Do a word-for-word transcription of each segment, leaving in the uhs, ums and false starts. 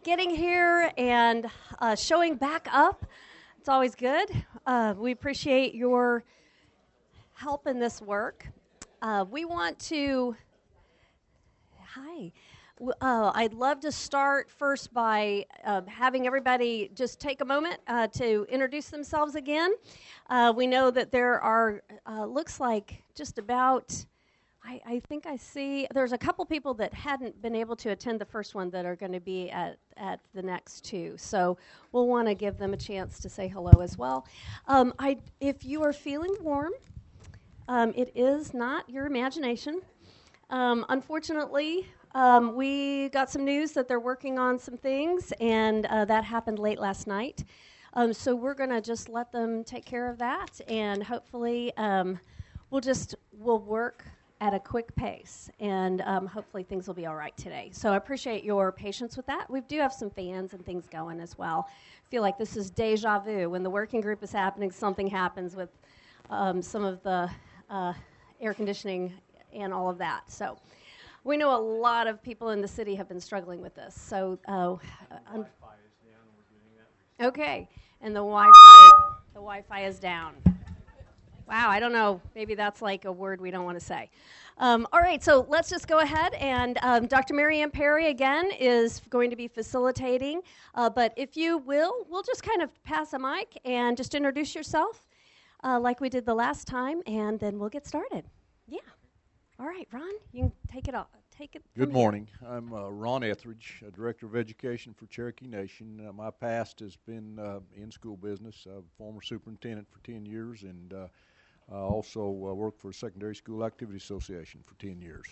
getting here and uh, showing back up. It's always good. Uh, we appreciate your help in this work. Uh, we want to, hi. Uh, I'd love to start first by uh, having everybody just take a moment uh, to introduce themselves again. Uh, we know that there are, uh, looks like just about, I, I think I see, there's a couple people that hadn't been able to attend the first one that are going to be at, at the next two. So we'll want to give them a chance to say hello as well. Um, I, if you are feeling warm, um, it is not your imagination. Um, unfortunately, um, we got some news that they're working on some things, and uh, that happened late last night. Um, so we're going to just let them take care of that, and hopefully um, we'll just we'll work at a quick pace, and um, hopefully things will be all right today. So I appreciate your patience with that. We do have some fans and things going as well. I feel like this is deja vu. When the working group is happening, something happens with um, some of the uh, air conditioning and all of that. So we know a lot of people in the city have been struggling with this. So uh, un- Wi-Fi is down, and we're doing that. okay, and the Wi-Fi the Wi-Fi is down. Wow, I don't know. Maybe that's like a word we don't want to say. Um, all right, so let's just go ahead. And um, Doctor Mary Ann Perry, again, is going to be facilitating. Uh, but if you will, we'll just kind of pass a mic and just introduce yourself uh, like we did the last time, and then we'll get started. Yeah. All right, Ron, you can take it off. Take it. Good morning. I'm uh, Ron Etheridge, uh, Director of Education for Cherokee Nation. Uh, my past has been uh, in school business. I'm a former superintendent for ten years, and uh, I also uh, worked for a Secondary School Activity Association for ten years.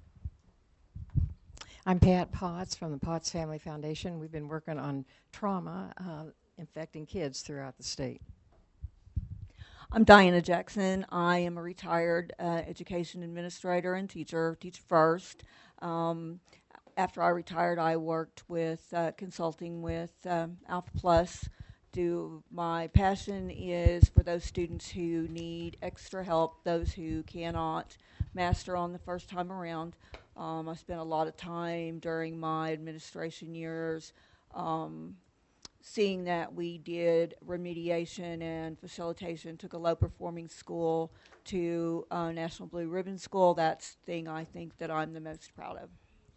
I'm Pat Potts from the Potts Family Foundation. We've been working on trauma uh, infecting kids throughout the state. I'm Diana Jackson. I am a retired uh, education administrator and teacher, teach first. Um, after I retired, I worked with uh, consulting with um, Alpha Plus. Do my passion is for those students who need extra help, those who cannot master on the first time around. Um, I spent a lot of time during my administration years um, seeing that we did remediation and facilitation, took a low-performing school to uh, National Blue Ribbon School. That's the thing I think that I'm the most proud of.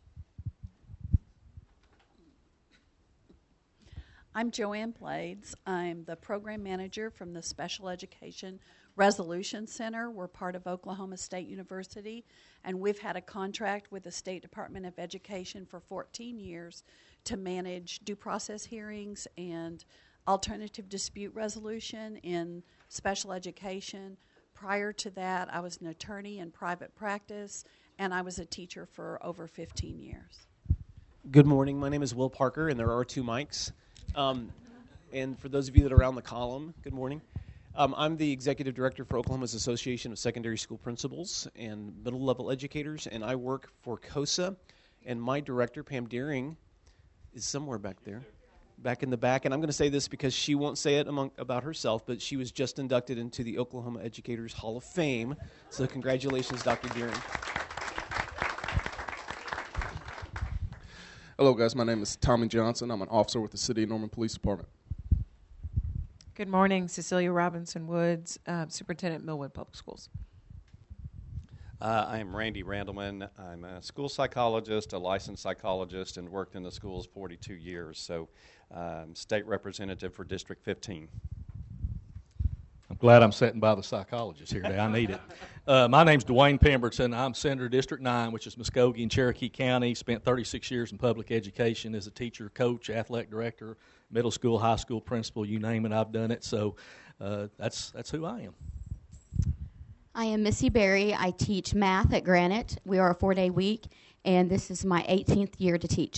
I'm Joanne Blades. I'm the program manager from the Special Education Resolution Center. We're part of Oklahoma State University, and we've had a contract with the State Department of Education for fourteen years to manage due process hearings and alternative dispute resolution in special education. Prior to that, I was an attorney in private practice, and I was a teacher for over fifteen years. Good morning. My name is Will Parker, and there are two mics. Um, and for those of you that are around the column, good morning. Um, I'm the executive director for Oklahoma's Association of Secondary School Principals and Middle-Level Educators, and I work for COSA. And my director, Pam Deering, is somewhere back there, back in the back. And I'm going to say this because she won't say it among, about herself, but she was just inducted into the Oklahoma Educators Hall of Fame. So congratulations, Doctor Deering. Hello, guys. My name is Tommy Johnson. I'm an officer with the City of Norman Police Department. Good morning. Cecilia Robinson Woods, uh, Superintendent, Millwood Public Schools. Uh, I am Randy Randleman. I'm a school psychologist, a licensed psychologist, and worked in the schools forty-two years. So um, state representative for District fifteen. I'm glad I'm sitting by the psychologist here today. I need it. Uh, my name's Dwayne Pemberton. I'm Senator District nine, which is Muskogee and Cherokee County. Spent thirty-six years in public education as a teacher, coach, athletic director, middle school, high school principal, you name it, I've done it. So uh, that's that's who I am. I am Missy Berry. I teach math at Granite. We are a four-day week, and this is my eighteenth year to teach.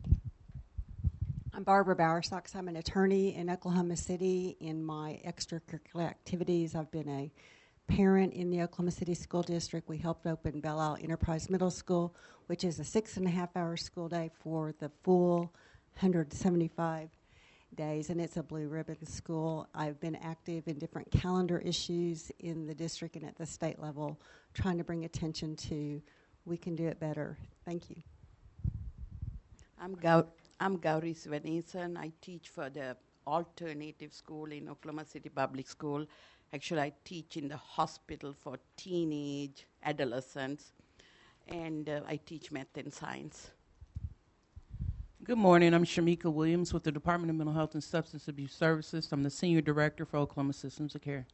I'm Barbara Bowersox. I'm an attorney in Oklahoma City. In my extracurricular activities, I've been a parent in the Oklahoma City School District. We helped open Belle Isle Enterprise Middle School, which is a six and a half hour school day for the full one hundred seventy-five days, and it's a blue ribbon school. I've been active in different calendar issues in the district and at the state level, trying to bring attention to we can do it better. Thank you. I'm Go- I'm Gauri Swanesan. I teach for the alternative school in Oklahoma City Public School. Actually, I teach in the hospital for teenage adolescents, and uh, I teach math and science. Good morning. I'm Shamika Williams with the Department of Mental Health and Substance Abuse Services. I'm the Senior Director for Oklahoma Systems of Care.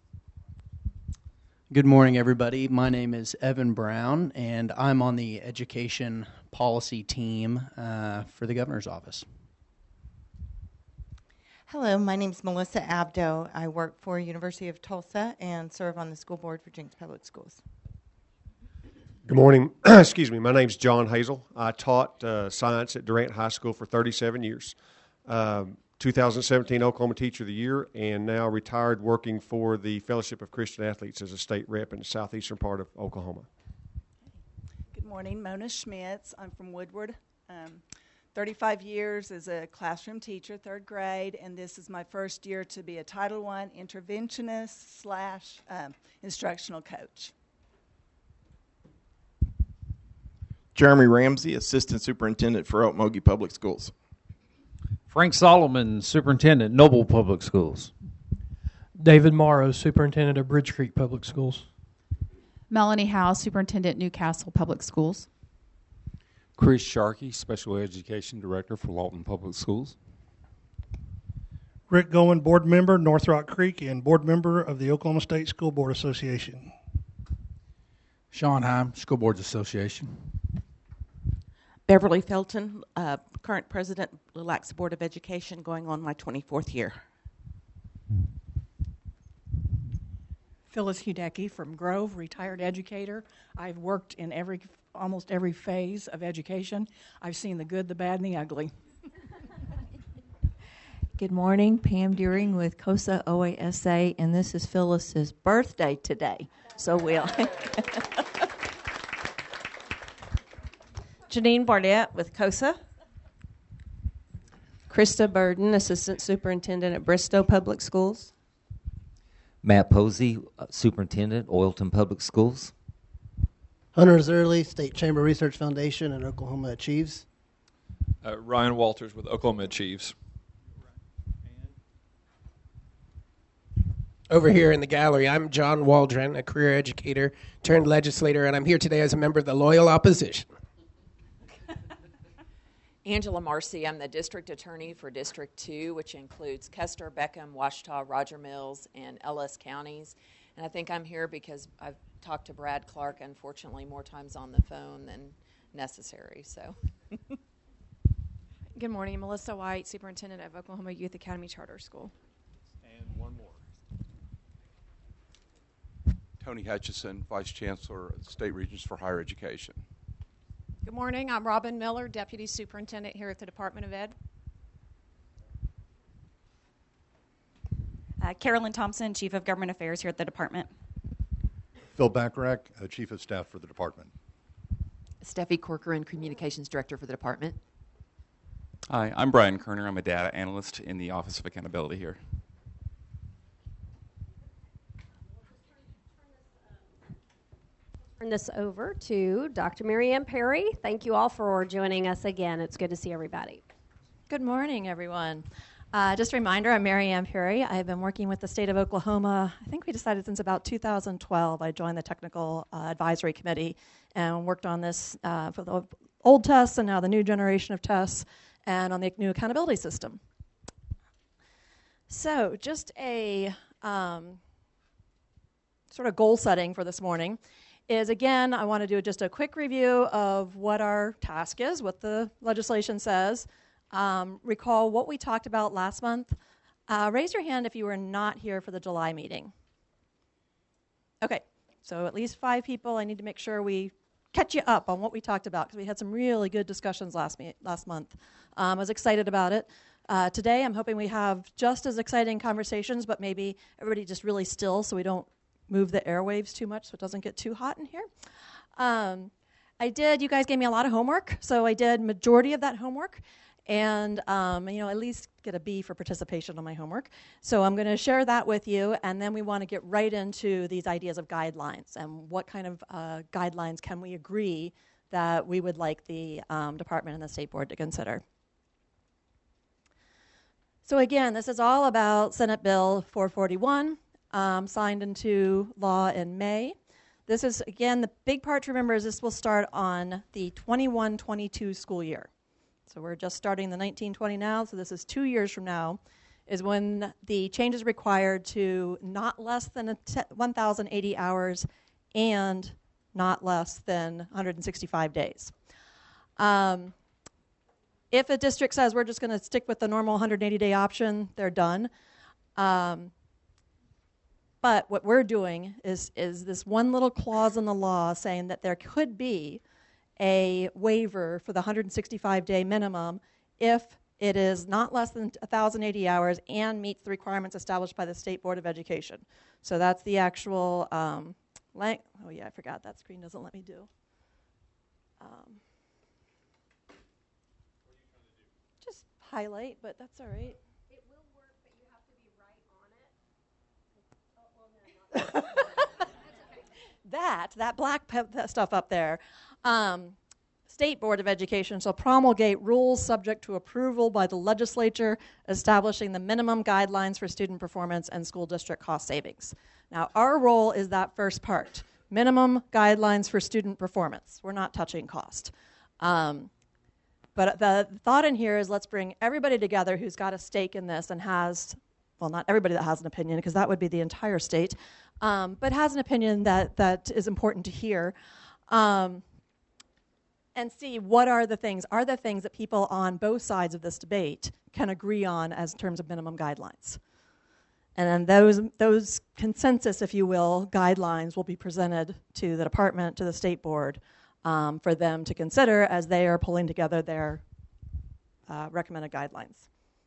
Good morning, everybody. My name is Evan Brown, and I'm on the education policy team uh, for the governor's office. Hello, my name is Melissa Abdo. I work for University of Tulsa and serve on the school board for Jenks Public Schools. Good morning. Excuse me. My name's John Hazel. I taught uh, science at Durant High School for thirty-seven years. Um, two thousand seventeen Oklahoma Teacher of the Year, and now retired working for the Fellowship of Christian Athletes as a state rep in the southeastern part of Oklahoma. Good morning. Mona Schmitz. I'm from Woodward. Um, thirty-five years as a classroom teacher, third grade, and this is my first year to be a Title one interventionist slash um, instructional coach. Jeremy Ramsey, Assistant Superintendent for Okmulgee Public Schools. Frank Solomon, Superintendent, Noble Public Schools. David Morrow, Superintendent of Bridge Creek Public Schools. Melanie House, Superintendent, Newcastle Public Schools. Chris Sharkey, Special Education Director for Lawton Public Schools. Rick Goen, Board Member, North Rock Creek, and Board Member of the Oklahoma State School Board Association. Sean Heim, School Boards Association. Beverly Felton, uh, current President, Lilacs Board of Education, going on my twenty-fourth year. Phyllis Hudecki from Grove, retired educator. I've worked in every, almost every phase of education. I've seen the good, the bad, and the ugly. Good morning, Pam Deering with COSA O A S A, and this is Phyllis's birthday today. So we'll. Janine Barnett with COSA. Krista Burden, Assistant Superintendent at Bristow Public Schools. Matt Posey, Superintendent, Oilton Public Schools. Hunter Zerley, State Chamber Research Foundation and Oklahoma Achieves. Uh, Ryan Walters with Oklahoma Achieves. Over here in the gallery, I'm John Waldron, a career educator turned legislator, and I'm here today as a member of the Loyal Opposition. Angela Marcy, I'm the District Attorney for District two, which includes Custer, Beckham, Ouachita, Roger Mills, and Ellis counties. And I think I'm here because I've talked to Brad Clark, unfortunately, more times on the phone than necessary. So. Good morning. Melissa White, Superintendent of Oklahoma Youth Academy Charter School. And one more. Tony Hutchison, Vice Chancellor of the State Regents for Higher Education. Good morning. I'm Robin Miller, Deputy Superintendent here at the Department of Ed. Uh, Carolyn Thompson, Chief of Government Affairs here at the Department. Phil Bacharach, uh, Chief of Staff for the Department. Steffi Corcoran, Communications Director for the Department. Hi, I'm Brian Kerner. I'm a data analyst in the Office of Accountability here. Turn this over to Doctor Mary Ann Perry. Thank you all for joining us again. It's good to see everybody. Good morning, everyone. Uh, just a reminder, I'm Mary Ann Perry. I've been working with the state of Oklahoma, I think we decided since about two thousand twelve. I joined the Technical uh, Advisory Committee and worked on this uh, for the old tests and now the new generation of tests and on the new accountability system. So just a um, sort of goal setting for this morning is, again, I want to do just a quick review of what our task is, what the legislation says. Um, recall what we talked about last month. Uh, raise your hand if you were not here for the July meeting. Okay, so at least five people. I need to make sure we catch you up on what we talked about because we had some really good discussions last, me- last month. Um, I was excited about it. Uh, today, I'm hoping we have just as exciting conversations, but maybe everybody just really still so we don't move the airwaves too much so it doesn't get too hot in here. Um, I did, you guys gave me a lot of homework, so I did majority of that homework, and um, you know, at least get a B for participation on my homework. So I'm going to share that with you, and then we want to get right into these ideas of guidelines and what kind of uh, guidelines can we agree that we would like the um, department and the state board to consider. So again, this is all about Senate Bill four forty-one, um, signed into law in May. This is, again, the big part to remember is this will start on the twenty-one twenty-two school year. So we're just starting the nineteen twenty now, so this is two years from now, is when the change is required to not less than one thousand eighty hours and not less than one hundred sixty-five days. Um, if a district says we're just going to stick with the normal one hundred eighty day option, they're done. Um, but what we're doing is, is this one little clause in the law saying that there could be a waiver for the one hundred sixty-five day minimum if it is not less than one thousand eighty hours and meets the requirements established by the State Board of Education. So that's the actual, um, lang- oh yeah, I forgot that screen doesn't let me do. Um, just highlight, but that's all right. It will work, but you have to be right on it. Oh, well, no, not that, that black pe- that stuff up there. Um, State Board of Education shall promulgate rules subject to approval by the legislature establishing the minimum guidelines for student performance and school district cost savings. Now, our role is that first part, minimum guidelines for student performance. We're not touching cost. Um, but the thought in here is let's bring everybody together who's got a stake in this and has, well, not everybody that has an opinion, because that would be the entire state, um, but has an opinion that, that is important to hear. Um, and see what are the things, are the things that people on both sides of this debate can agree on as in terms of minimum guidelines. And then those, those consensus, if you will, guidelines will be presented to the department, to the state board, um, for them to consider as they are pulling together their uh, recommended guidelines.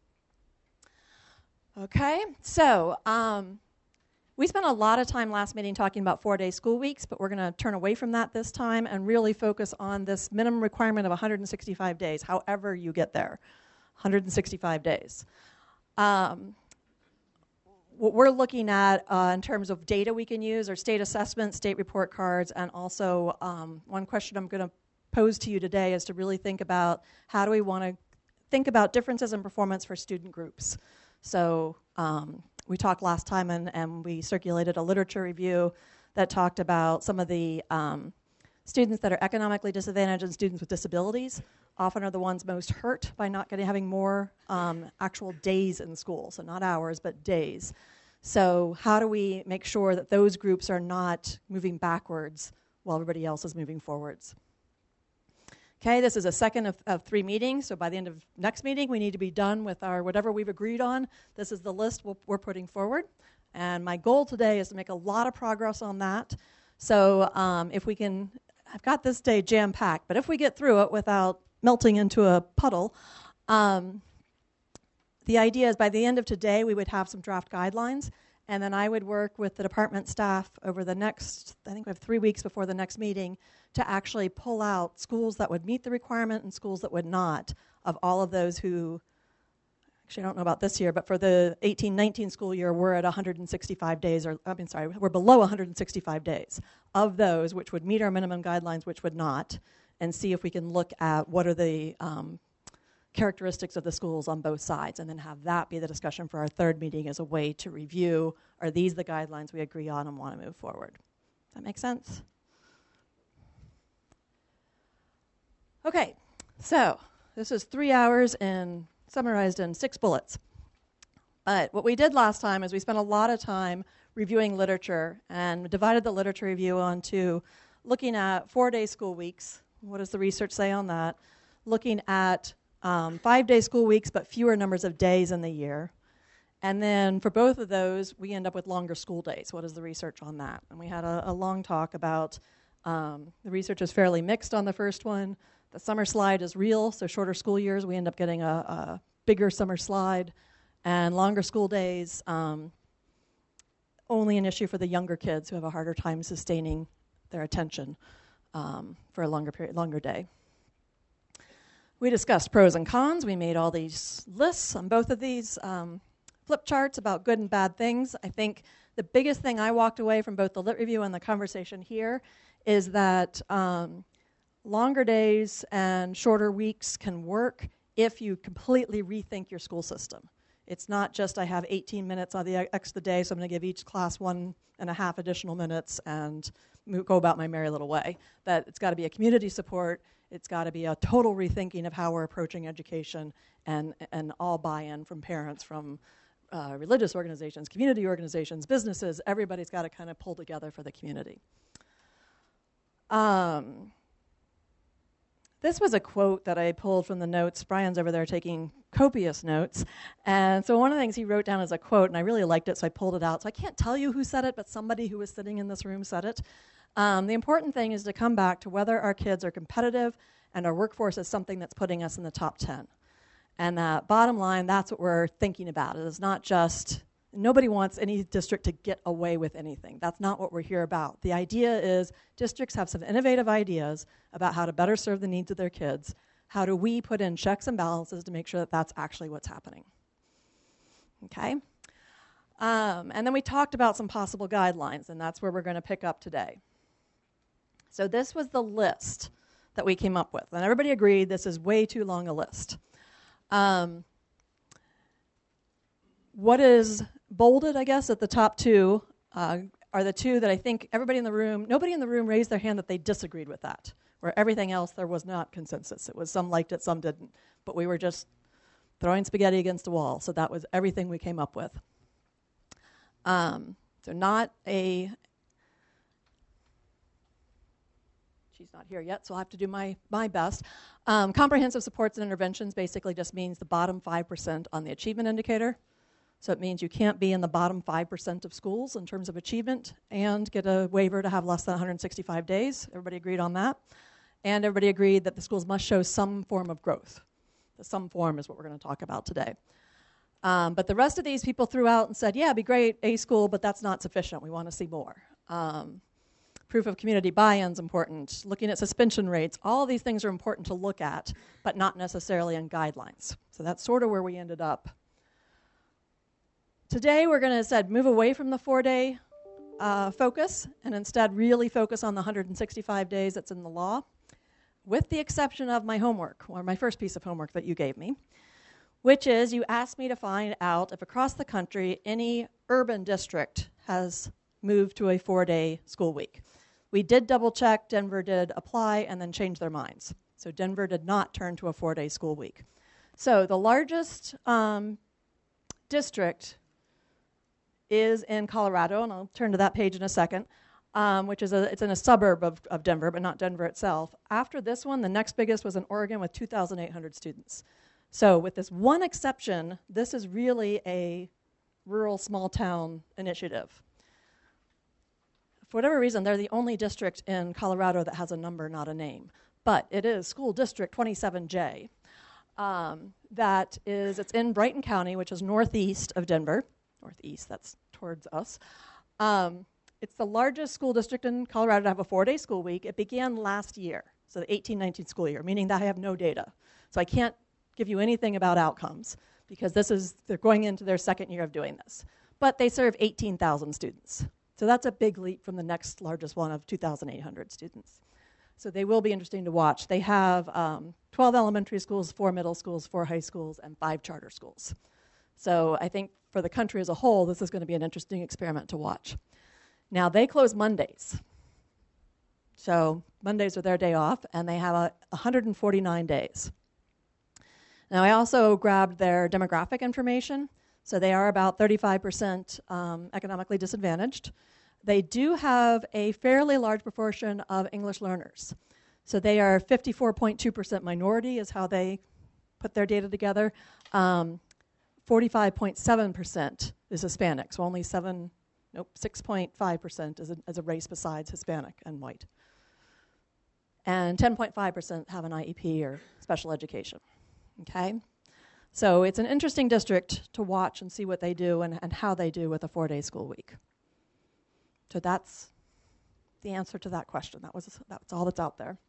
Okay, so um, we spent a lot of time last meeting talking about four-day school weeks, but we're going to turn away from that this time and really focus on this minimum requirement of one hundred sixty-five days, however you get there, one hundred sixty-five days. Um, what we're looking at uh, in terms of data we can use are state assessments, state report cards, and also um, one question I'm going to pose to you today is to really think about how do we want to think about differences in performance for student groups. So um, we talked last time and, and we circulated a literature review that talked about some of the um, students that are economically disadvantaged and students with disabilities often are the ones most hurt by not getting having more um, actual days in school, so not hours, but days. So how do we make sure that those groups are not moving backwards while everybody else is moving forwards? Okay, this is a second of, of three meetings, so by the end of next meeting, we need to be done with our whatever we've agreed on. This is the list we'll, we're putting forward, and my goal today is to make a lot of progress on that. So um, if we can, I've got this day jam-packed, but if we get through it without melting into a puddle, um, the idea is by the end of today, we would have some draft guidelines, and then I would work with the department staff over the next, I think we have three weeks before the next meeting, to actually pull out schools that would meet the requirement and schools that would not, of all of those who, actually I don't know about this year, but for the eighteen nineteen school year, we're at one hundred sixty-five days, or I mean, sorry, we're below one hundred sixty-five days. Of those, which would meet our minimum guidelines, which would not, and see if we can look at what are the um, characteristics of the schools on both sides, and then have that be the discussion for our third meeting as a way to review, are these the guidelines we agree on and want to move forward? Does that make sense? Okay, so this is three hours and summarized in six bullets. But what we did last time is we spent a lot of time reviewing literature and divided the literature review onto looking at four-day school weeks. What does the research say on that? Looking at um, five-day school weeks, but fewer numbers of days in the year. And then for both of those, we end up with longer school days. What is the research on that? And we had a, a long talk about um, the research is fairly mixed on the first one. The summer slide is real, so shorter school years, we end up getting a, a bigger summer slide. And longer school days, um, only an issue for the younger kids who have a harder time sustaining their attention um, for a longer period, longer day. We discussed pros and cons. We made all these lists on both of these um, flip charts about good and bad things. I think the biggest thing I walked away from both the lit review and the conversation here is that um, longer days and shorter weeks can work if you completely rethink your school system. It's not just I have eighteen minutes on the extra day, so I'm going to give each class one and a half additional minutes and move, go about my merry little way. That it's got to be a community support. It's got to be a total rethinking of how we're approaching education, and and all buy-in from parents, from uh, religious organizations, community organizations, businesses. Everybody's got to kind of pull together for the community. Um, this was a quote that I pulled from the notes. Brian's over there taking copious notes. And so one of the things he wrote down as a quote, and I really liked it, so I pulled it out. So I can't tell you who said it, but somebody who was sitting in this room said it. Um, the important thing is to come back to whether our kids are competitive and our workforce is something that's putting us in the top ten. And that bottom line, that's what we're thinking about. It is not just, nobody wants any district to get away with anything. That's not what we're here about. The idea is districts have some innovative ideas about how to better serve the needs of their kids. How do we put in checks and balances to make sure that that's actually what's happening? Okay? Um, and then we talked about some possible guidelines, and that's where we're going to pick up today. So this was the list that we came up with. And everybody agreed this is way too long a list. Um, what is bolded, I guess, at the top two uh, are the two that I think everybody in the room, nobody in the room raised their hand that they disagreed with that, where everything else there was not consensus. It was some liked it, some didn't. But we were just throwing spaghetti against a wall. So that was everything we came up with. Um, so not a... She's not here yet, so I'll have to do my, my best. Um, comprehensive supports and interventions basically just means the bottom five percent on the achievement indicator. So it means you can't be in the bottom five percent of schools in terms of achievement and get a waiver to have less than one hundred sixty-five days. Everybody agreed on that. And everybody agreed that the schools must show some form of growth. The some form is what we're going to talk about today. Um, but the rest of these people threw out and said, yeah, it'd be great, A school, but that's not sufficient. We want to see more. Um, Proof of community buy-in is important. Looking at suspension rates, all of these things are important to look at, but not necessarily in guidelines. So that's sort of where we ended up. Today we're going to said move away from the four-day uh, focus and instead really focus on the one hundred sixty-five days that's in the law, with the exception of my homework, or my first piece of homework that you gave me, which is you asked me to find out if across the country any urban district has moved to a four-day school week. We did double check, Denver did apply and then change their minds. So Denver did not turn to a four-day school week. So the largest um, district is in Colorado, and I'll turn to that page in a second, um, which is a, it's in a suburb of, of Denver, but not Denver itself. After this one, the next biggest was in Oregon with two thousand eight hundred students. So with this one exception, this is really a rural small town initiative. For whatever reason, they're the only district in Colorado that has a number, not a name. But it is School District twenty-seven J. Um, that is, it's in Brighton County, which is northeast of Denver. Northeast, that's towards us. Um, it's the largest school district in Colorado to have a four-day school week. It began last year, so the eighteen nineteen school year, meaning that I have no data. So I can't give you anything about outcomes because this is, they're going into their second year of doing this. But they serve eighteen thousand students. So that's a big leap from the next largest one of two thousand eight hundred students. So they will be interesting to watch. They have um, twelve elementary schools, four middle schools, four high schools, and five charter schools. So I think for the country as a whole, this is going to be an interesting experiment to watch. Now, they close Mondays. So Mondays are their day off, and they have a one hundred forty-nine days. Now, I also grabbed their demographic information. So they are about thirty-five percent um, economically disadvantaged. They do have a fairly large proportion of English learners. So they are fifty-four point two percent minority is how they put their data together. Um, forty-five point seven percent is Hispanic, so only seven, nope, six point five percent is a, is a race besides Hispanic and white. And ten point five percent have an I E P or special education, okay? So it's an interesting district to watch and see what they do and, and how they do with a four-day school week. So that's the answer to that question. That was that's all that's out there.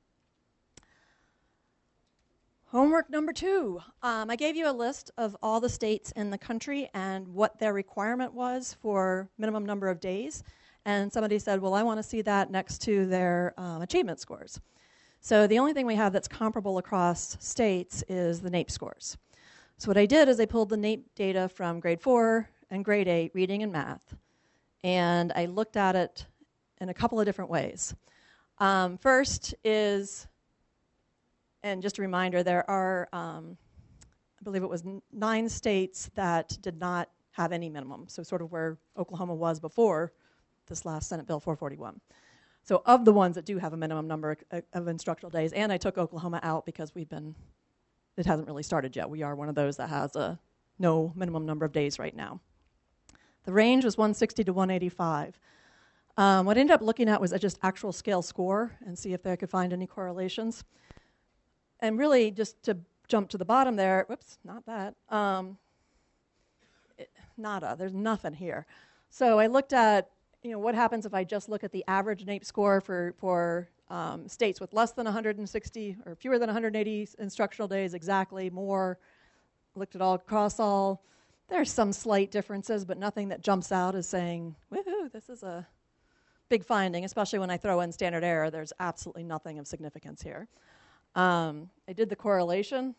Homework number two. Um, I gave you a list of all the states in the country and what their requirement was for minimum number of days. And somebody said, well, I want to see that next to their um, achievement scores. So the only thing we have that's comparable across states is the NAEP scores. So what I did is I pulled the NAEP data from grade four and grade eight, reading and math, and I looked at it in a couple of different ways. Um, first is, and just a reminder, there are, um, I believe it was n- nine states that did not have any minimum, so sort of where Oklahoma was before this last Senate Bill four forty-one. So of the ones that do have a minimum number of instructional days, and I took Oklahoma out because we've been, it hasn't really started yet. We are one of those that has a no minimum number of days right now. The range was one sixty to one eighty-five. Um, what I ended up looking at was a just actual scale score and see if I could find any correlations. And really, just to jump to the bottom there, whoops, not that, um, it, nada, there's nothing here. So I looked at, you know, what happens if I just look at the average NAEP score for, for um, states with less than one hundred sixty or fewer than one hundred eighty instructional days, exactly, more. Looked at all across all. There's some slight differences, but nothing that jumps out as saying, woohoo, this is a big finding, especially when I throw in standard error. There's absolutely nothing of significance here. Um, I did the correlation.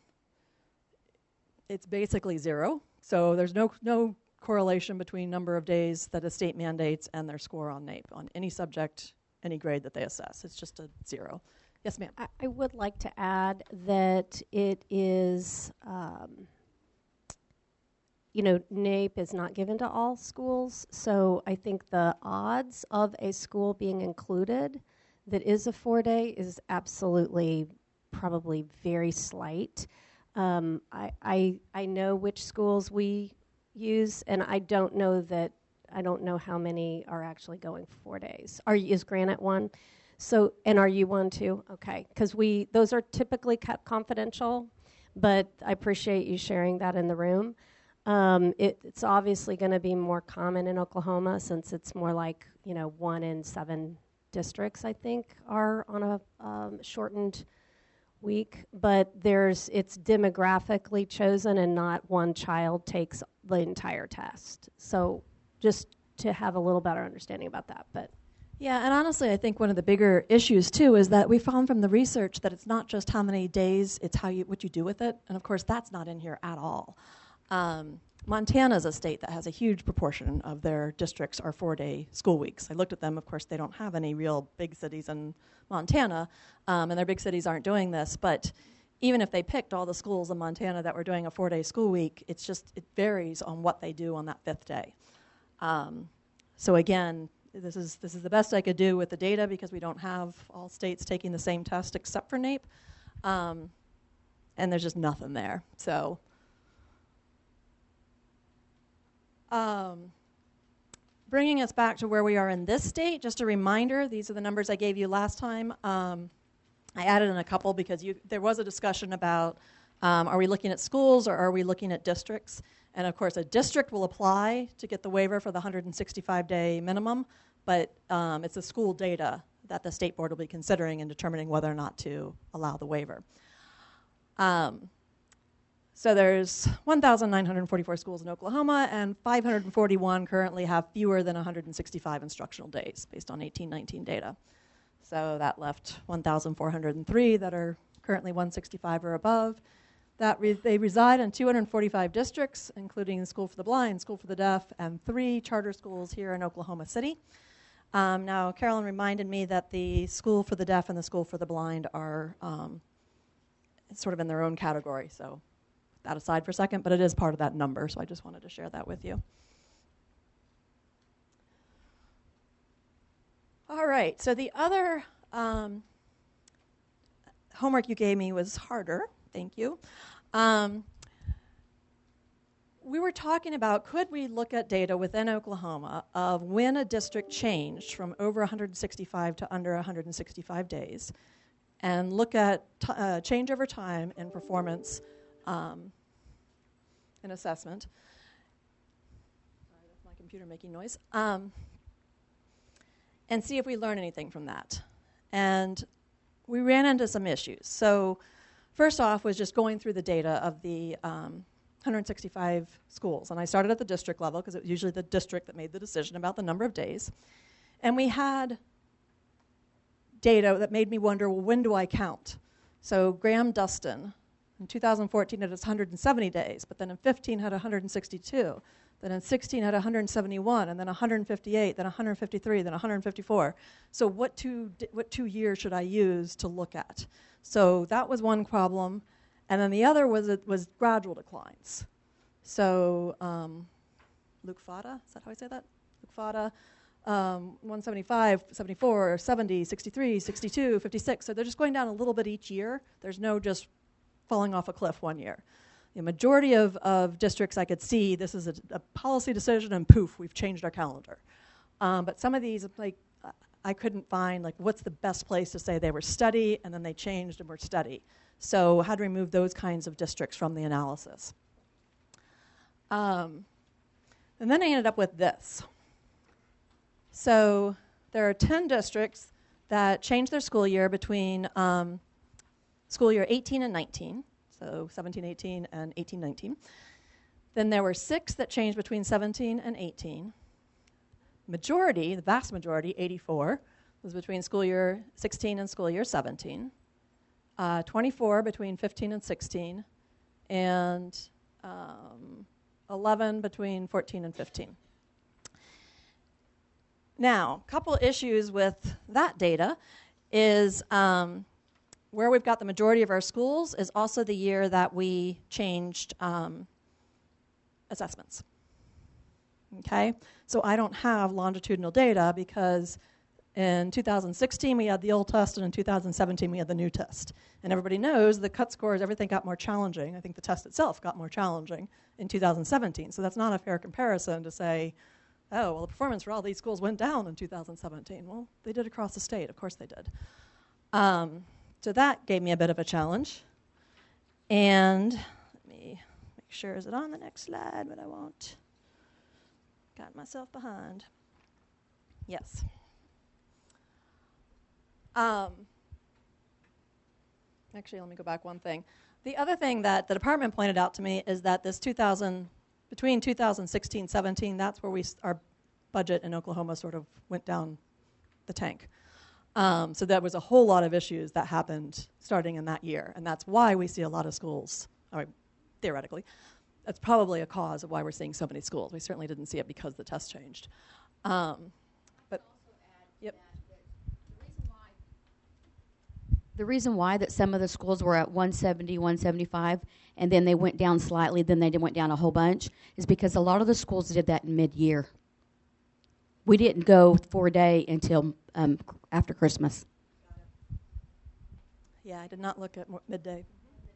It's basically zero. So there's no no correlation between number of days that a state mandates and their score on NAEP, on any subject, any grade that they assess. It's just a zero. Yes, ma'am. I, I would like to add that it is, um, you know, NAEP is not given to all schools, so I think the odds of a school being included that is a four-day is absolutely probably very slight. Um, I, I I know which schools we use, and I don't know that I don't know how many are actually going four days. Are you, is Granite one? So, and are you one too? Okay, because we those are typically kept confidential, but I appreciate you sharing that in the room. Um, it, it's obviously going to be more common in Oklahoma since it's more like, you know, one in seven districts, I think, are on a um, shortened week. But there's it's demographically chosen, and not one child takes the entire test. So just to have a little better understanding about that. But yeah, and honestly, I think one of the bigger issues too is that we found from the research that it's not just how many days, it's how you what you do with it, and of course that's not in here at all. Um, Montana is a state that has a huge proportion of their districts are four-day school weeks. I looked at them. Of course, they don't have any real big cities in Montana, um, and their big cities aren't doing this. But even if they picked all the schools in Montana that were doing a four-day school week, it's just it varies on what they do on that fifth day. Um, so again, this is this is the best I could do with the data because we don't have all states taking the same test except for NAEP, um, and there's just nothing there. So. Um, bringing us back to where we are in this state, just a reminder, these are the numbers I gave you last time. Um, I added in a couple because you, there was a discussion about um, are we looking at schools or are we looking at districts? And of course, a district will apply to get the waiver for the one hundred sixty-five day minimum, but um, it's the school data that the state board will be considering in determining whether or not to allow the waiver. Um, So there's one thousand nine hundred forty-four schools in Oklahoma, and five hundred forty-one currently have fewer than one hundred sixty-five instructional days based on eighteen nineteen data. So that left one thousand four hundred three that are currently one sixty-five or above. That re- they reside in two hundred forty-five districts, including the School for the Blind, School for the Deaf, and three charter schools here in Oklahoma City. Um, now, Carolyn reminded me that the School for the Deaf and the School for the Blind are um, sort of in their own category, so that aside for a second, but it is part of that number, so I just wanted to share that with you. All right, so the other um, homework you gave me was harder, thank you. Um, we were talking about, could we look at data within Oklahoma of when a district changed from over one hundred sixty-five to under one hundred sixty-five days, and look at t- uh, change over time in performance Um, an assessment. Sorry, that's my computer making noise. Um, and see if we learn anything from that. And we ran into some issues. So first off was just going through the data of the um, one hundred sixty-five schools. And I started at the district level because it was usually the district that made the decision about the number of days. And we had data that made me wonder, well, when do I count? So Graham Dustin In two thousand fourteen, it was one hundred seventy days, but then in fifteen had one hundred sixty-two. Then in sixteen had one hundred seventy-one, and then one hundred fifty-eight, then one hundred fifty-three, then one hundred fifty-four. So what two di- what two years should I use to look at? So that was one problem, and then the other was it was gradual declines. So um, Luke Fada, is that how I say that? Luke Fada, um, one seventy-five, seventy-four, seventy, sixty-three, sixty-two, fifty-six. So they're just going down a little bit each year. There's no just falling off a cliff one year. The majority of, of districts I could see, this is a, a policy decision, and poof, we've changed our calendar. Um, but some of these, like, I couldn't find, like, what's the best place to say they were steady, and then they changed and were steady. So how to remove those kinds of districts from the analysis. Um, and then I ended up with this. So there are ten districts that changed their school year between um, school year eighteen and nineteen. So seventeen, eighteen, and eighteen, nineteen. Then there were six that changed between seventeen and eighteen. Majority, the vast majority, eighty-four, was between school year sixteen and school year seventeen. Uh, twenty-four between fifteen and sixteen, and um, eleven between fourteen and fifteen. Now, a couple issues with that data is um, where we've got the majority of our schools is also the year that we changed um, assessments. Okay? So I don't have longitudinal data because in two thousand sixteen we had the old test, and in two thousand seventeen we had the new test. And everybody knows the cut scores, everything got more challenging. I think the test itself got more challenging in two thousand seventeen. So that's not a fair comparison to say, oh, well, the performance for all these schools went down in two thousand seventeen. Well, they did across the state. Of course they did. Um, So that gave me a bit of a challenge. And let me make sure, is it on the next slide? But I won't. Got myself behind. Yes. Um, actually, let me go back one thing. The other thing that the department pointed out to me is that this two thousand, between two thousand sixteen seventeen, that's where we our budget in Oklahoma sort of went down the tank. Um, so there was a whole lot of issues that happened starting in that year, and that's why we see a lot of schools, I mean, theoretically. That's probably a cause of why we're seeing so many schools. We certainly didn't see it because the test changed. Um, but, yep. The reason why that some of the schools were at one seventy, one seventy-five, and then they went down slightly, then they went down a whole bunch, is because a lot of the schools did that in mid-year. We didn't go for a day until um, after Christmas. Yeah, I did not look at midday.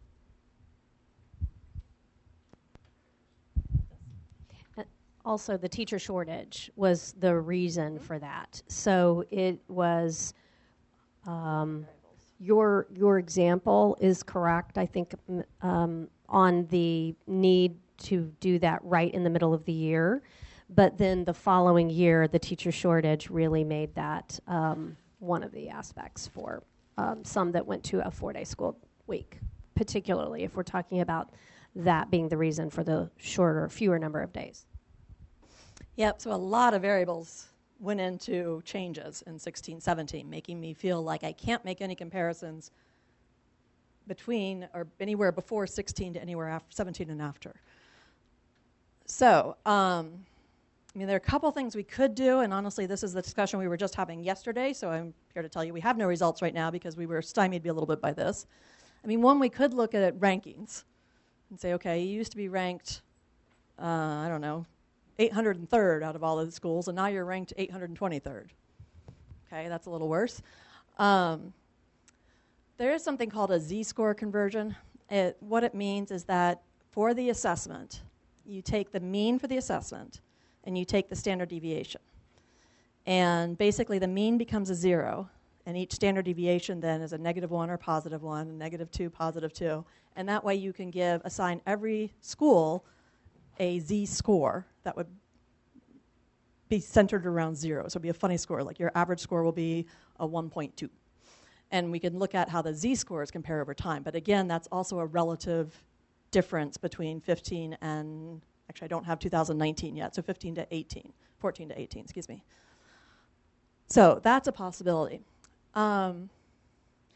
Also, the teacher shortage was the reason mm-hmm. for that. So it was, um, your your example is correct, I think, um, on the need to do that right in the middle of the year. But then the following year, the teacher shortage really made that um, one of the aspects for um, some that went to a four-day school week, particularly if we're talking about that being the reason for the shorter, fewer number of days. Yep, so a lot of variables went into changes in sixteen seventeen, making me feel like I can't make any comparisons between or anywhere before sixteen to anywhere after seventeen and after. So, um, I mean, there are a couple things we could do, and honestly, this is the discussion we were just having yesterday, so I'm here to tell you we have no results right now because we were stymied a little bit by this. I mean, one, we could look at rankings and say, okay, you used to be ranked, uh, I don't know, eight hundred third out of all of the schools, and now you're ranked eight hundred twenty-third. Okay, that's a little worse. Um, there is something called a Z-score conversion. It, what it means is that for the assessment, you take the mean for the assessment, and you take the standard deviation. And basically the mean becomes a zero, and each standard deviation then is a negative one or positive one, a negative two, positive two. And that way you can give, assign every school a Z-score that would be centered around zero. So it would be a funny score, like your average score will be a one point two. And we can look at how the Z-scores compare over time. But again, that's also a relative difference between fifteen and, actually I don't have two thousand nineteen yet, so fifteen to eighteen, fourteen to eighteen, excuse me. So that's a possibility. Um,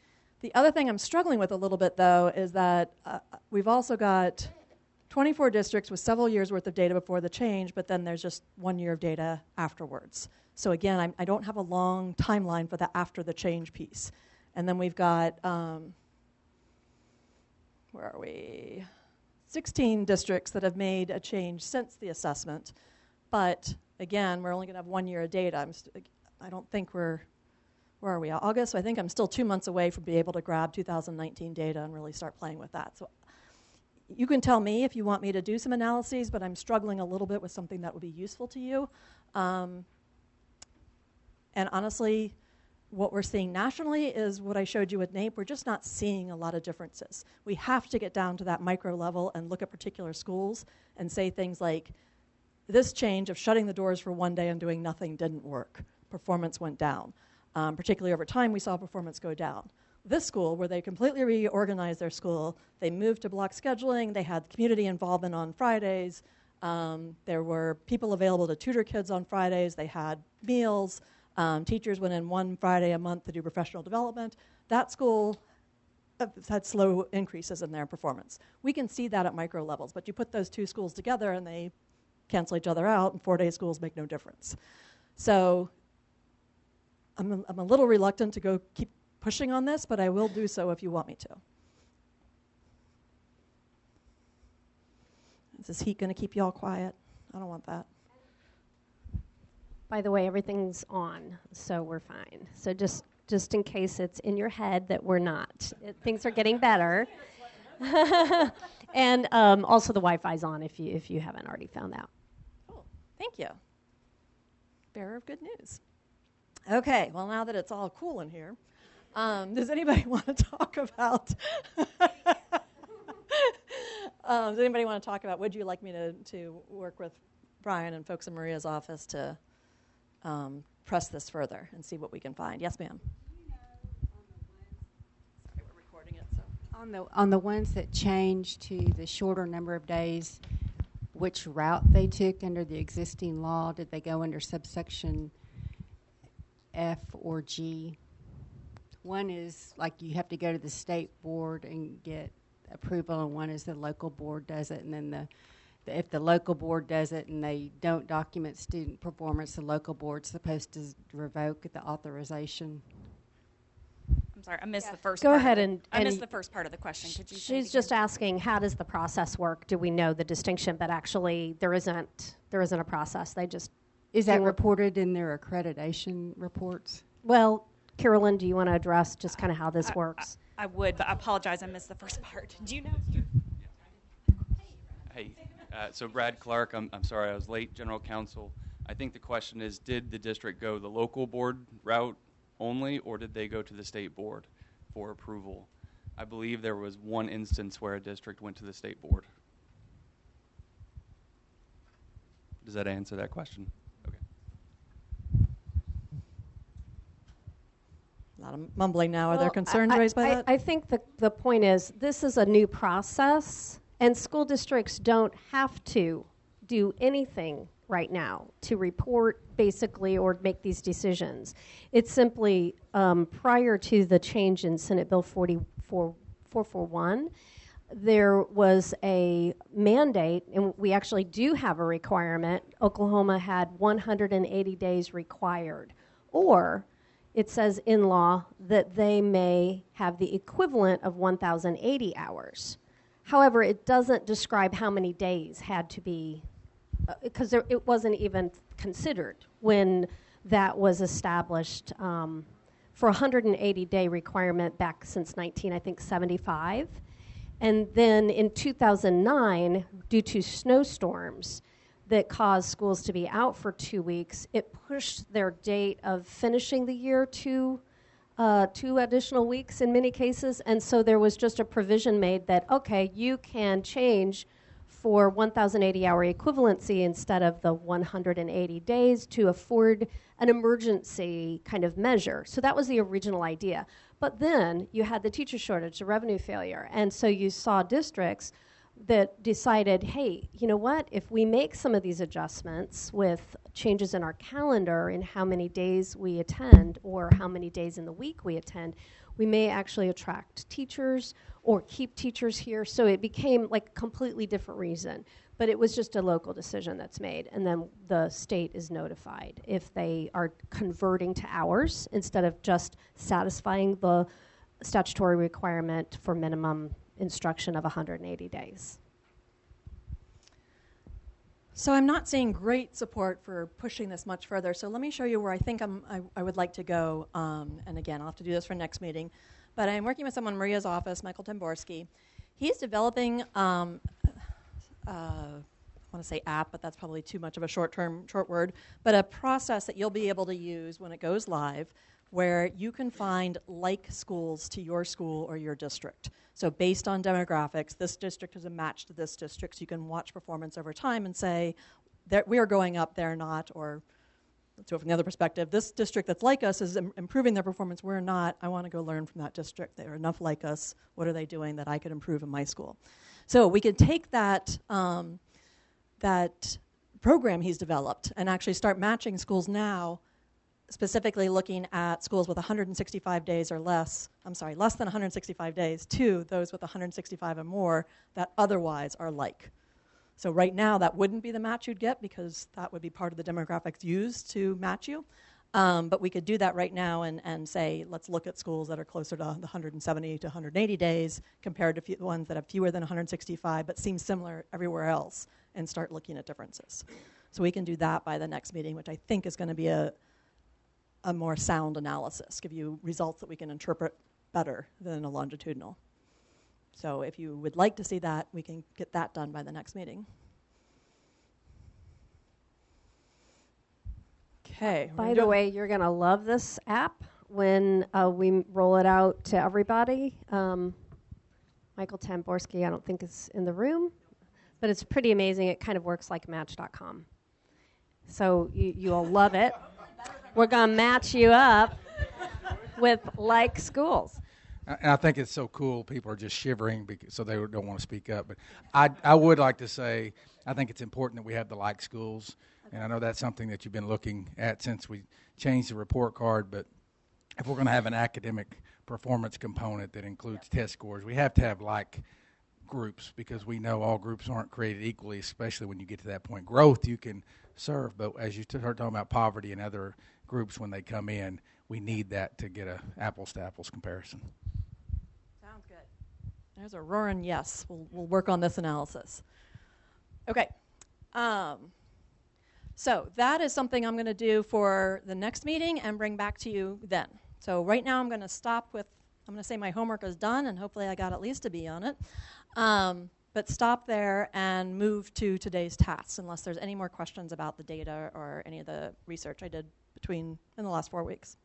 The other thing I'm struggling with a little bit, though, is that uh, we've also got twenty-four districts with several years' worth of data before the change, but then there's just one year of data afterwards. So again, I'm, I don't have a long timeline for the after the change piece. And then we've got, um, where are we? sixteen districts that have made a change since the assessment. But again, we're only going to have one year of data. I'm st- I don't think we're, where are we, August? So I think I'm still two months away from being able to grab two thousand nineteen data and really start playing with that. So you can tell me if you want me to do some analyses, but I'm struggling a little bit with something that would be useful to you. Um, and honestly, what we're seeing nationally is what I showed you with NAEP. We're just not seeing a lot of differences. We have to get down to that micro level and look at particular schools and say things like, this change of shutting the doors for one day and doing nothing didn't work. Performance went down. Um, particularly over time, we saw performance go down. This school, where they completely reorganized their school, they moved to block scheduling, they had community involvement on Fridays, um, there were people available to tutor kids on Fridays, they had meals, um, teachers went in one Friday a month to do professional development. That school uh, had slow increases in their performance. We can see that at micro levels, but you put those two schools together and they cancel each other out, and four-day schools make no difference. So I'm a, I'm a little reluctant to go keep pushing on this, but I will do so if you want me to. Is this heat going to keep you all quiet? I don't want that. By the way, everything's on, so we're fine. So just just in case it's in your head that we're not. It, things are getting better. And um, also the Wi-Fi's on if you if you haven't already found out. Cool. Thank you. Bearer of good news. Okay, well, now that it's all cool in here, um, does anybody want to talk about um, does anybody want to talk about, would you like me to, to work with Brian and folks in Maria's office to um, press this further and see what we can find? Yes, ma'am. Sorry, we're recording it. So. On the, on the ones that changed to the shorter number of days, which route they took under the existing law? Did they go under subsection F or G? One is like you have to go to the state board and get approval, and one is the local board does it, and then the, the if the local board does it and they don't document student performance, the local board's supposed to revoke the authorization. I'm sorry, I missed yeah. the first Go part. ahead of and, I and missed the first part of the question. Could you She's just asking, how does the process work? Do we know the distinction? But actually, there isn't. There isn't a process. They just is that reported in their accreditation reports? Well, Carolyn, do you want to address just kind of how this I, works? I, I would, but I apologize. I missed the first part. Do you know? Hey, uh, so Brad Clark. I'm I'm sorry I was late. General Counsel. I think the question is, did the district go the local board route only, or did they go to the state board for approval? I believe there was one instance where a district went to the state board. Does that answer that question? Okay. A lot of mumbling now. Are Well, there concerns I, raised by I, that? I think the, the point is this is a new process, and school districts don't have to do anything right now to report basically or make these decisions. It's simply um, prior to the change in Senate Bill forty-four forty-one, there was a mandate, and we actually do have a requirement. Oklahoma had one hundred eighty days required, or it says in law that they may have the equivalent of one thousand eighty hours. However, it doesn't describe how many days had to be, because uh, it wasn't even considered when that was established um, for a one hundred eighty day requirement back since nineteen, I think, seventy-five. And then in two thousand nine, due to snowstorms that caused schools to be out for two weeks, it pushed their date of finishing the year to uh, two additional weeks in many cases. And so there was just a provision made that, okay, you can change for one thousand eighty hour equivalency instead of the one hundred eighty days to afford an emergency kind of measure. So that was the original idea. But then you had the teacher shortage, the revenue failure, and so you saw districts that decided, hey, you know what, if we make some of these adjustments with changes in our calendar in how many days we attend or how many days in the week we attend, we may actually attract teachers or keep teachers here. So it became like a completely different reason. But it was just a local decision that's made, and then the state is notified if they are converting to hours instead of just satisfying the statutory requirement for minimum instruction of one hundred eighty days. So I'm not seeing great support for pushing this much further. So let me show you where I think I'm, I, I would like to go. Um, and again, I'll have to do this for next meeting. But I'm working with someone in Maria's office, Michael Temborski. He's developing, um, uh, I want to say app, but that's probably too much of a short-term, short word, but a process that you'll be able to use when it goes live where you can find like schools to your school or your district. So based on demographics, this district is a match to this district, so you can watch performance over time and say, we are going up, they're not, or let's go from the other perspective, this district that's like us is im- improving their performance, we're not, I want to go learn from that district. They're enough like us, what are they doing that I could improve in my school? So we could take that, um, that program he's developed and actually start matching schools now, specifically looking at schools with one hundred sixty-five days or less, I'm sorry, less than one hundred sixty-five days, to those with one hundred sixty-five or more that otherwise are like. So right now, that wouldn't be the match you'd get because that would be part of the demographics used to match you. Um, but we could do that right now and, and say, let's look at schools that are closer to the one hundred seventy to one hundred eighty days compared to few, ones that have fewer than one hundred sixty-five but seem similar everywhere else and start looking at differences. So we can do that by the next meeting, which I think is going to be a a more sound analysis, give you results that we can interpret better than a longitudinal. So if you would like to see that, we can get that done by the next meeting. Okay. By the way, you're going to love this app when uh, we roll it out to everybody. Um, Michael Temborski, I don't think is in the room, but it's pretty amazing. It kind of works like match dot com. So you, you'll love it. We're going to match you up with like schools. And I think it's so cool. People are just shivering because, so they don't want to speak up. But I, I would like to say I think it's important that we have the like schools. Okay. And I know that's something that you've been looking at since we changed the report card. But if we're going to have an academic performance component that includes yeah. test scores, we have to have like groups because we know all groups aren't created equally, especially when you get to that point. Growth you can serve, but as you start talking about poverty and other groups when they come in, we need that to get a apples to apples comparison. Sounds good. There's a roaring yes. We'll, we'll work on this analysis. Okay. Um, so that is something I'm going to do for the next meeting and bring back to you then. So right now I'm going to stop with, I'm going to say my homework is done, and hopefully I got at least a B on it. Um, but stop there and move to today's tasks unless there's any more questions about the data or any of the research I did between in the last four weeks.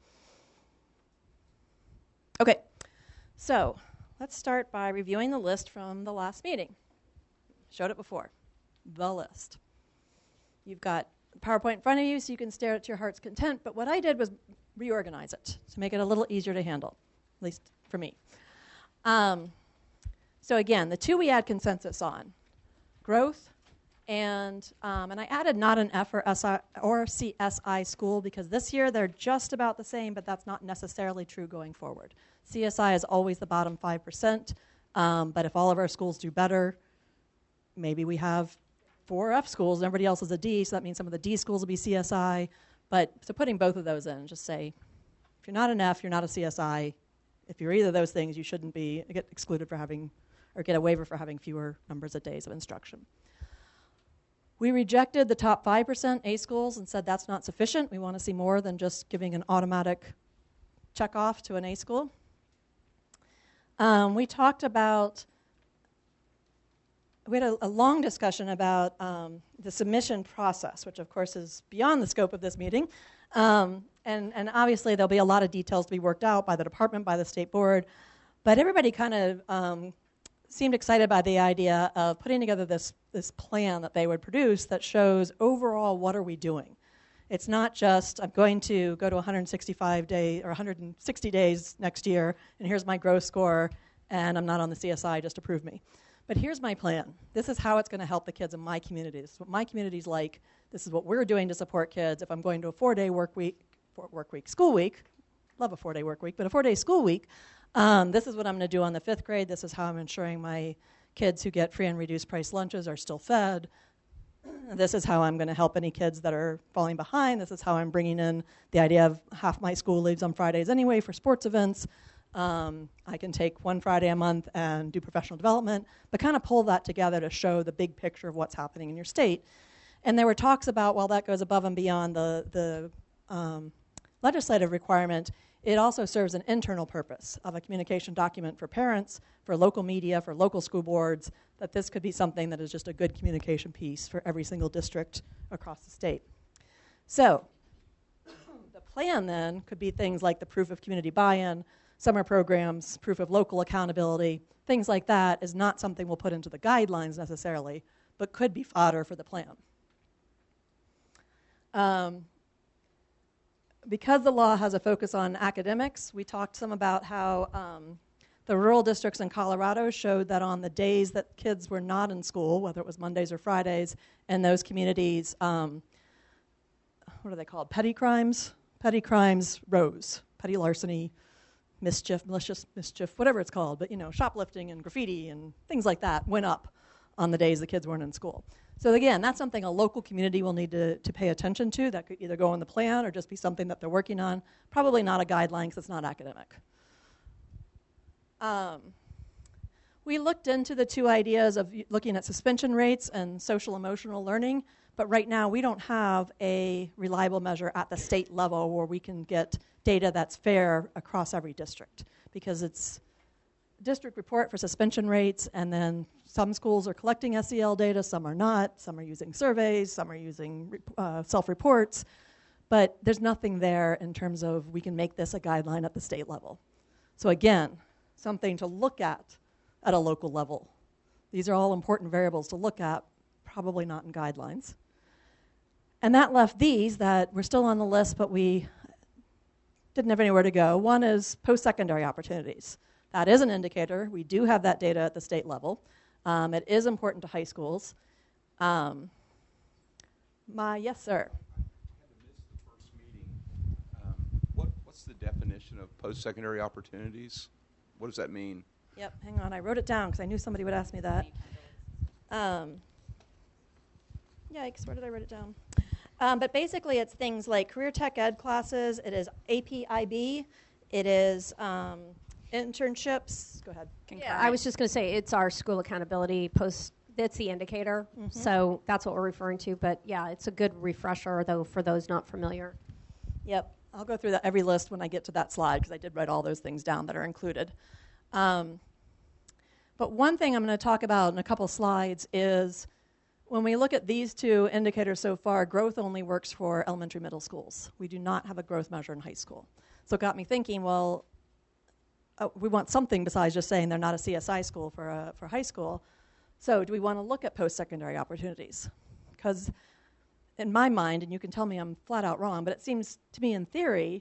Okay, so let's start by reviewing the list from the last meeting. Showed it before, the list. You've got PowerPoint in front of you so you can stare at your heart's content, but what I did was reorganize it to make it a little easier to handle, at least for me. Um, so again, the two we had consensus on, growth and, um, and I added not an F or, S I, or C S I school because this year they're just about the same, but that's not necessarily true going forward. C S I is always the bottom five percent, um, but if all of our schools do better, maybe we have four F schools and everybody else is a D, so that means some of the D schools will be C S I. But so putting both of those in, just say, if you're not an F, you're not a C S I. If you're either of those things, you shouldn't be, get excluded for having, or get a waiver for having fewer numbers of days of instruction. We rejected the top five percent A schools and said that's not sufficient. We want to see more than just giving an automatic check off to an A school. Um, we talked about, we had a, a long discussion about um, the submission process, which of course is beyond the scope of this meeting. Um, and, and obviously there'll be a lot of details to be worked out by the department, by the state board. But everybody kind of um, seemed excited by the idea of putting together this, this plan that they would produce that shows overall what are we doing. It's not just I'm going to go to one hundred sixty-five days or one hundred sixty days next year, and here's my gross score, and I'm not on the C S I, just approve me. But here's my plan. This is how it's going to help the kids in my community. This is what my community's like. This is what we're doing to support kids. If I'm going to a four-day work week, four work week, school week, love a four-day work week, but a four-day school week, Um, this is what I'm going to do on the fifth grade. This is how I'm ensuring my kids who get free and reduced price lunches are still fed. This is how I'm going to help any kids that are falling behind. This is how I'm bringing in the idea of half my school leaves on Fridays anyway for sports events. Um, I can take one Friday a month and do professional development, but kind of pull that together to show the big picture of what's happening in your state. And there were talks about, while that goes above and beyond the, the um, legislative requirement, it also serves an internal purpose of a communication document for parents, for local media, for local school boards, that this could be something that is just a good communication piece for every single district across the state. So the plan then could be things like the proof of community buy-in, summer programs, proof of local accountability, things like that is not something we'll put into the guidelines necessarily, but could be fodder for the plan. Um, because the law has a focus on academics, we talked some about how um, the rural districts in Colorado showed that on the days that kids were not in school, whether it was Mondays or Fridays, in those communities, um, what are they called? Petty crimes? Petty crimes rose. Petty larceny, mischief, malicious mischief, whatever it's called, but you know, shoplifting and graffiti and things like that went up on the days the kids weren't in school. So again, that's something a local community will need to, to pay attention to. That could either go in the plan or just be something that they're working on. Probably not a guideline because it's not academic. Um, we looked into the two ideas of looking at suspension rates and social emotional learning, but right now we don't have a reliable measure at the state level where we can get data that's fair across every district, because it's district report for suspension rates, and then some schools are collecting S E L data, some are not, some are using surveys, some are using uh, self-reports, but there's nothing there in terms of we can make this a guideline at the state level. So again, something to look at at a local level. These are all important variables to look at, probably not in guidelines. And that left these that were still on the list, but we didn't have anywhere to go. One is post-secondary opportunities. That is an indicator. We do have that data at the state level. Um, it is important to high schools. Um, my, yes, sir. Um, what, what's the definition of post-secondary opportunities? What does that mean? Yep, hang on. I wrote it down because I knew somebody would ask me that. Um, yikes, where did I write it down? Um, but basically, it's things like career tech ed classes. It is A P I B. It is um, internships. Go ahead. Yeah, I was just going to say it's our school accountability post. That's the indicator. Mm-hmm. So that's what we're referring to. But yeah, it's a good refresher, though, for those not familiar. Yep. I'll go through that every list when I get to that slide because I did write all those things down that are included. Um, but one thing I'm going to talk about in a couple slides is when we look at these two indicators so far, growth only works for elementary middle schools. We do not have a growth measure in high school. So it got me thinking, well, uh, we want something besides just saying they're not a C S I school for, a, for high school. So do we want to look at post-secondary opportunities? Because in my mind, and you can tell me I'm flat out wrong, but it seems to me in theory,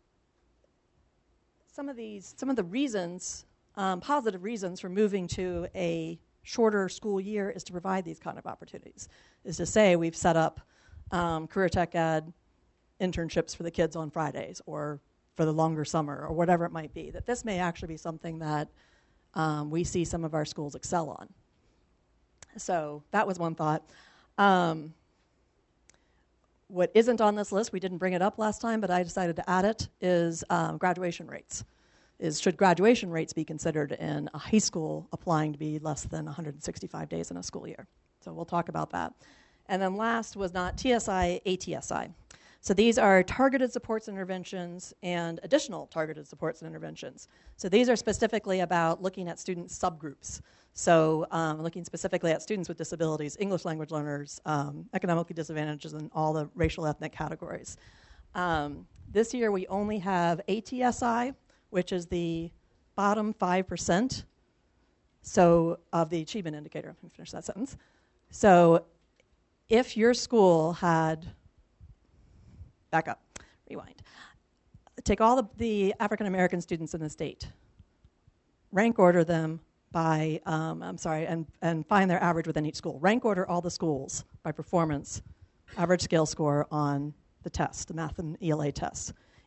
some of these, some of the reasons, um, positive reasons for moving to a shorter school year is to provide these kind of opportunities, is to say we've set up um, career tech ed internships for the kids on Fridays or for the longer summer or whatever it might be, that this may actually be something that um, we see some of our schools excel on. So that was one thought. Um, what isn't on this list, we didn't bring it up last time, but I decided to add it, is um, graduation rates. Is should graduation rates be considered in a high school applying to be less than one hundred sixty-five days in a school year? So we'll talk about that. And then last was not T S I, A T S I. So these are targeted supports and interventions and additional targeted supports and interventions. So these are specifically about looking at student subgroups. So um, looking specifically at students with disabilities, English language learners, um, economically disadvantaged, and all the racial ethnic categories. Um, this year we only have A T S I, which is the bottom five percent so of the achievement indicator. Let me finish that sentence. So if your school had, back up, rewind, take all the, the African American students in the state, rank order them by, um, I'm sorry, and, and find their average within each school. Rank order all the schools by performance, average scale score on the test, the math and E L A tests.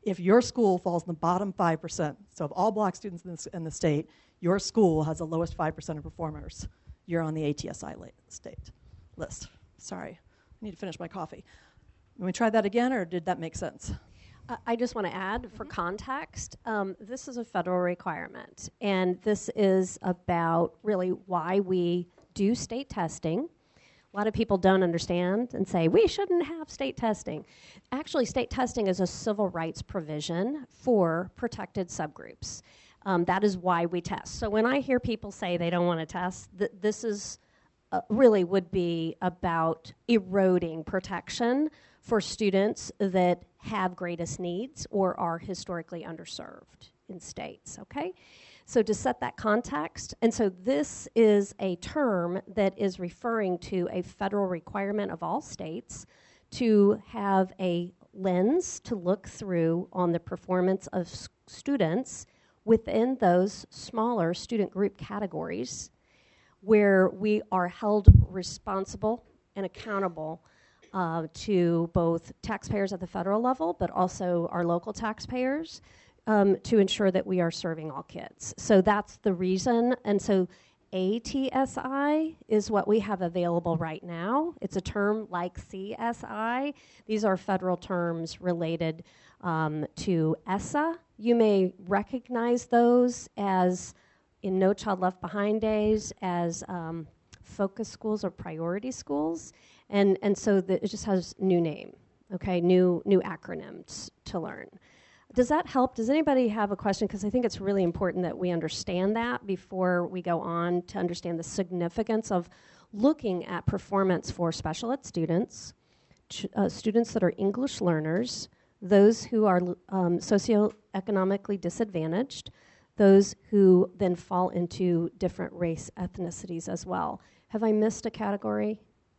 If your school falls in the bottom five percent, so of all black students in, this, in the state, your school has the lowest five percent of performers, you're on the A T S I li- state list. Sorry, I need to finish my coffee. Can we try that again, or did that make sense? Uh, I just want to add, for context, um, this is a federal requirement, and this is about really why we do state testing. A lot of people don't understand and say, we shouldn't have state testing. Actually, state testing is a civil rights provision for protected subgroups. Um, that is why we test. So when I hear people say they don't want to test, th- this is uh, really would be about eroding protection for students that have greatest needs or are historically underserved in states, okay? So to set that context, and so this is a term that is referring to a federal requirement of all states to have a lens to look through on the performance of s- students within those smaller student group categories where we are held responsible and accountable uh, to both taxpayers at the federal level, but also our local taxpayers, um, to ensure that we are serving all kids. So that's the reason. And so A T S I is what we have available right now. It's a term like C S I. These are federal terms related um, to E S S A. You may recognize those as in No Child Left Behind days as um, focus schools or priority schools. And, and so the, it just has new name, okay, new, new acronyms to learn. Does that help? Does anybody have a question? Because I think it's really important that we understand that before we go on to understand the significance of looking at performance for special ed students, ch- uh, students that are English learners, those who are um, socioeconomically disadvantaged, those who then fall into different race ethnicities as well. Have I missed a category?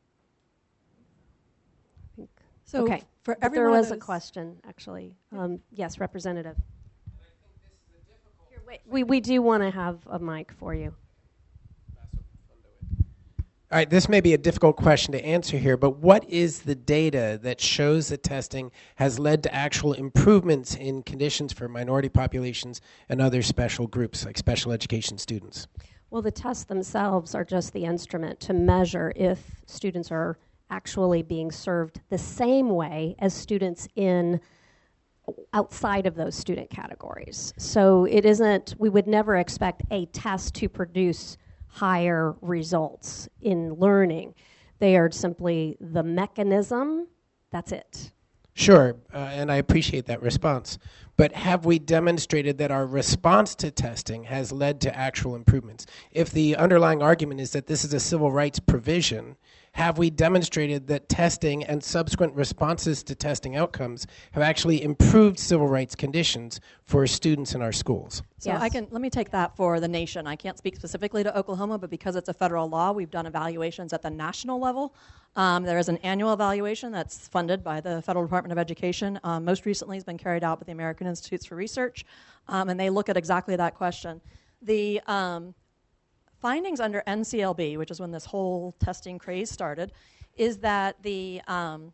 So okay. for But every there one of was a those- question, actually. Um, yes, Representative. Here, wait, we, we do want to have a mic for you. All right, this may be a difficult question to answer here, but what is the data that shows that testing has led to actual improvements in conditions for minority populations and other special groups, like special education students? Well, the tests themselves are just the instrument to measure if students are actually being served the same way as students in outside of those student categories. So it isn't, we would never expect a test to produce higher results in learning. They are simply the mechanism, that's it. Sure, uh, and I appreciate that response. But have we demonstrated that our response to testing has led to actual improvements? If the underlying argument is that this is a civil rights provision, have we demonstrated that testing and subsequent responses to testing outcomes have actually improved civil rights conditions for students in our schools? So I can let me take that for the nation. I can't speak specifically to Oklahoma, but because it's a federal law, we've done evaluations at the national level. Um, there is an annual evaluation that's funded by the Federal Department of Education. Um, most recently has been carried out by the American Institutes for Research, um, and they look at exactly that question. The um, findings under N C L B, which is when this whole testing craze started, is that the um,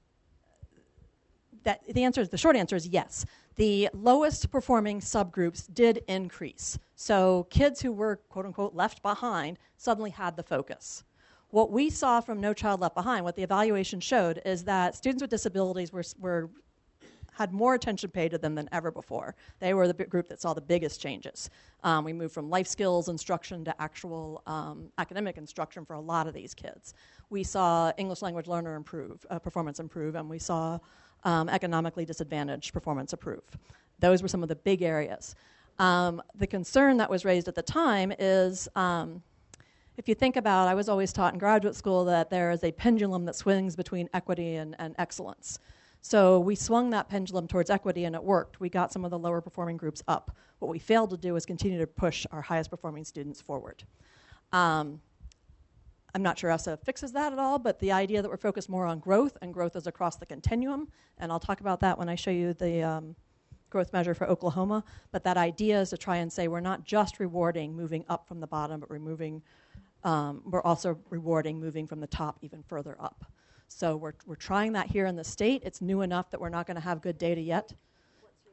that the answer is the short answer is yes. The lowest performing subgroups did increase. So kids who were quote unquote left behind suddenly had the focus. What we saw from No Child Left Behind, what the evaluation showed, is that students with disabilities were were had more attention paid to them than ever before. They were the big group that saw the biggest changes. Um, we moved from life skills instruction to actual um, academic instruction for a lot of these kids. We saw English language learner improve, uh, performance improve, and we saw um, economically disadvantaged performance improve. Those were some of the big areas. Um, the concern that was raised at the time is, um, if you think about, I was always taught in graduate school that there is a pendulum that swings between equity and, and excellence. So we swung that pendulum towards equity, and it worked. We got some of the lower performing groups up. What we failed to do is continue to push our highest performing students forward. Um, I'm not sure E S S A fixes that at all, but the idea that we're focused more on growth, and growth is across the continuum, and I'll talk about that when I show you the um, growth measure for Oklahoma, but that idea is to try and say we're not just rewarding moving up from the bottom, but we're, moving, um, we're also rewarding moving from the top even further up. So we're we're trying that here in the state. It's new enough that we're not going to have good data yet.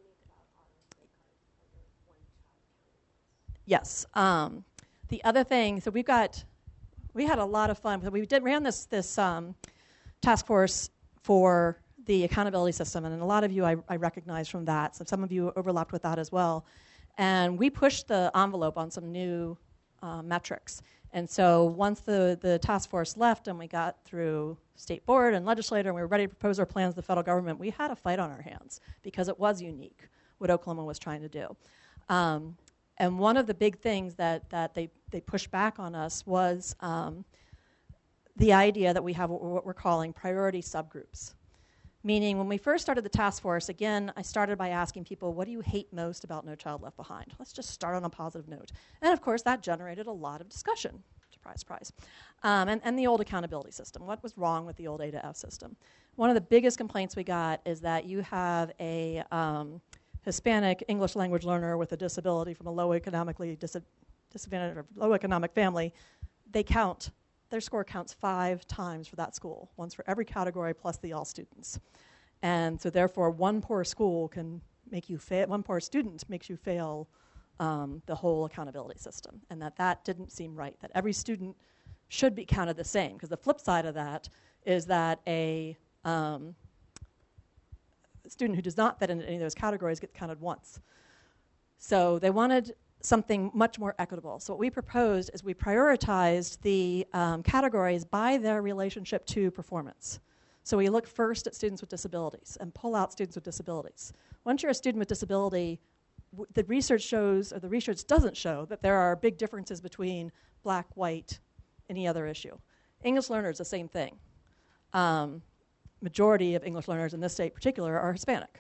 Yes. Um, the other thing, so we've got, we had a lot of fun. We did ran this this um, task force for the accountability system, and a lot of you I, I recognize from that. So some of you overlapped with that as well. And we pushed the envelope on some new uh, metrics. And so once the, the task force left and we got through state board and legislature and we were ready to propose our plans to the federal government, we had a fight on our hands because it was unique what Oklahoma was trying to do. Um, and one of the big things that, that they, they pushed back on us was um, the idea that we have what we're calling priority subgroups. Meaning when we first started the task force, again, I started by asking people, what do you hate most about No Child Left Behind? Let's just start on a positive note. And of course, that generated a lot of discussion. Surprise, surprise. Um, and, and the old accountability system. What was wrong with the old A to F system? One of the biggest complaints we got is that you have a um, Hispanic English language learner with a disability from a low economically dis- disadvantaged or low economic family. They count. Their score counts five times for that school, once for every category plus the all students. And so therefore, one poor school can make you fail, one poor student makes you fail um, the whole accountability system. And that that didn't seem right, that every student should be counted the same. Because the flip side of that is that a um, student who does not fit into any of those categories gets counted once. So they wanted something much more equitable. So what we proposed is we prioritized the um, categories by their relationship to performance. So we look first at students with disabilities and pull out students with disabilities. Once you're a student with disability, w- the research shows, or the research doesn't show, that there are big differences between black, white, any other issue. English learners, the same thing. Um, majority of English learners in this state in particular are Hispanic.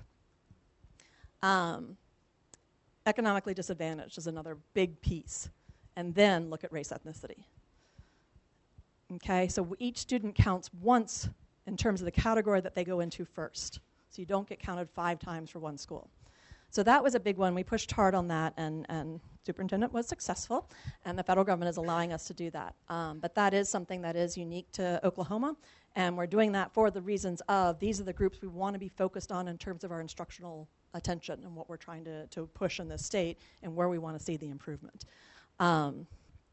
Um, Economically disadvantaged is another big piece. And then look at race ethnicity. Okay, so w- each student counts once in terms of the category that they go into first. So you don't get counted five times for one school. So that was a big one. We pushed hard on that, and, and superintendent was successful, and the federal government is allowing us to do that. Um, but that is something that is unique to Oklahoma, and we're doing that for the reasons of these are the groups we want to be focused on in terms of our instructional attention and what we're trying to, to push in this state and where we want to see the improvement. Um,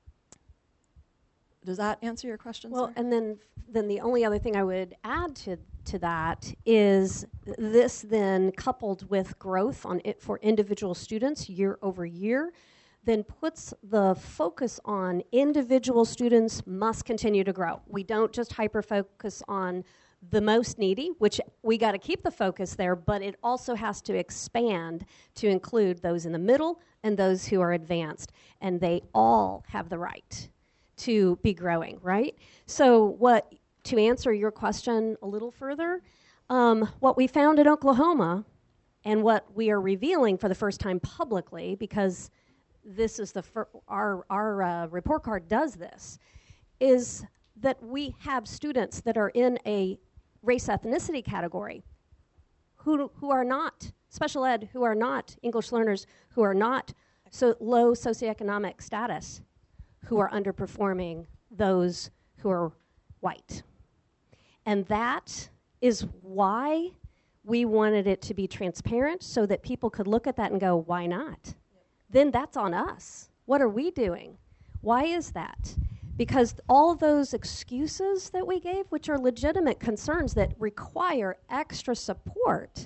does that answer your question, Well, sir? and then then the only other thing I would add to to that is this then coupled with growth on it for individual students year over year, then puts the focus on individual students must continue to grow. We don't just hyper focus on the most needy, which we got to keep the focus there, but it also has to expand to include those in the middle and those who are advanced, and they all have the right to be growing, right? So what, to answer your question a little further, um, what we found in Oklahoma and what we are revealing for the first time publicly, because this is the fir- our, our uh, report card does this, is that we have students that are in a race ethnicity category who who are not special ed, who are not English learners, who are not so low socioeconomic status, who are underperforming those who are white. And that is why we wanted it to be transparent so that people could look at that and go, why not? Yep. Then that's on us. What are we doing? Why is that? Because all those excuses that we gave, which are legitimate concerns that require extra support,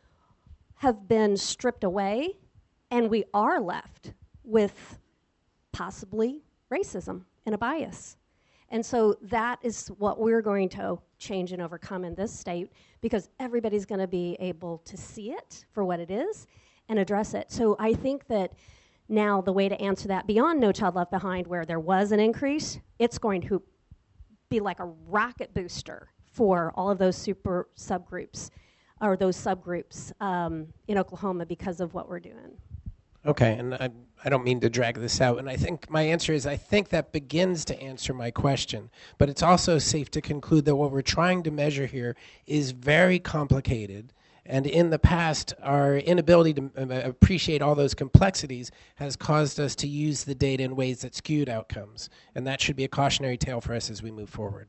have been stripped away, and we are left with possibly racism and a bias. And so that is what we're going to change and overcome in this state, because everybody's going to be able to see it for what it is and address it. So I think that now the way to answer that beyond No Child Left Behind, where there was an increase, it's going to be like a rocket booster for all of those super subgroups, or those subgroups um, in Oklahoma because of what we're doing. Okay, and I, I don't mean to drag this out, and I think my answer is I think that begins to answer my question, but it's also safe to conclude that what we're trying to measure here is very complicated, and in the past, our inability to uh, appreciate all those complexities has caused us to use the data in ways that skewed outcomes, and that should be a cautionary tale for us as we move forward.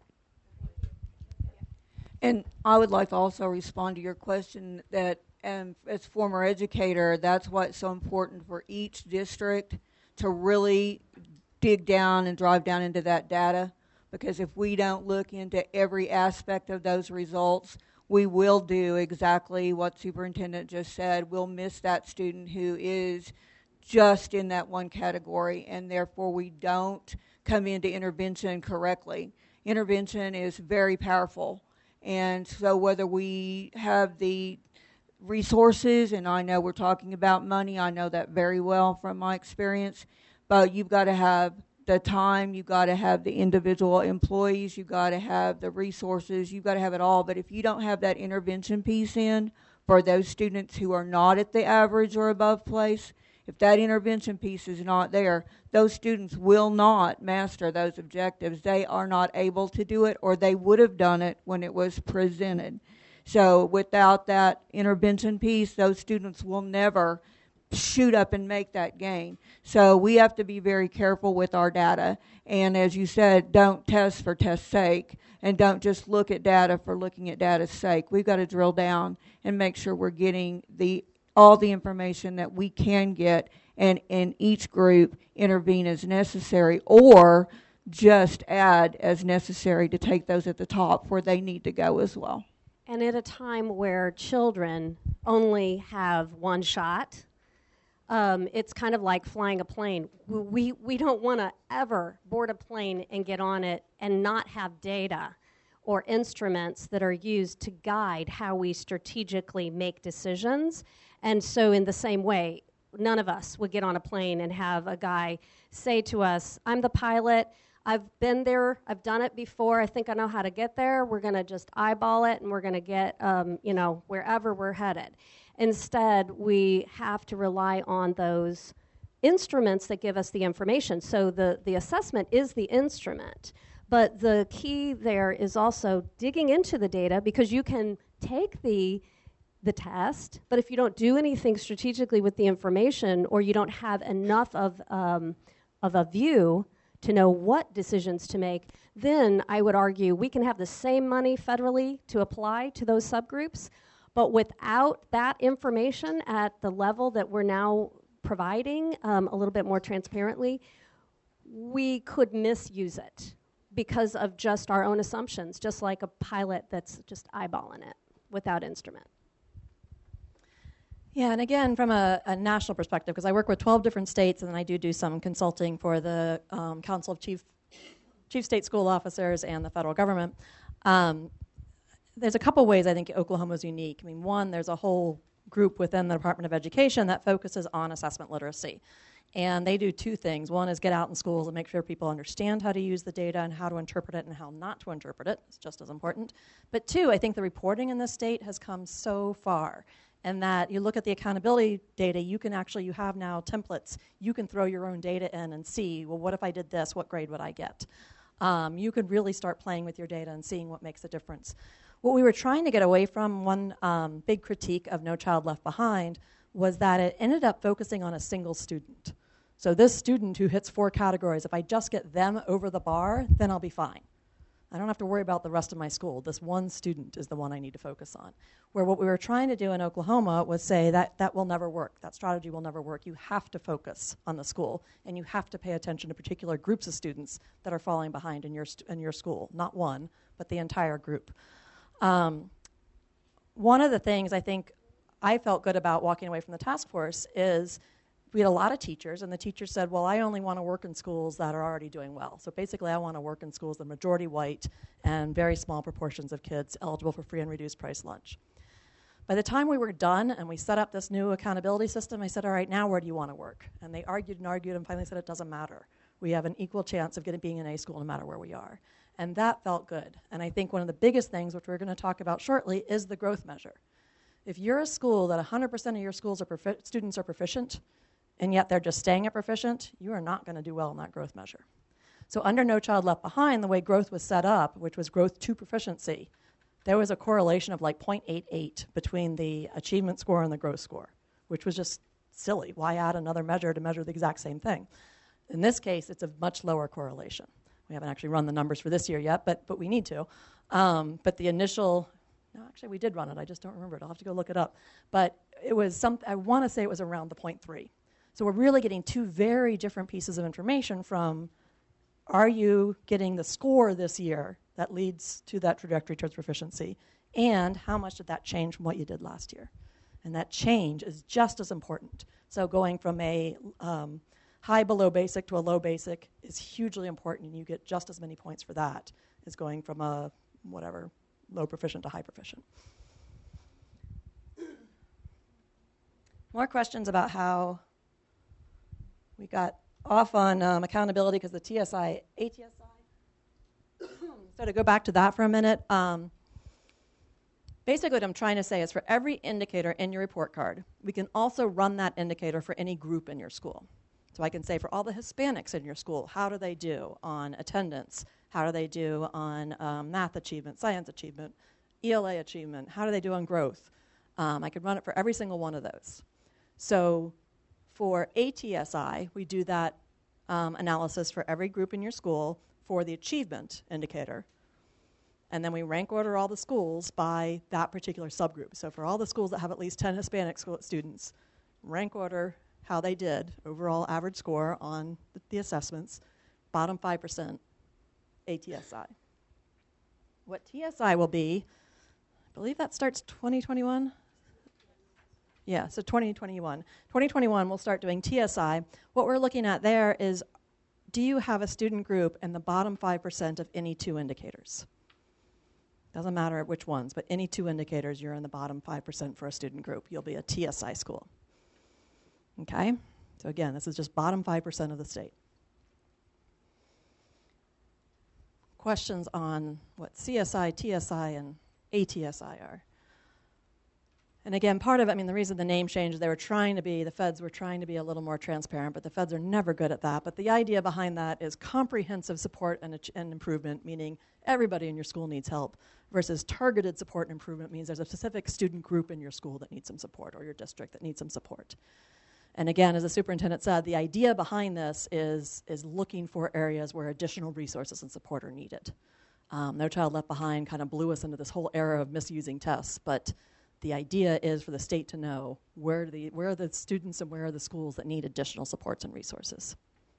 And I would like to also respond to your question that, and as former educator, that's why it's so important for each district to really dig down and drive down into that data, because if we don't look into every aspect of those results, we will do exactly what Superintendent just said. We'll miss that student who is just in that one category, and therefore we don't come into intervention correctly. Intervention is very powerful, and so whether we have the resources, and I know we're talking about money, I know that very well from my experience, but you've got to have the time, you've got to have the individual employees, you've got to have the resources, you've got to have it all. But if you don't have that intervention piece in for those students who are not at the average or above place, if that intervention piece is not there, those students will not master those objectives. They are not able to do it, or they would have done it when it was presented. So without that intervention piece, those students will never shoot up and make that gain. So we have to be very careful with our data. And as you said, don't test for test's sake, and don't just look at data for looking at data's sake. We've got to drill down and make sure we're getting the all the information that we can get, and in each group intervene as necessary, or just add as necessary to take those at the top where they need to go as well. And at a time where children only have one shot, um, it's kind of like flying a plane. We, we don't want to ever board a plane and get on it and not have data or instruments that are used to guide how we strategically make decisions. And so in the same way, none of us would get on a plane and have a guy say to us, I'm the pilot, I've been there, I've done it before, I think I know how to get there, we're going to just eyeball it and we're going to get, um, you know, wherever we're headed. Instead, we have to rely on those instruments that give us the information. So the, the assessment is the instrument, but the key there is also digging into the data, because you can take the the test, but if you don't do anything strategically with the information, or you don't have enough of um, of a view to know what decisions to make, then I would argue we can have the same money federally to apply to those subgroups, but without that information at the level that we're now providing um, a little bit more transparently, we could misuse it because of just our own assumptions, just like a pilot that's just eyeballing it without instrument. Yeah, and again, from a, a national perspective, because I work with twelve different states, and then I do do some consulting for the um, Council of Chief, Chief State School Officers and the federal government. Um, there's a couple ways I think Oklahoma is unique. I mean, one, there's a whole group within the Department of Education that focuses on assessment literacy. And they do two things. One is get out in schools and make sure people understand how to use the data and how to interpret it and how not to interpret it. It's just as important. But two, I think the reporting in this state has come so far. And that you look at the accountability data, you can actually, you have now templates. You can throw your own data in and see, well, what if I did this? What grade would I get? Um, you could really start playing with your data and seeing what makes a difference. What we were trying to get away from, one um, big critique of No Child Left Behind, was that it ended up focusing on a single student. So this student who hits four categories, if I just get them over the bar, then I'll be fine. I don't have to worry about the rest of my school. This one student is the one I need to focus on. Where what we were trying to do in Oklahoma was say that that will never work. That strategy will never work. You have to focus on the school, and you have to pay attention to particular groups of students that are falling behind in your, st- in your school. Not one, but the entire group. Um, one of the things I think I felt good about walking away from the task force is we had a lot of teachers, and the teachers said, well, I only want to work in schools that are already doing well. So basically, I want to work in schools that are majority white and very small proportions of kids eligible for free and reduced price lunch. By the time we were done and we set up this new accountability system, I said, all right, now where do you want to work? And they argued and argued and finally said, it doesn't matter. We have an equal chance of getting being in a school no matter where we are. And that felt good. And I think one of the biggest things, which we're going to talk about shortly, is the growth measure. If you're a school that one hundred percent of your schools are profi- students are proficient, and yet they're just staying at proficient, you are not going to do well in that growth measure. So under No Child Left Behind, the way growth was set up, which was growth to proficiency, there was a correlation of like zero point eight eight between the achievement score and the growth score, which was just silly. Why add another measure to measure the exact same thing? In this case, it's a much lower correlation. We haven't actually run the numbers for this year yet, but but we need to. Um, but the initial, no, actually we did run it. I just don't remember it. I'll have to go look it up. But it was some. I want to say it was around the zero point three. So we're really getting two very different pieces of information from, are you getting the score this year that leads to that trajectory towards proficiency, and how much did that change from what you did last year? And that change is just as important. So going from a um, high below basic to a low basic is hugely important, and you get just as many points for that as going from a whatever, low proficient to high proficient. More questions about how we got off on um, accountability because the T S I, A T S I. So to go back to that for a minute, um, basically what I'm trying to say is for every indicator in your report card, we can also run that indicator for any group in your school. So I can say for all the Hispanics in your school, how do they do on attendance? How do they do on um, math achievement, science achievement, E L A achievement? How do they do on growth? Um, I could run it for every single one of those. So for A T S I, we do that um, analysis for every group in your school for the achievement indicator. And then we rank order all the schools by that particular subgroup. So for all the schools that have at least ten Hispanic school students, rank order how they did, overall average score on the, the assessments, bottom five percent, A T S I. What T S I will be, I believe that starts twenty twenty-one. Yeah, so twenty twenty-one. twenty twenty-one, we'll start doing T S I. What we're looking at there is, do you have a student group in the bottom five percent of any two indicators? Doesn't matter which ones, but any two indicators, you're in the bottom five percent for a student group. You'll be a T S I school. Okay? So again, this is just bottom five percent of the state. Questions on what C S I, T S I, and A T S I are. And again, part of it, I mean, the reason the name changed, they were trying to be, the feds were trying to be a little more transparent, but the feds are never good at that. But the idea behind that is comprehensive support and, ach- and improvement, meaning everybody in your school needs help, versus targeted support and improvement means there's a specific student group in your school that needs some support, or your district that needs some support. And again, as the superintendent said, the idea behind this is, is looking for areas where additional resources and support are needed. Um, No Child Left Behind kind of blew us into this whole era of misusing tests, but the idea is for the state to know where, the, where are the students and where are the schools that need additional supports and resources.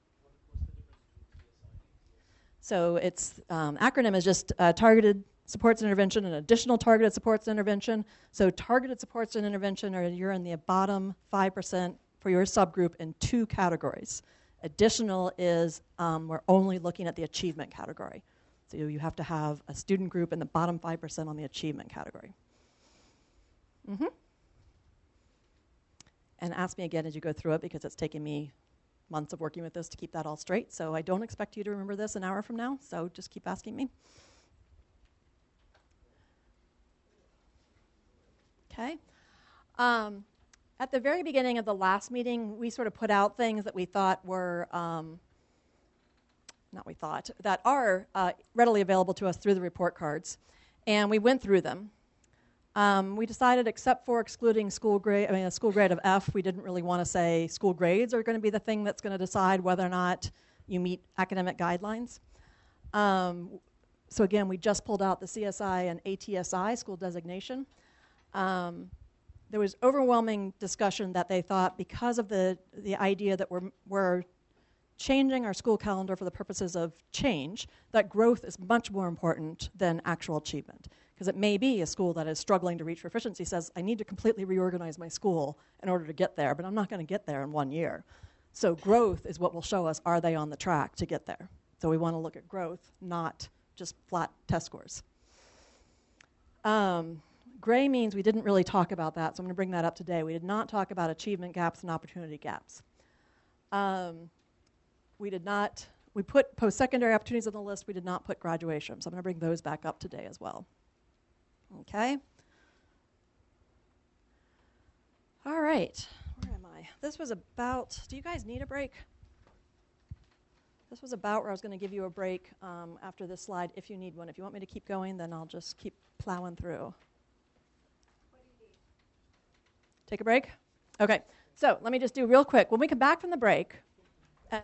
So its um, acronym is just uh, Targeted Supports and Intervention and Additional Targeted Supports and Intervention. So targeted supports and intervention are you're in the bottom five percent for your subgroup in two categories. Additional is um, we're only looking at the achievement category. So you have to have a student group in the bottom five percent on the achievement category. Mm-hmm. And ask me again as you go through it, because it's taken me months of working with this to keep that all straight. So I don't expect you to remember this an hour from now, so just keep asking me. Okay. Um, at the very beginning of the last meeting, we sort of put out things that we thought were, um, not we thought, that are uh, readily available to us through the report cards. And we went through them. Um, we decided, except for excluding school grade, I mean, a school grade of F, we didn't really want to say school grades are going to be the thing that's going to decide whether or not you meet academic guidelines. Um, so again, we just pulled out the C S I and A T S I, school designation. Um, there was overwhelming discussion that they thought because of the, the idea that we're, we're changing our school calendar for the purposes of change, that growth is much more important than actual achievement. Because it may be a school that is struggling to reach proficiency says, I need to completely reorganize my school in order to get there, but I'm not going to get there in one year. So growth is what will show us, are they on the track to get there? So we want to look at growth, not just flat test scores. Um, gray means we didn't really talk about that, so I'm going to bring that up today. We did not talk about achievement gaps and opportunity gaps. Um, we did not, we put post-secondary opportunities on the list, we did not put graduation, so I'm going to bring those back up today as well. Okay. All right. Where am I? This was about, do you guys need a break? This was about where I was going to give you a break um, after this slide if you need one. If you want me to keep going, then I'll just keep plowing through. Take a break? Okay. So let me just do real quick. When we come back from the break, uh,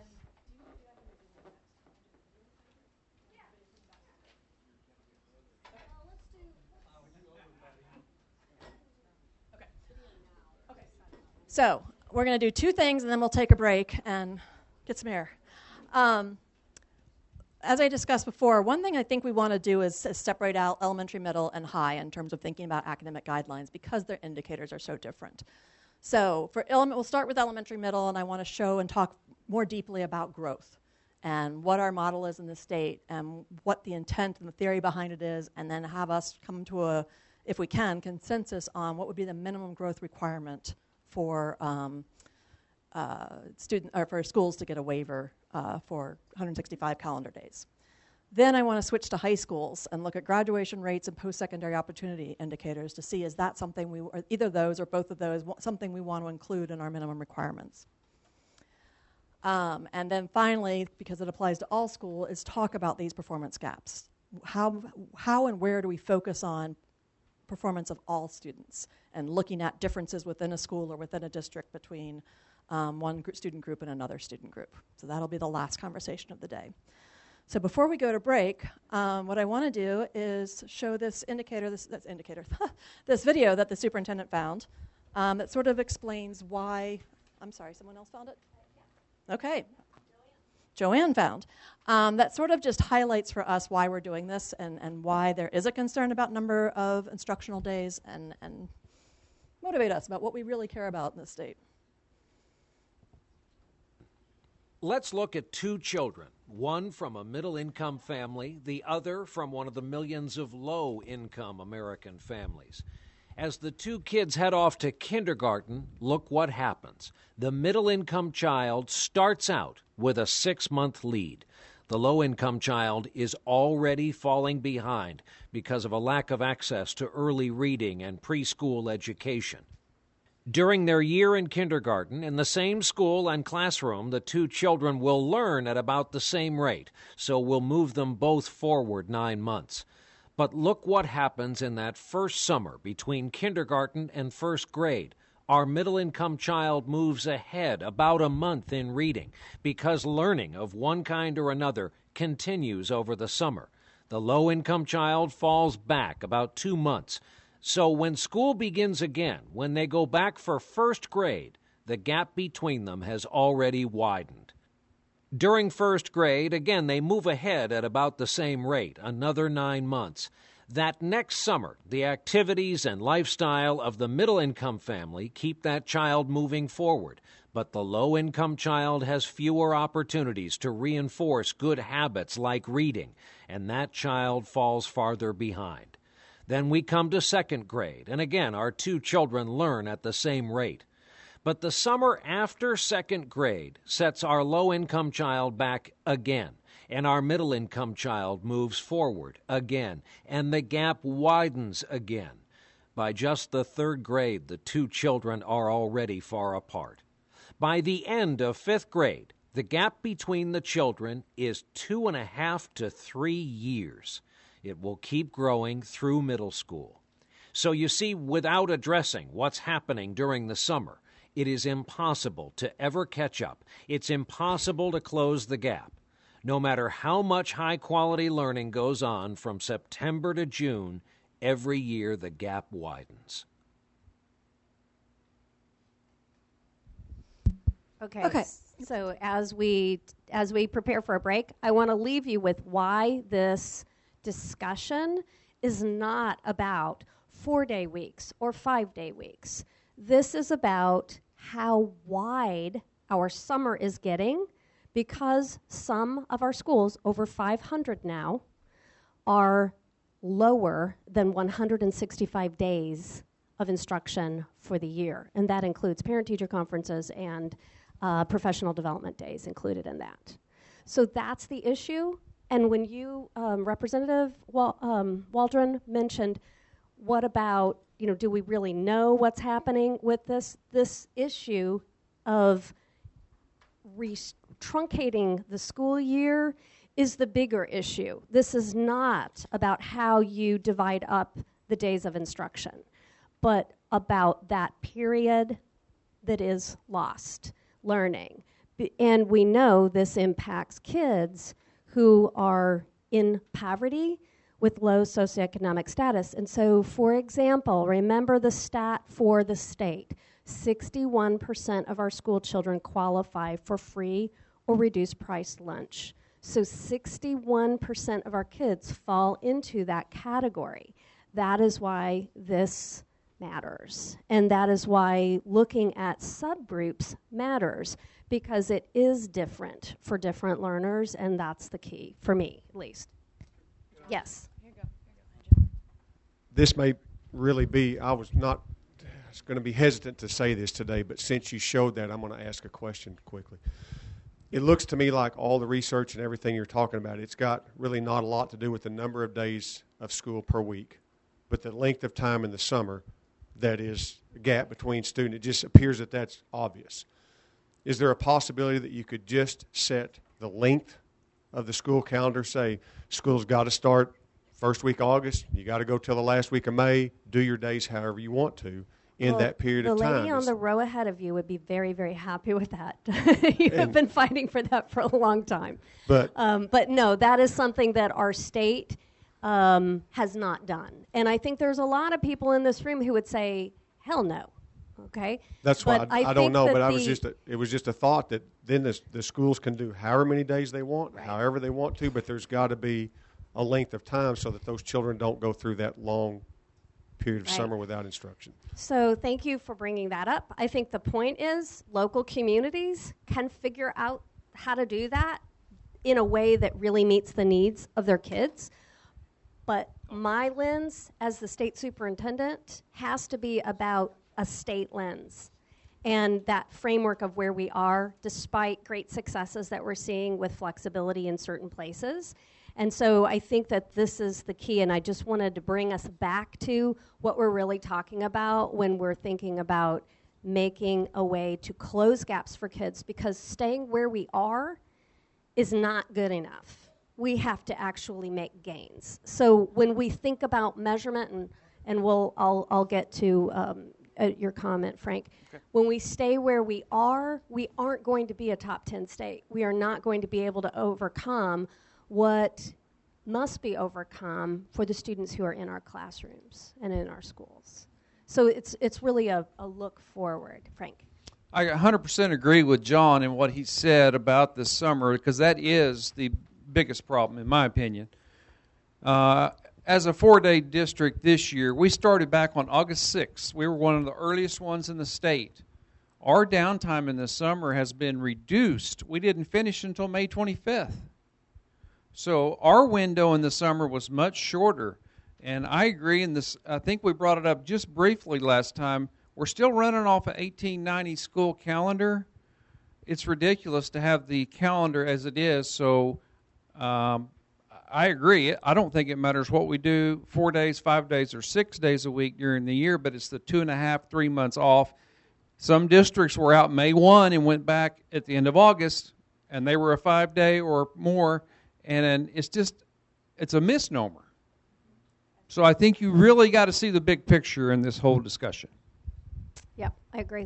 So we're going to do two things, and then we'll take a break and get some air. Um, as I discussed before, one thing I think we want to do is, is separate out elementary, middle, and high in terms of thinking about academic guidelines because their indicators are so different. So for element, we'll start with elementary, middle, and I want to show and talk more deeply about growth and what our model is in the state and what the intent and the theory behind it is, and then have us come to a, if we can, consensus on what would be the minimum growth requirement for um, uh, student or for schools to get a waiver uh, for one hundred sixty-five calendar days. Then I want to switch to high schools and look at graduation rates and post-secondary opportunity indicators to see is that something we, or either those or both of those, something we want to include in our minimum requirements. Um, and then finally, because it applies to all school, is talk about these performance gaps. How, how and where do we focus on performance of all students and looking at differences within a school or within a district between um, one gr- student group and another student group. So that'll be the last conversation of the day. So before we go to break, um, what I want to do is show this indicator, this, this indicator, this video that the superintendent found um, that sort of explains why, I'm sorry, someone else found it? Okay. Joanne found. Um, that sort of just highlights for us why we're doing this and, and why there is a concern about number of instructional days and, and motivate us about what we really care about in this state. Let's look at two children, one from a middle-income family, the other from one of the millions of low-income American families. As the two kids head off to kindergarten, look what happens. The middle-income child starts out with a six-month lead. The low-income child is already falling behind because of a lack of access to early reading and preschool education. During their year in kindergarten, in the same school and classroom, the two children will learn at about the same rate, so we'll move them both forward nine months. But look what happens in that first summer between kindergarten and first grade. Our middle-income child moves ahead about a month in reading because learning of one kind or another continues over the summer. The low-income child falls back about two months. So when school begins again, when they go back for first grade, the gap between them has already widened. During first grade, again, they move ahead at about the same rate, another nine months. That next summer, the activities and lifestyle of the middle-income family keep that child moving forward, but the low-income child has fewer opportunities to reinforce good habits like reading, and that child falls farther behind. Then we come to second grade, and again, our two children learn at the same rate. But the summer after second grade sets our low-income child back again, and our middle-income child moves forward again, and the gap widens again. By just the third grade, the two children are already far apart. By the end of fifth grade, the gap between the children is two and a half to three years. It will keep growing through middle school. So you see, without addressing what's happening during the summer, it is impossible to ever catch up. It's impossible to close the gap. No matter how much high-quality learning goes on from September to June, every year the gap widens. Okay. Okay. So as we as we prepare for a break, I want to leave you with why this discussion is not about four-day weeks or five-day weeks. This is about how wide our summer is getting because some of our schools, over five hundred now, are lower than one hundred sixty-five days of instruction for the year. And that includes parent-teacher conferences and uh, professional development days included in that. So that's the issue. And when you, um, Representative Wal- um, Waldron, mentioned, what about, you know, do we really know what's happening with this? This issue of re- truncating the school year is the bigger issue. This is not about how you divide up the days of instruction, but about that period that is lost learning. B- and we know this impacts kids who are in poverty, with low socioeconomic status. And so, for example, remember the stat for the state. sixty-one percent of our school children qualify for free or reduced price lunch. So sixty-one percent of our kids fall into that category. That is why this matters. And that is why looking at subgroups matters, because it is different for different learners, and that's the key, for me at least. Yes? This may really be, I was not I was going to be hesitant to say this today, but since you showed that, I'm going to ask a question quickly. It looks to me like all the research and everything you're talking about, it's got really not a lot to do with the number of days of school per week, but the length of time in the summer that is a gap between students. It just appears that that's obvious. Is there a possibility that you could just set the length of the school calendar, say school's got to start first week of August, you got to go till the last week of May, do your days however you want to in well, that period of time? The lady on the row ahead of you would be very, very happy with that. You have been fighting for that for a long time. But, um, but no, that is something that our state um, has not done. And I think there's a lot of people in this room who would say, hell no. Okay. That's why I, I, I don't know, but I was just a, it was just a thought that then the, the schools can do however many days they want, right. however they want to, but there's got to be a length of time so that those children don't go through that long period of right. summer without instruction. So thank you for bringing that up. I think the point is local communities can figure out how to do that in a way that really meets the needs of their kids. But my lens as the state superintendent has to be about a state lens and that framework of where we are, despite great successes that we're seeing with flexibility in certain places. And so I think that this is the key, and I just wanted to bring us back to what we're really talking about when we're thinking about making a way to close gaps for kids, because staying where we are is not good enough. We have to actually make gains. So when we think about measurement, and, and we'll, I'll, I'll get to um, uh, your comment, Frank. Okay. When we stay where we are, we aren't going to be a top ten state. We are not going to be able to overcome what must be overcome for the students who are in our classrooms and in our schools. So it's it's really a, a look forward. Frank? I one hundred percent agree with John and what he said about this summer, because that is the biggest problem, in my opinion. Uh, as a four-day district this year, we started back on August sixth. We were one of the earliest ones in the state. Our downtime in the summer has been reduced. We didn't finish until May twenty-fifth. So our window in the summer was much shorter. And I agree, and this, I think we brought it up just briefly last time, we're still running off an eighteen ninety school calendar. It's ridiculous to have the calendar as it is, so um, I agree. I don't think it matters what we do, four days, five days, or six days a week during the year, but it's the two and a half, three months off. Some districts were out May first and went back at the end of August, and they were a five-day or more, and it's just, it's a misnomer. So I think you really got to see the big picture in this whole discussion. Yep, I agree.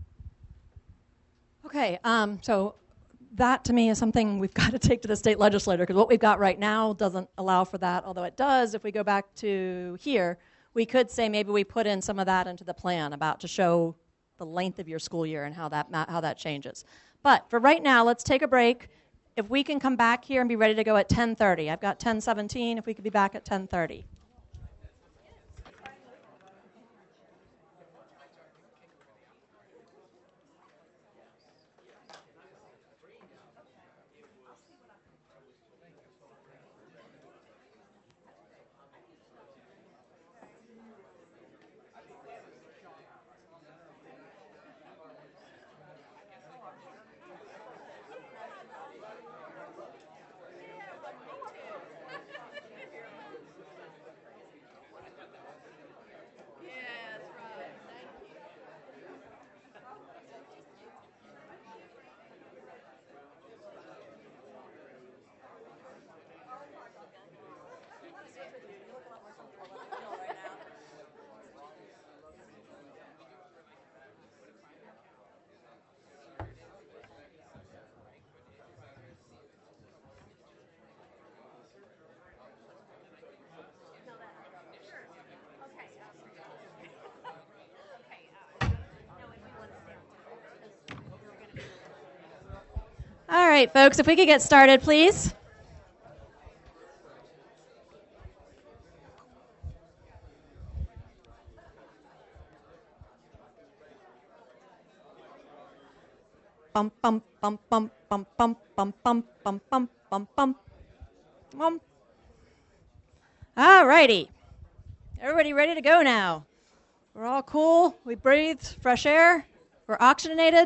Okay, um, so that to me is something we've got to take to the state legislature, because what we've got right now doesn't allow for that, although it does. If we go back to here, we could say maybe we put in some of that into the plan about to show the length of your school year and how that how that changes. But for right now, let's take a break. If we can come back here and be ready to go at ten thirty. I've got ten seventeen. If we could be back at ten thirty. right, folks, if we could get started, please. Bum bum bum bum bum bum bum bum bum bum bum bum bum. All righty. Everybody ready to go now? We're all cool. We breathed fresh air. We're oxygenated.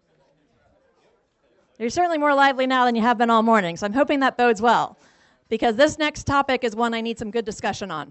You're certainly more lively now than you have been all morning, so I'm hoping that bodes well, because this next topic is one I need some good discussion on.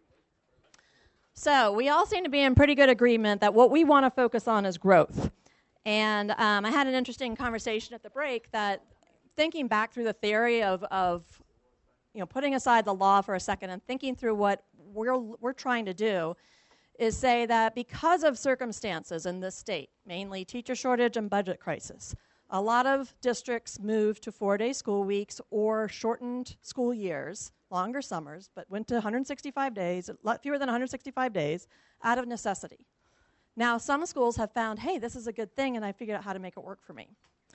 So we all seem to be in pretty good agreement that what we want to focus on is growth. And um, I had an interesting conversation at the break that, thinking back through the theory of, of you know, putting aside the law for a second and thinking through what we're, we're trying to do, is say that because of circumstances in this state, mainly teacher shortage and budget crisis, a lot of districts moved to four-day school weeks or shortened school years, longer summers, but went to one hundred sixty-five days, fewer than one hundred sixty-five days, out of necessity. Now, some schools have found, hey, this is a good thing, and I figured out how to make it work for me.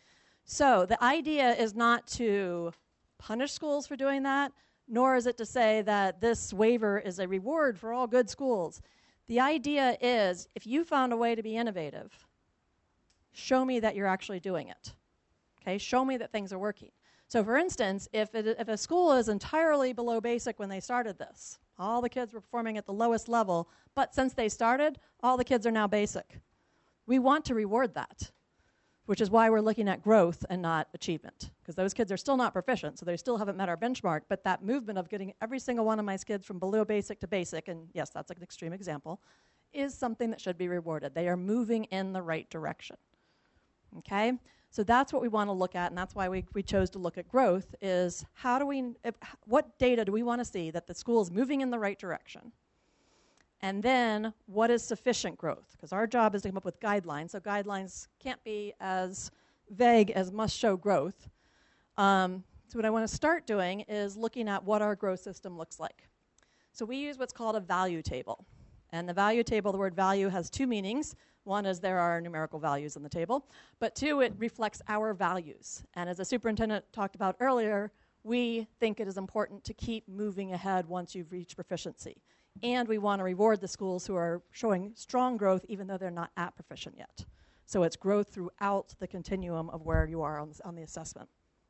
So the idea is not to punish schools for doing that, nor is it to say that this waiver is a reward for all good schools. The idea is, if you found a way to be innovative, show me that you're actually doing it. Okay, show me that things are working. So for instance, if, it, if a school is entirely below basic when they started this, all the kids were performing at the lowest level, but since they started, all the kids are now basic. We want to reward that, which is why we're looking at growth and not achievement, because those kids are still not proficient, so they still haven't met our benchmark, but that movement of getting every single one of my kids from below basic to basic, and yes, that's an extreme example, is something that should be rewarded. They are moving in the right direction. Okay? So that's what we want to look at, and that's why we, we chose to look at growth, is how do we, if, what data do we want to see that the school is moving in the right direction? And then, what is sufficient growth? Because our job is to come up with guidelines, so guidelines can't be as vague as must show growth. Um, so what I want to start doing is looking at what our growth system looks like. So we use what's called a value table. And the value table, the word value has two meanings. One is there are numerical values in the table, but two, it reflects our values. And as the superintendent talked about earlier, we think it is important to keep moving ahead once you've reached proficiency. And we want to reward the schools who are showing strong growth even though they're not at proficient yet. So it's growth throughout the continuum of where you are on, this, on the assessment.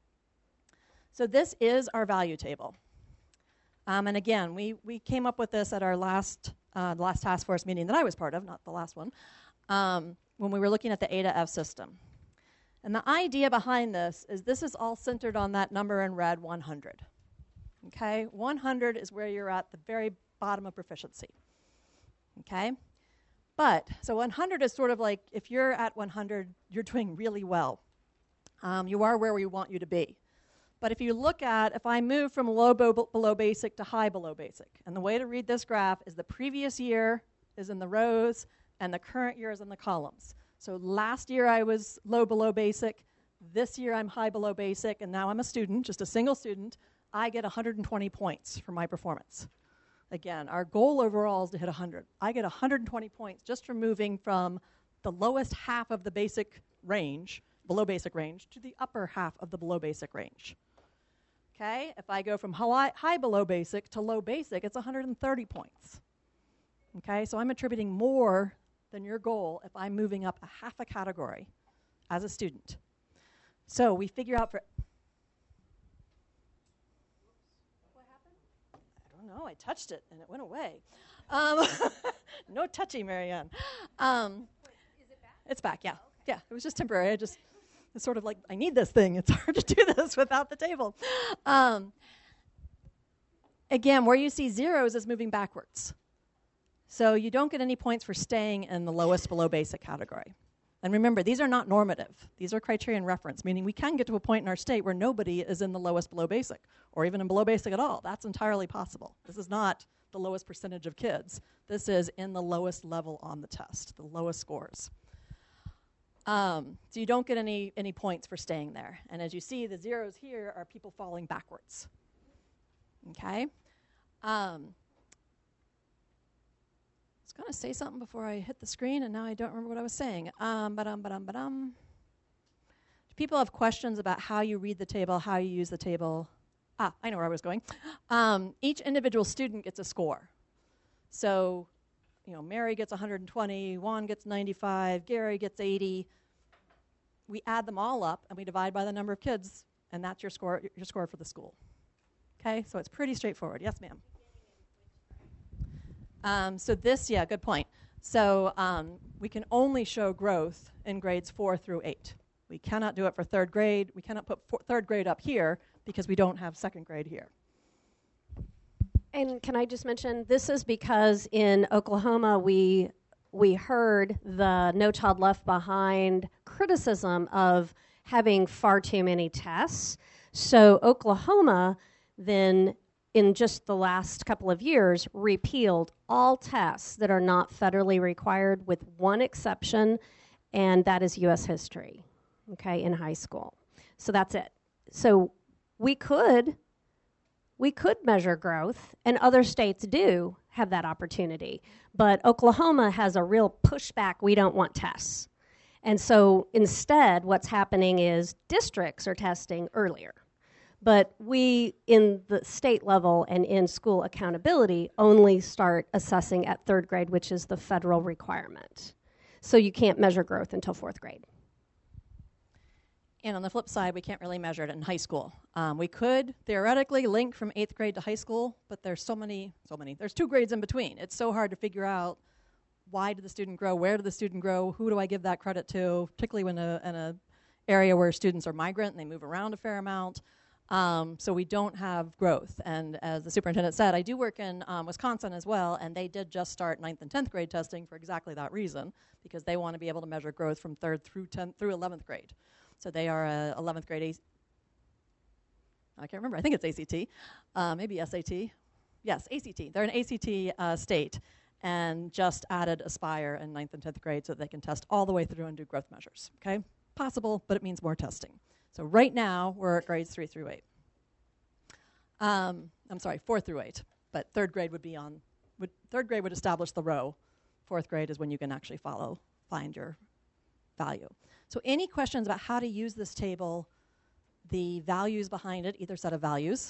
So this is our value table. Um, and again, we, we came up with this at our last, uh, the last task force meeting that I was part of, not the last one. Um, when we were looking at the A to F system. And the idea behind this is this is all centered on that number in red, one hundred. Okay? one hundred is where you're at the very bottom of proficiency. Okay? But, so one hundred is sort of like, if you're at one hundred, you're doing really well. Um, you are where we want you to be. But if you look at, if I move from low bo- below basic to high below basic, and the way to read this graph is the previous year is in the rows, and the current year is in the columns. So last year I was low below basic, this year I'm high below basic, and now I'm a student, just a single student. I get one hundred twenty points for my performance. Again, our goal overall is to hit one hundred. I get one hundred twenty points just for moving from the lowest half of the basic range, below basic range, to the upper half of the below basic range. Okay, if I go from high, high below basic to low basic, it's one hundred thirty points. Okay, so I'm attributing more than your goal if I'm moving up a half a category as a student. So we figure out for... What happened? I don't know. I touched it and it went away. Um, no touching, Marianne. Um, Is it back? It's back, yeah. Oh, okay. Yeah, it was just temporary. I just, it's sort of like, I need this thing. It's hard to do this without the table. Um, again, where you see zeros is moving backwards. So you don't get any points for staying in the lowest below basic category. And remember, these are not normative. These are criterion reference, meaning we can get to a point in our state where nobody is in the lowest below basic, or even in below basic at all. That's entirely possible. This is not the lowest percentage of kids. This is in the lowest level on the test, the lowest scores. Um, so you don't get any, any points for staying there. And as you see, the zeros here are people falling backwards. Okay? Um, I was going to say something before I hit the screen, and now I don't remember what I was saying. Um, ba-dum, ba-dum, ba-dum. If people have questions about how you read the table, how you use the table, ah, I know where I was going. Um, each individual student gets a score. So, you know, Mary gets one hundred twenty, Juan gets ninety-five, Gary gets eighty. We add them all up and we divide by the number of kids, and that's your score, your score for the school. Okay, so it's pretty straightforward. Yes, ma'am. Um, so this, yeah, good point. So um, we can only show growth in grades four through eight. We cannot do it for third grade. We cannot put four, third grade up here because we don't have second grade here. And can I just mention, this is because in Oklahoma we we heard the No Child Left Behind criticism of having far too many tests. So Oklahoma then, in just the last couple of years, repealed all tests that are not federally required with one exception, and that is U S history, okay, in high school. So that's it. So we could, we could measure growth, and other states do have that opportunity. But Oklahoma has a real pushback, we don't want tests. And so instead, what's happening is districts are testing earlier. But we, in the state level and in school accountability, only start assessing at third grade, which is the federal requirement. So you can't measure growth until fourth grade. And on the flip side, we can't really measure it in high school. Um, we could theoretically link from eighth grade to high school, but there's so many, so many, there's two grades in between. It's so hard to figure out why did the student grow, where did the student grow, who do I give that credit to, particularly when a, in an area where students are migrant and they move around a fair amount. Um, so we don't have growth. And as the superintendent said, I do work in um, Wisconsin as well, and they did just start ninth and tenth grade testing for exactly that reason, because they want to be able to measure growth from third through tenth through eleventh grade. So they are a eleventh grade, A- I can't remember, I think it's A C T, uh, maybe S A T. Yes, A C T. They're an A C T uh, state, and just added Aspire in ninth and tenth grade so that they can test all the way through and do growth measures, okay? Possible, but it means more testing. So right now, we're at grades three through eight. Um, I'm sorry, four through eight, but third grade would be on, would, third grade would establish the row. Fourth grade is when you can actually follow, find your value. So any questions about how to use this table, the values behind it, either set of values.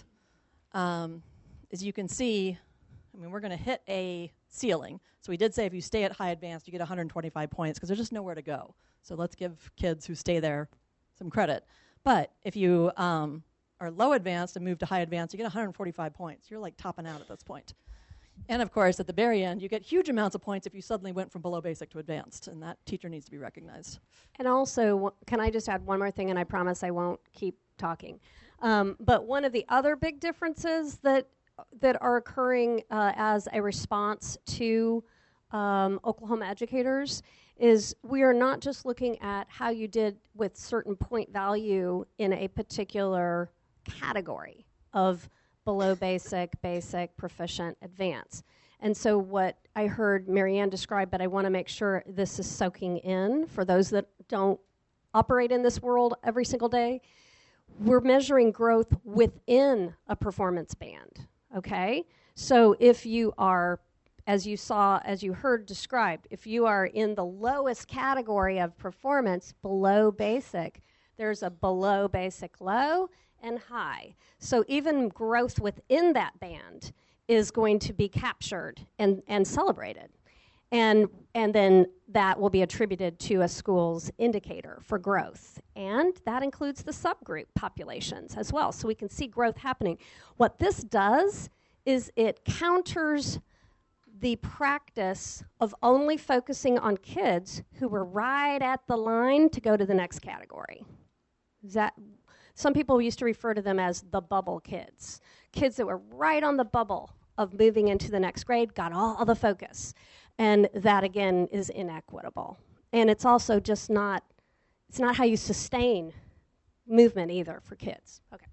Um, as you can see, I mean, we're going to hit a ceiling. So we did say if you stay at high advanced, you get one hundred twenty-five points because there's just nowhere to go. So let's give kids who stay there some credit. But if you um, are low advanced and move to high advanced, you get one hundred forty-five points. You're like topping out at this point. And of course, at the very end, you get huge amounts of points if you suddenly went from below basic to advanced, and that teacher needs to be recognized. And also, can I just add one more thing, and I promise I won't keep talking. Um, but one of the other big differences that that are occurring uh, as a response to um, Oklahoma educators is we are not just looking at how you did with certain point value in a particular category of below basic, basic, proficient, advanced. And so what I heard Marianne describe, but I want to make sure this is soaking in for those that don't operate in this world every single day, we're measuring growth within a performance band, okay? So if you are, as you saw, as you heard described, if you are in the lowest category of performance, below basic, there's a below basic low and high. So even growth within that band is going to be captured and, and celebrated. And, and then that will be attributed to a school's indicator for growth. And that includes the subgroup populations as well. So we can see growth happening. What this does is it counters the practice of only focusing on kids who were right at the line to go to the next category. Is that, some people used to refer to them as the bubble kids. Kids that were right on the bubble of moving into the next grade, got all the focus. And that, again, is inequitable. And it's also just not, it's not how you sustain movement either for kids. Okay.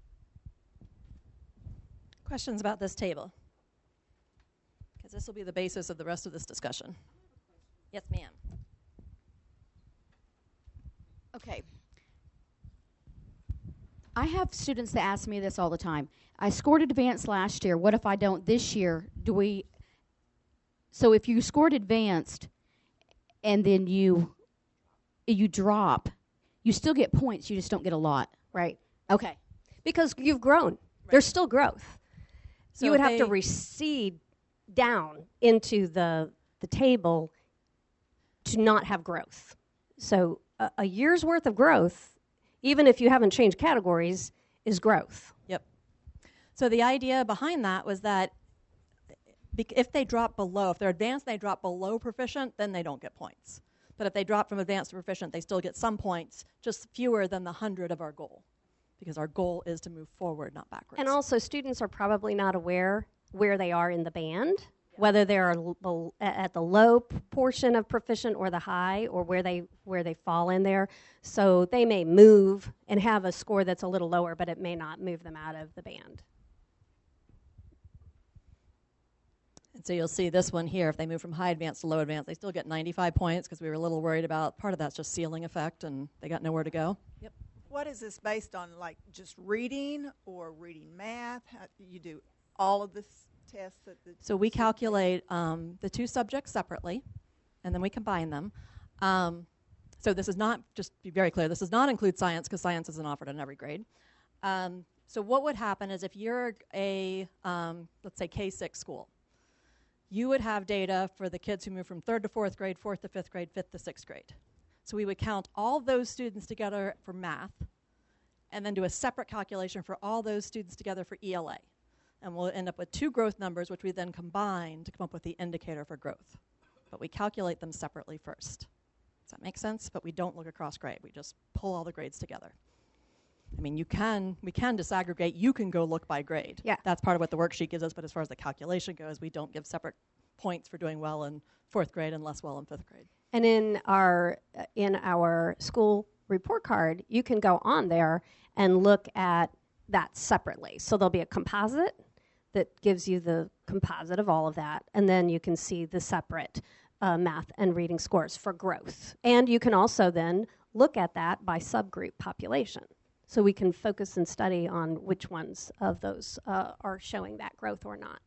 Questions about this table? Because this will be the basis of the rest of this discussion. Yes, ma'am. Okay. I have students that ask me this all the time. I scored advanced last year. What if I don't this year? Do we... So if you scored advanced and then you you drop, You still get points, you just don't get a lot. Right. Okay. Because you've grown. There's still growth. So you would have they- to recede down into the the table to not have growth. So a, a year's worth of growth, even if you haven't changed categories, is growth. Yep. So the idea behind that was that bec- if they drop below, if they're advanced and they drop below proficient, then they don't get points. But if they drop from advanced to proficient, they still get some points, just fewer than the one hundred of our goal, because our goal is to move forward, not backwards. And also, students are probably not aware where they are in the band, whether they're l- l- at the low p- portion of proficient or the high, or where they where they fall in there. So they may move and have a score that's a little lower, but it may not move them out of the band. And so you'll see this one here, if they move from high advanced to low advanced, they still get ninety-five points because we were a little worried about part of that's just ceiling effect and they got nowhere to go. Yep. What is this based on, like just reading or reading math? How, you do all of this tests? That the So we calculate um, the two subjects separately, and then we combine them. Um, so this is not, just to be very clear, this does not include science because science isn't offered in every grade. Um, so what would happen is if you're a, um, let's say, K six school, you would have data for the kids who move from third to fourth grade, fourth to fifth grade, fifth to sixth grade. So we would count all those students together for math and then do a separate calculation for all those students together for E L A. And we'll end up with two growth numbers, which we then combine to come up with the indicator for growth. But we calculate them separately first. Does that make sense? But we don't look across grade. We just pull all the grades together. I mean, you can, we can disaggregate. You can go look by grade. Yeah. That's part of what the worksheet gives us, but as far as the calculation goes, we don't give separate points for doing well in fourth grade and less well in fifth grade. And in our uh, in our school report card, you can go on there and look at that separately. So there'll be a composite that gives you the composite of all of that, and then you can see the separate uh, math and reading scores for growth. And you can also then look at that by subgroup population. So we can focus and study on which ones of those uh, are showing that growth or not.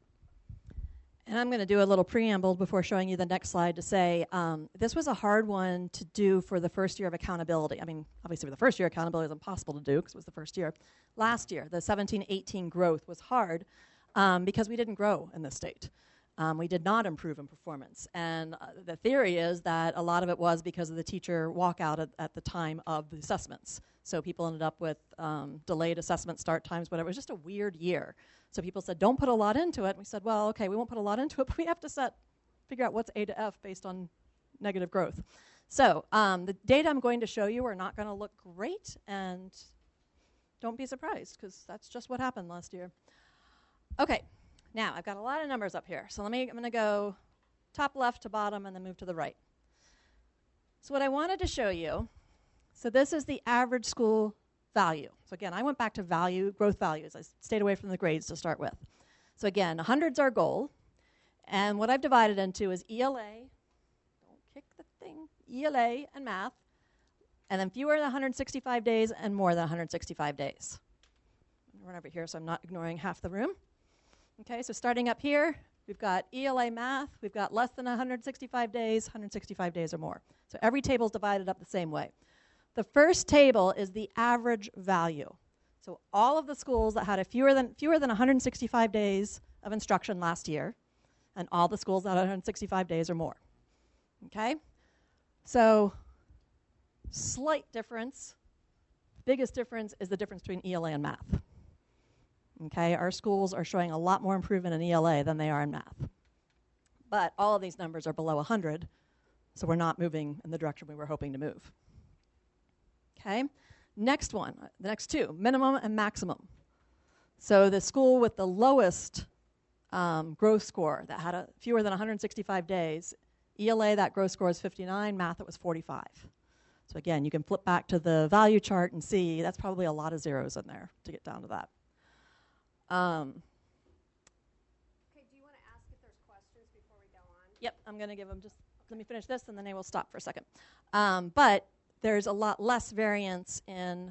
And I'm going to do a little preamble before showing you the next slide to say um, this was a hard one to do for the first year of accountability. I mean, obviously, for the first year, accountability is impossible to do because it was the first year. Last year, the seventeen eighteen growth was hard um, because we didn't grow in this state. Um, we did not improve in performance. And uh, the theory is that a lot of it was because of the teacher walkout at, at the time of the assessments. So people ended up with um, delayed assessment start times, whatever. It was just a weird year. So people said, don't put a lot into it. And we said, well, okay, we won't put a lot into it, but we have to set, figure out what's A to F based on negative growth. So um, the data I'm going to show you are not going to look great, and don't be surprised, because that's just what happened last year. Okay, now I've got a lot of numbers up here. So let me, I'm going to go top left to bottom and then move to the right. So what I wanted to show you, so this is the average school value. So again, I went back to value, growth values. I stayed away from the grades to start with. So again, one hundred's our goal. And what I've divided into is E L A, don't kick the thing, E L A and math, and then fewer than one hundred sixty-five days and more than one hundred sixty-five days. I'm going to run over here so I'm not ignoring half the room. Okay, so starting up here, we've got E L A math, we've got less than one hundred sixty-five days, one hundred sixty-five days or more. So every table is divided up the same way. The first table is the average value. So all of the schools that had a fewer than fewer than one hundred sixty-five days of instruction last year, and all the schools that had one hundred sixty-five days or more. Okay? So slight difference. Biggest difference is the difference between E L A and math. Okay? Our schools are showing a lot more improvement in E L A than they are in math. But all of these numbers are below one hundred, so we're not moving in the direction we were hoping to move. Okay, next one, the next two, minimum and maximum. So the school with the lowest um, growth score that had a fewer than one hundred sixty-five days, E L A, that growth score is fifty-nine, math, it was forty-five. So again, you can flip back to the value chart and see that's probably a lot of zeros in there to get down to that. Um, okay, do you want to ask if there's questions before we go on? Yep, I'm going to give them just, let me finish this and then I will stop for a second. Um, but there's a lot less variance in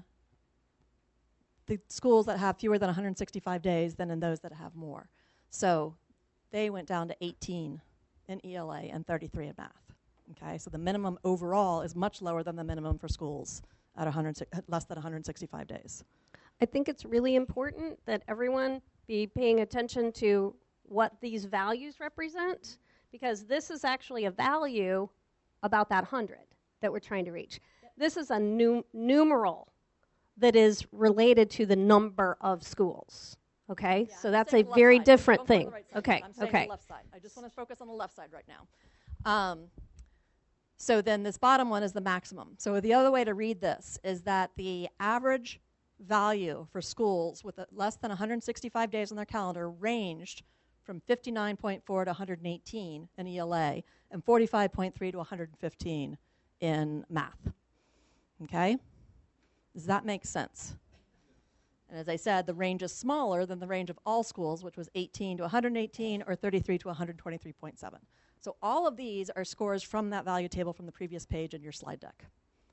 the schools that have fewer than one hundred sixty-five days than in those that have more. So they went down to eighteen in E L A and thirty-three in math. Okay, so the minimum overall is much lower than the minimum for schools at one hundred, less than one hundred sixty-five days. I think it's really important that everyone be paying attention to what these values represent, because this is actually a value about that one hundred that we're trying to reach. Yep. This is a num- numeral that is related to the number of schools. Okay, yeah, so that's a very side. different thing. Right okay, I'm saying okay. The left side. I just want to focus on the left side right now. Um, so then this bottom one is the maximum. So the other way to read this is that the average value for schools with a, less than one hundred sixty-five days on their calendar ranged from fifty-nine point four to one hundred eighteen in E L A and forty-five point three to one hundred fifteen in math. Okay? Does that make sense? And as I said, the range is smaller than the range of all schools, which was eighteen to one hundred eighteen or thirty-three to one hundred twenty-three point seven. So all of these are scores from that value table from the previous page in your slide deck.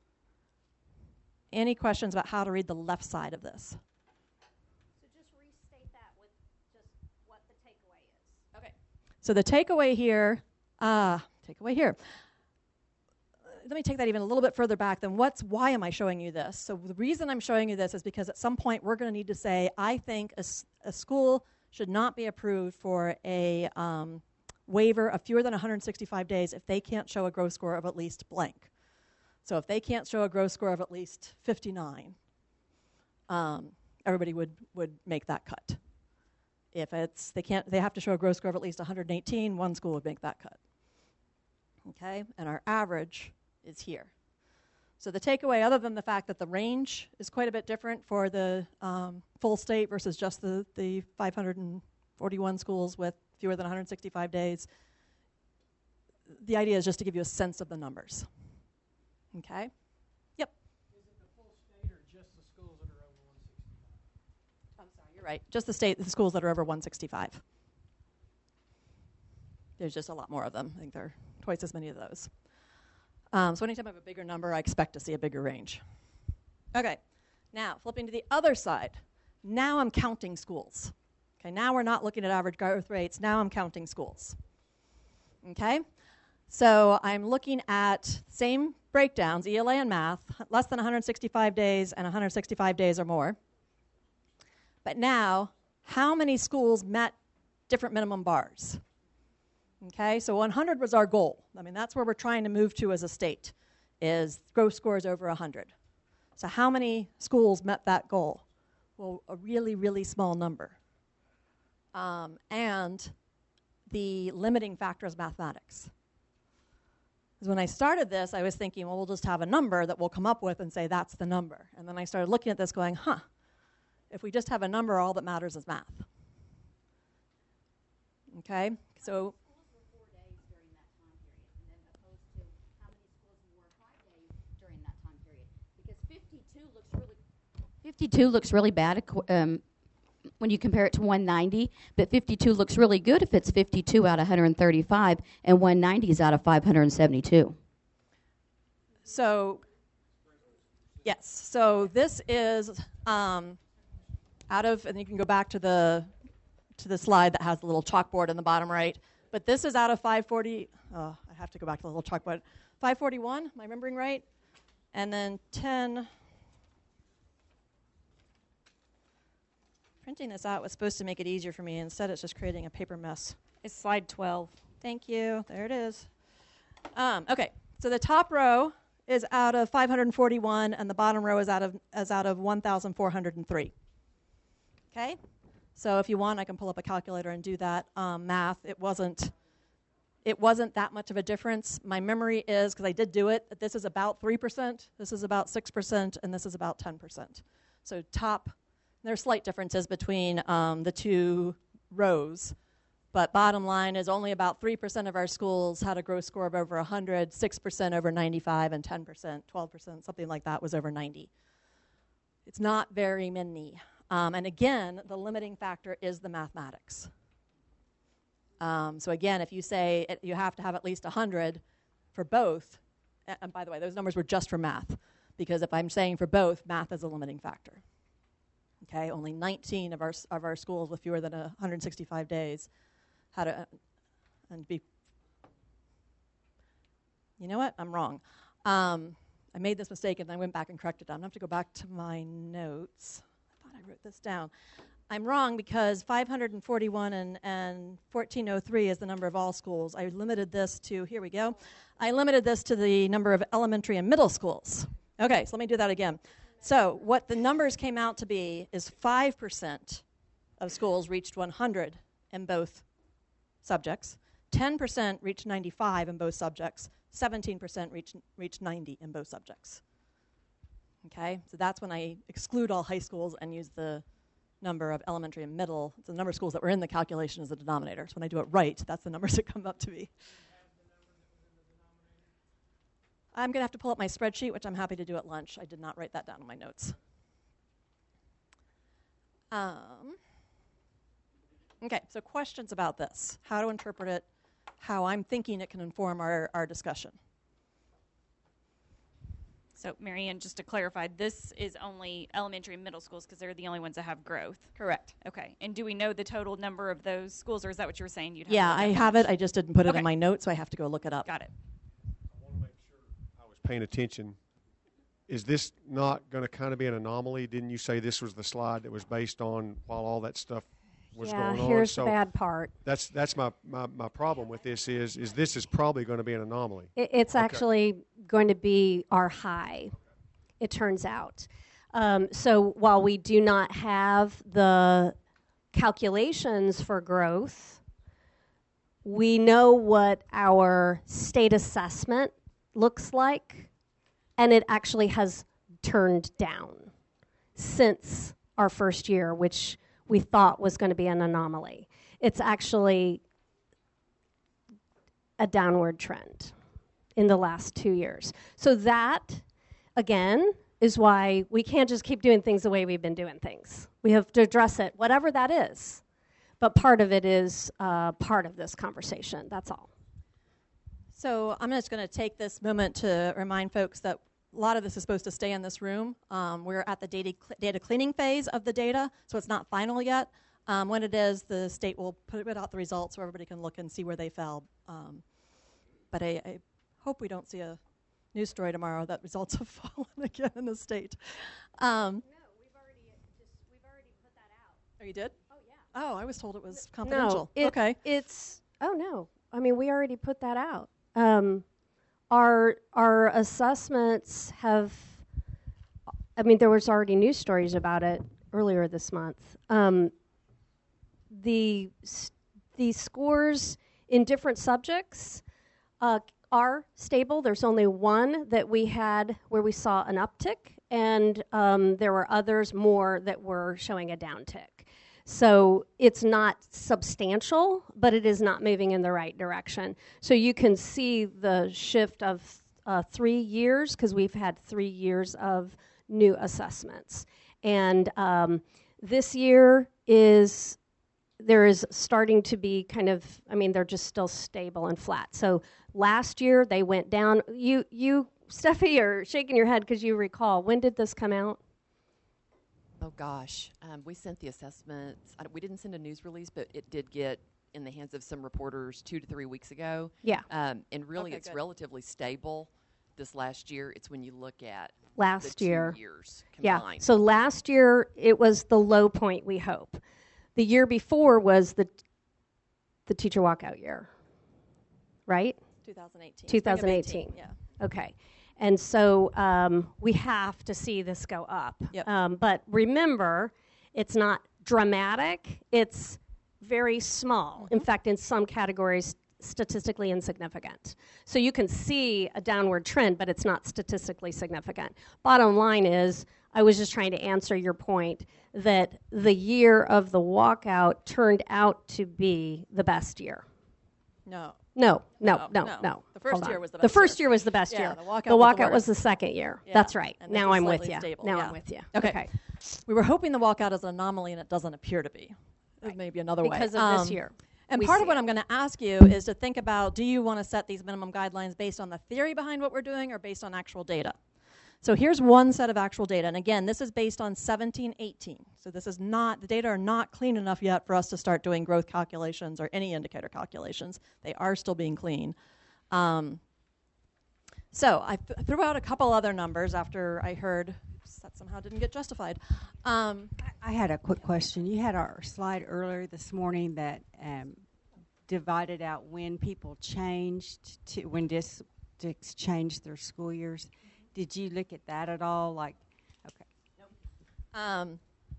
Any questions about how to read the left side of this? So just restate that with just what the takeaway is. Okay. So the takeaway here, uh, takeaway here. Let me take that even a little bit further back. Then what's, why am I showing you this? So the reason I'm showing you this is because at some point we're going to need to say, I think a, a school should not be approved for a um, waiver of fewer than one hundred sixty-five days if they can't show a gross score of at least blank. So if they can't show a gross score of at least fifty-nine, um, everybody would, would make that cut. If it's, they can't, they have to show a gross score of at least one hundred eighteen, one school would make that cut. Okay, and our average is here. So the takeaway, other than the fact that the range is quite a bit different for the um, full state versus just the, the five hundred forty-one schools with fewer than one hundred sixty-five days, the idea is just to give you a sense of the numbers. Okay? Yep. Is it the full state or just the schools that are over one sixty-five? I'm sorry, you're right. Just the state, the schools that are over one sixty-five. There's just a lot more of them. I think there are twice as many of those. Um, so anytime I have a bigger number, I expect to see a bigger range. Okay, now flipping to the other side. Now I'm counting schools. Okay, now we're not looking at average growth rates. Now I'm counting schools. Okay, so I'm looking at same breakdowns, E L A and math, less than one hundred sixty-five days and one hundred sixty-five days or more. But now, how many schools met different minimum bars? Okay, so one hundred was our goal. I mean, that's where we're trying to move to as a state, is gross scores over one hundred. So how many schools met that goal? Well, a really, really small number. Um, and the limiting factor is mathematics. Because when I started this, I was thinking, well, we'll just have a number that we'll come up with and say that's the number. And then I started looking at this going, huh, if we just have a number, all that matters is math. Okay, so... fifty-two looks really bad um, when you compare it to one ninety, but fifty-two looks really good if it's fifty-two out of one hundred thirty-five, and one ninety is out of five hundred seventy-two. So, yes. So this is um, out of, and you can go back to the to the slide that has the little chalkboard in the bottom right. But this is out of five forty. Oh, I have to go back to the little chalkboard. five forty-one. Am I remembering right? And then ten. Printing this out was supposed to make it easier for me. Instead, it's just creating a paper mess. It's slide twelve. Thank you. There it is. Um, okay, so the top row is out of five hundred forty-one, and the bottom row is out of is out of one thousand four hundred three. Okay, so if you want, I can pull up a calculator and do that um, math. It wasn't it wasn't that much of a difference. My memory is, because I did do it, this is about three percent, this is about six percent, and this is about ten percent. So top. There are slight differences between um, the two rows, but bottom line is only about three percent of our schools had a gross score of over one hundred, six percent over ninety-five, and ten percent, twelve percent, something like that was over ninety. It's not very many. Um, and again, the limiting factor is the mathematics. Um, so again, if you say it, you have to have at least one hundred for both, and by the way, those numbers were just for math, because if I'm saying for both, math is a limiting factor. Okay, only nineteen of our of our schools with fewer than one hundred sixty-five days had a, and be, you know what, I'm wrong. Um, I made this mistake and then I went back and corrected it. I'm going to have to go back to my notes. I thought I wrote this down. I'm wrong because five hundred forty-one and, and fourteen oh three is the number of all schools. I limited this to, here we go, I limited this to the number of elementary and middle schools. Okay, so let me do that again. So what the numbers came out to be is five percent of schools reached one hundred in both subjects, ten percent reached ninety-five in both subjects, seventeen percent reached, reached ninety in both subjects. Okay, so that's when I exclude all high schools and use the number of elementary and middle, the number of schools that were in the calculation as the denominator. So when I do it right, that's the numbers that come up to be. I'm going to have to pull up my spreadsheet, which I'm happy to do at lunch. I did not write that down in my notes. Um, okay, so questions about this. How to interpret it, how I'm thinking it can inform our, our discussion. So, Marianne, just to clarify, this is only elementary and middle schools because they're the only ones that have growth. Correct. Okay. And do we know the total number of those schools, or is that what you were saying? You'd have Yeah, to look I up have lunch? it. I just didn't put it Okay. in my notes, so I have to go look it up. Got it. I was paying attention. Is this not going to kind of be an anomaly? Didn't you say this was the slide that was based on while all that stuff was Yeah, going on? here's So the bad part. That's that's my, my, my problem with this is is this is probably going to be an anomaly. It, it's Okay. actually going to be our high, it turns out. Um, so while we do not have the calculations for growth, we know what our state assessment looks like, and it actually has turned down since our first year, which we thought was going to be an anomaly. It's actually a downward trend in the last two years. So that, again, is why we can't just keep doing things the way we've been doing things. We have to address it, whatever that is. But part of it is uh, part of this conversation. That's all. So I'm just going to take this moment to remind folks that a lot of this is supposed to stay in this room. Um, we're at the data, cl- data cleaning phase of the data, so it's not final yet. Um, when it is, the state will put, put out the results so everybody can look and see where they fell. Um, but I, I hope we don't see a news story tomorrow that results have fallen again in the state. Um, no, we've already just, we've already put that out. Oh, you did? Oh, yeah. Oh, I was told it was confidential. No, it, okay. It's, oh, no. I mean, we already put that out. Um, our our assessments have, I mean, there was already news stories about it earlier this month. Um, the the scores in different subjects uh, are stable. There's only one that we had where we saw an uptick, and um, there were others more that were showing a downtick. So it's not substantial, but it is not moving in the right direction. So you can see the shift of uh, three years, because we've had three years of new assessments. And um, this year is, there is starting to be kind of, I mean, they're just still stable and flat. So last year they went down. You, you Steffi, are shaking your head because you recall. When did this come out? Oh, gosh. Um, we sent the assessments. I, we didn't send a news release, but it did get in the hands of some reporters two to three weeks ago. Yeah. Um, and really, Okay, it's good. relatively stable this last year. It's when you look at Last the year. two years Yeah. combined. So last year, it was the low point, we hope. The year before was the the teacher walkout year, right? twenty eighteen. twenty eighteen. Yeah. Okay. And so um, we have to see this go up. Yep. Um, but remember, it's not dramatic. It's very small. Mm-hmm. In fact, in some categories, statistically insignificant. So you can see a downward trend, but it's not statistically significant. Bottom line is, I was just trying to answer your point that the year of the walkout turned out to be the best year. No. No, no, No, no, no. no. The first Hold year on. was the The best first year. year was the best Yeah, year. the walkout the was the walkout was worst. the second year. Yeah, That's right. and this Now is I'm with slightly you. stable, Now yeah. I'm with you. Okay. Okay. We were hoping the walkout is an anomaly, and it doesn't appear to be. Right. Maybe another way. Because of this year. And We part see of what it. I'm going to ask you is to think about, do you want to set these minimum guidelines based on the theory behind what we're doing or based on actual data? So here's one set of actual data. And again, this is based on seventeen eighteen. So this is not, the data are not clean enough yet for us to start doing growth calculations or any indicator calculations. They are still being clean. Um, So I th- threw out a couple other numbers after I heard that somehow didn't get justified. Um, I had a quick question. You had our slide earlier this morning that um, divided out when people changed to when districts changed their school years. Did you look at that at all? Like, okay. Um,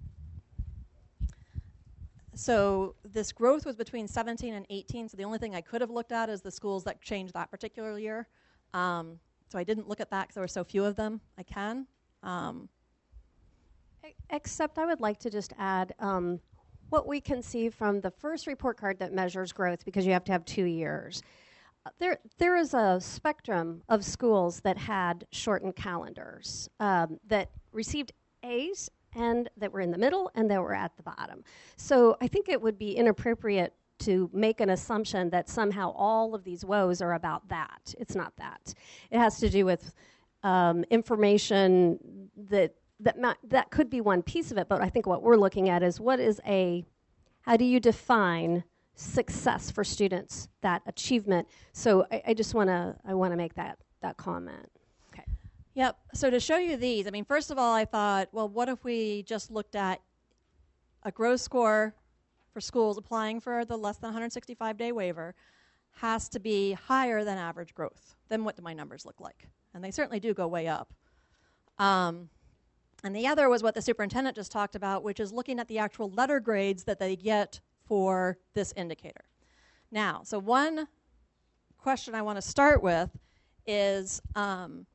so this growth was between seventeen and eighteen. So the only thing I could have looked at is the schools that changed that particular year. Um, so I didn't look at that because there were so few of them. I can. Um, Except I would like to just add um, what we can see from the first report card that measures growth, because you have to have two years. Uh, there, there is a spectrum of schools that had shortened calendars, um, that received A's and that were in the middle and that were at the bottom. So I think it would be inappropriate to make an assumption that somehow all of these woes are about that. It's not that. It has to do with um, information that that ma- that could be one piece of it, but I think what we're looking at is what is a, how do you define success for students, that achievement? So I, I just want to I want to make that that comment. Okay. Yep. So to show you these, I mean, first of all, I thought, well, what if we just looked at a growth score for schools applying for the less than one hundred sixty-five day waiver has to be higher than average growth. Then what do my numbers look like? And they certainly do go way up. Um, and the other was what the superintendent just talked about, which is looking at the actual letter grades that they get for this indicator. Now, so one question I want to start with is um,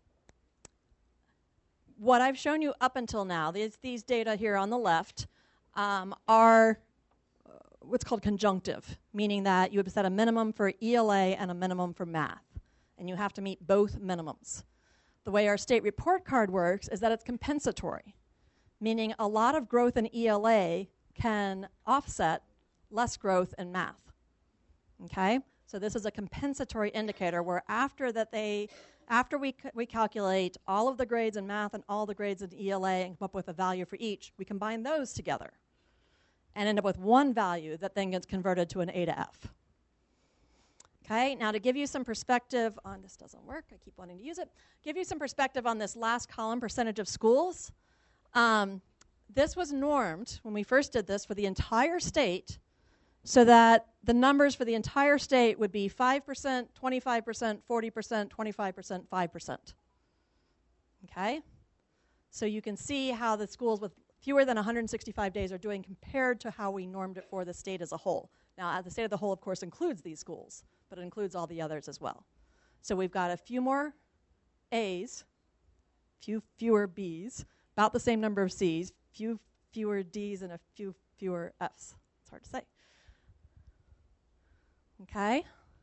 what I've shown you up until now, these, these data here on the left, um, are uh, what's called conjunctive, meaning that you have set a minimum for E L A and a minimum for math, and you have to meet both minimums. The way our state report card works is that it's compensatory, meaning a lot of growth in E L A can offset less growth in math. Okay? So this is a compensatory indicator where after that they, after we c- we calculate all of the grades in math and all the grades in E L A and come up with a value for each, we combine those together and end up with one value that then gets converted to an A to F. Okay, now to give you some perspective on, this doesn't work, I keep wanting to use it, give you some perspective on this last column, percentage of schools. Um, this was normed when we first did this for the entire state, so that the numbers for the entire state would be five percent, twenty-five percent, forty percent, twenty-five percent, five percent. Okay? So you can see how the schools with fewer than one hundred sixty-five days are doing compared to how we normed it for the state as a whole. Now, the state of the whole, of course, includes these schools, but it includes all the others as well. So we've got a few more A's, few fewer B's, about the same number of C's, few fewer D's, and a few fewer F's. It's hard to say. Okay?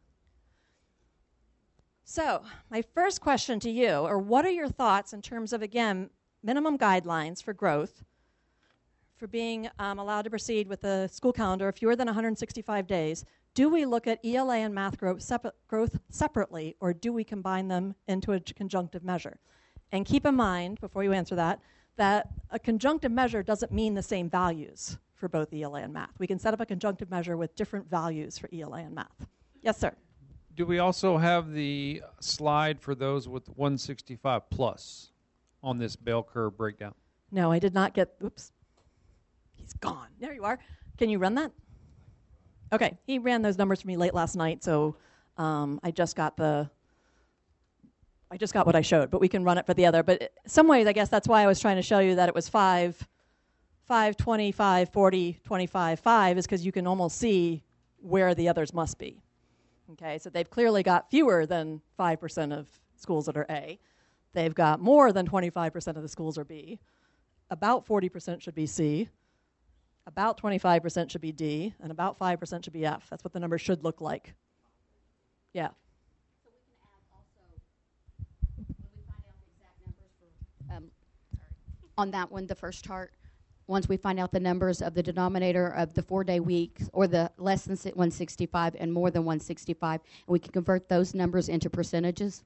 So my first question to you, or what are your thoughts in terms of, again, minimum guidelines for growth, for being um, allowed to proceed with the school calendar of fewer than one hundred sixty-five days? Do we look at E L A and math growth, separ- growth separately, or do we combine them into a conjunctive measure? And keep in mind, before you answer that, that a conjunctive measure doesn't mean the same values for both E L A and math. We can set up a conjunctive measure with different values for E L A and math. Yes, sir? Do we also have the slide for those with one sixty-five plus on this bell curve breakdown? No, I did not get, oops. He's gone. There you are. Can you run that? Okay, he ran those numbers for me late last night, so um, I just got the, I just got what I showed, but we can run it for the other. But in some ways, I guess that's why I was trying to show you that it was five, five, twenty-five, forty, twenty-five, five, is because you can almost see where the others must be. Okay, so they've clearly got fewer than five percent of schools that are A. They've got more than twenty-five percent of the schools are B. About forty percent should be C. About twenty-five percent should be D, and about five percent should be F. That's what the numbers should look like. Yeah. So we can add also, when we find out the exact numbers for, um, sorry, on that one, the first chart, once we find out the numbers of the denominator of the four-day week, or the less than one sixty-five and more than one sixty-five, and we can convert those numbers into percentages.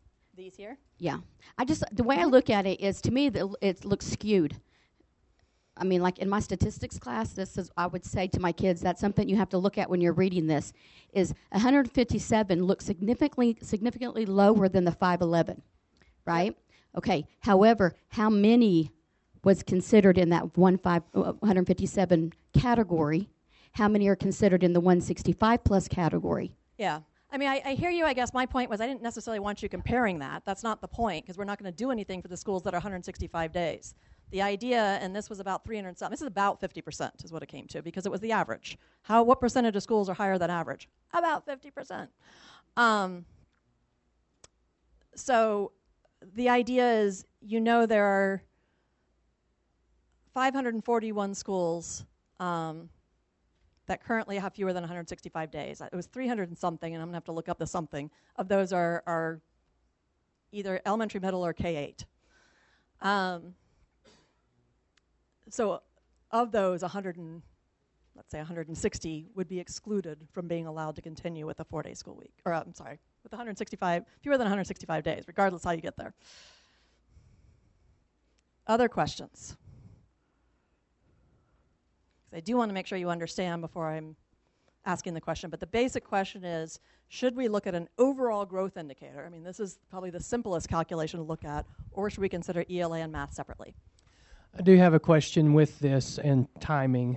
These here? Yeah. I just, the way I look at it is, to me, the, it looks skewed. I mean, like in my statistics class, this is, I would say to my kids, that's something you have to look at when you're reading this, is one hundred fifty-seven looks significantly significantly lower than the five eleven, right? Okay, however, how many was considered in that one hundred fifty-seven category? How many are considered in the one sixty-five plus category? Yeah. I mean, I, I hear you. I guess my point was I didn't necessarily want you comparing that. That's not the point, because we're not going to do anything for the schools that are one hundred sixty-five days. The idea, and this was about three hundred something, this is about fifty percent is what it came to, because it was the average. How, what percentage of schools are higher than average? About fifty percent. Um, so the idea is, you know, there are five hundred forty-one schools um, that currently have fewer than one hundred sixty-five days. It was three hundred and something, and I'm going to have to look up the something. Of those are, are either elementary, middle, or K eight. Um, so of those, one hundred and, let's say one hundred sixty would be excluded from being allowed to continue with a four-day school week. Or uh, I'm sorry, with one hundred sixty-five, fewer than one hundred sixty-five days, regardless how you get there. Other questions? I do want to make sure you understand before I'm asking the question, but the basic question is, should we look at an overall growth indicator? I mean, this is probably the simplest calculation to look at, or should we consider E L A and math separately? I do have a question with this and timing.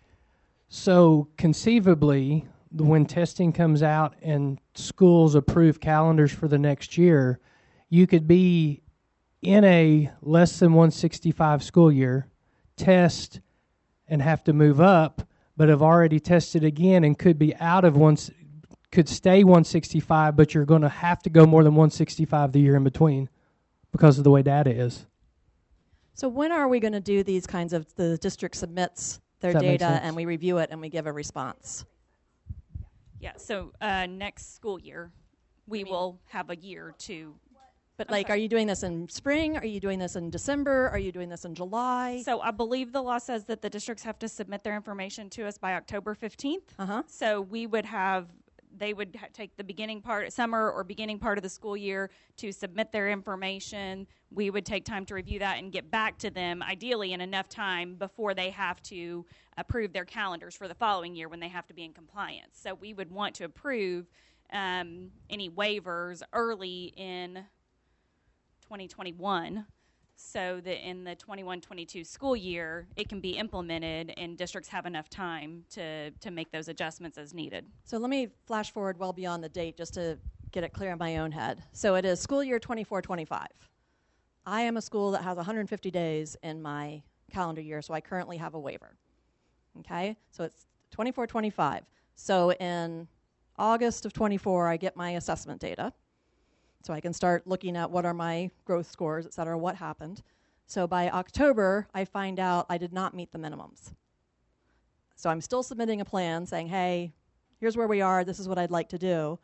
So conceivably, when testing comes out and schools approve calendars for the next year, you could be in a less than one sixty-five school year, test and have to move up, but have already tested again and could be out of one, could stay one sixty-five, but you're going to have to go more than one sixty-five the year in between because of the way data is. So when are we going to do these kinds of, the district submits their data and we review it and we give a response? Yeah, so uh, next school year, we will have a year to... But, like, are you doing this in spring? Are you doing this in December? Are you doing this in July? So I believe the law says that the districts have to submit their information to us by October fifteenth. Uh-huh. So we would have, they would ha- take the beginning part, summer or beginning part of the school year to submit their information. We would take time to review that and get back to them, ideally in enough time before they have to approve their calendars for the following year when they have to be in compliance. So we would want to approve um, any waivers early in twenty twenty-one, so that in the twenty-one twenty-two school year it can be implemented and districts have enough time to to make those adjustments as needed. So let me flash forward well beyond the date just to get it clear in my own head. So it is school year twenty-four twenty-five. I am a school that has one hundred fifty days in my calendar year, so I currently have a waiver. Okay? So it's twenty-four twenty-five. So in August of twenty-four, I get my assessment data. So I can start looking at what are my growth scores, et cetera, what happened. So by October, I find out I did not meet the minimums. So I'm still submitting a plan saying, hey, here's where we are, this is what I'd like to do.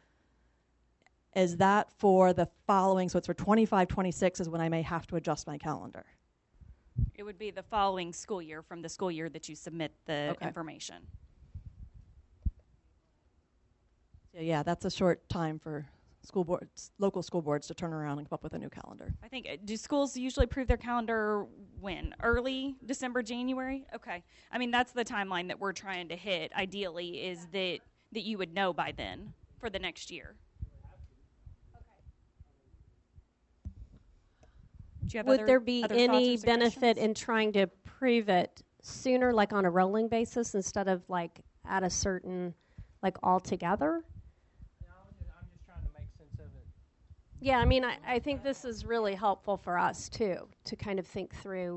Is that for the following, so it's for twenty-five twenty-six is when I may have to adjust my calendar? It would be the following school year from the school year that you submit the Okay. information. So yeah, that's a short time for school boards, local school boards to turn around and come up with a new calendar. I think, uh, do schools usually approve their calendar when? Early December, January? Okay. I mean, that's the timeline that we're trying to hit, ideally, is that, that you would know by then for the next year. Do you have Would other, there be other any thoughts or benefit suggestions? in trying to prove it sooner, like on a rolling basis, instead of like at a certain, like all together? Yeah, I mean, I, I think this is really helpful for us, too, to kind of think through.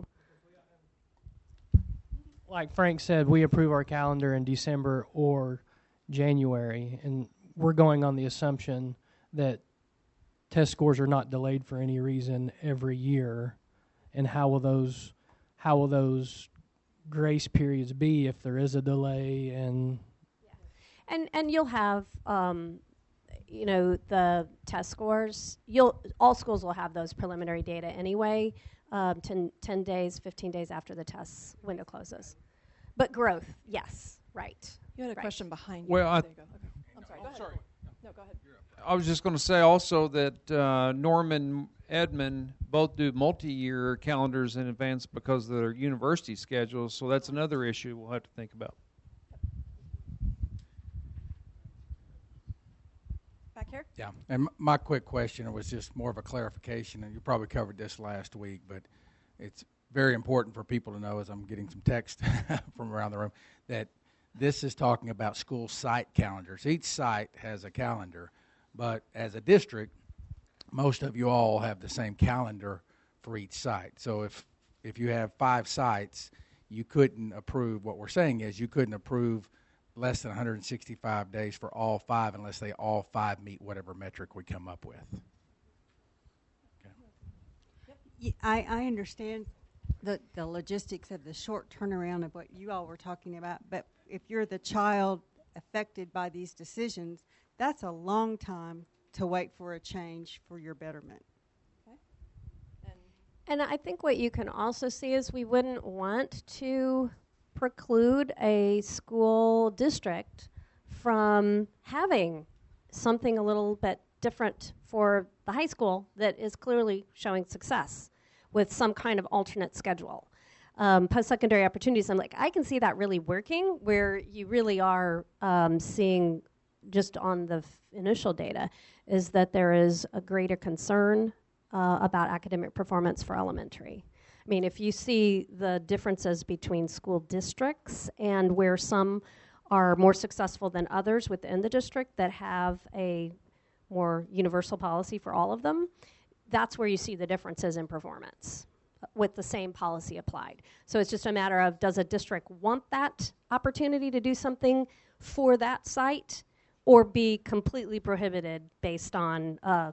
Like Frank said, we approve our calendar in December or January, and we're going on the assumption that test scores are not delayed for any reason every year. And how will those, how will those grace periods be if there is a delay? And And and you'll have, um, you know, the test scores. You'll all schools will have those preliminary data anyway, um, ten, ten days, fifteen days after the test window closes. But growth, yes, right. You had a right. question behind you. Well, I There you go. Okay. I'm sorry. Go ahead. Sorry. No, go ahead. I was just going to say also that uh, Norman, Edmond both do multi-year calendars in advance because of their university schedules, so that's another issue we'll have to think about. Back here? Yeah, and m- my quick question was just more of a clarification, and you probably covered this last week, but it's very important for people to know, as I'm getting some text from around the room, that this is talking about school site calendars. Each site has a calendar, but as a district, most of you all have the same calendar for each site. So if if you have five sites, you couldn't approve, what we're saying is you couldn't approve less than one hundred sixty-five days for all five unless they all five meet whatever metric we come up with. Yeah, I, I understand the, the logistics of the short turnaround of what you all were talking about, but if you're the child affected by these decisions, that's a long time to wait for a change for your betterment. And I think what you can also see is we wouldn't want to preclude a school district from having something a little bit different for the high school that is clearly showing success with some kind of alternate schedule. Um, post-secondary opportunities, I'm like, I can see that really working where you really are um, seeing just on the f- initial data is that there is a greater concern uh, about academic performance for elementary. I mean, if you see the differences between school districts and where some are more successful than others within the district that have a more universal policy for all of them, that's where you see the differences in performance with the same policy applied. So it's just a matter of, does a district want that opportunity to do something for that site or be completely prohibited based on a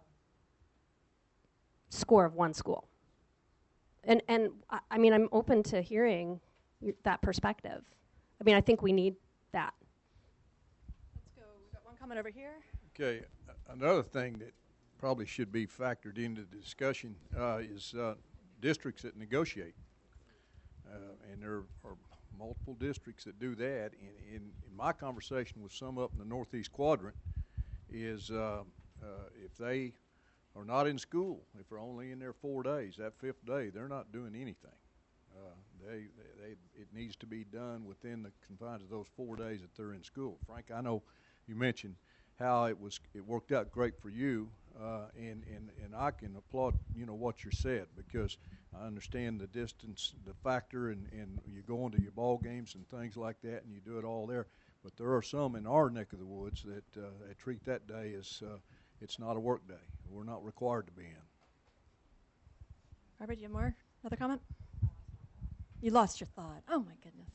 score of one school? And and I, I mean, I'm open to hearing y- that perspective. I mean, I think we need that. Let's go. We've got one comment over here. Okay, a- another thing that probably should be factored into the discussion uh, is uh, districts that negotiate. Uh, and there are multiple districts that do that. In, in, in my conversation with some up in the Northeast Quadrant is uh, uh, if they are not in school, if they're only in there four days, that fifth day, they're not doing anything. Uh, they, they, they, it needs to be done within the confines of those four days that they're in school. Frank, I know you mentioned how it was, it worked out great for you, uh, and, and, and I can applaud, you know, what you said, because I understand the distance, the factor, and, and you go into your ball games and things like that, and you do it all there. But there are some in our neck of the woods that uh, they treat that day as uh, it's not a work day. We're not required to be in. Barbara, do you have more? Another comment? You lost your thought. Oh, my goodness.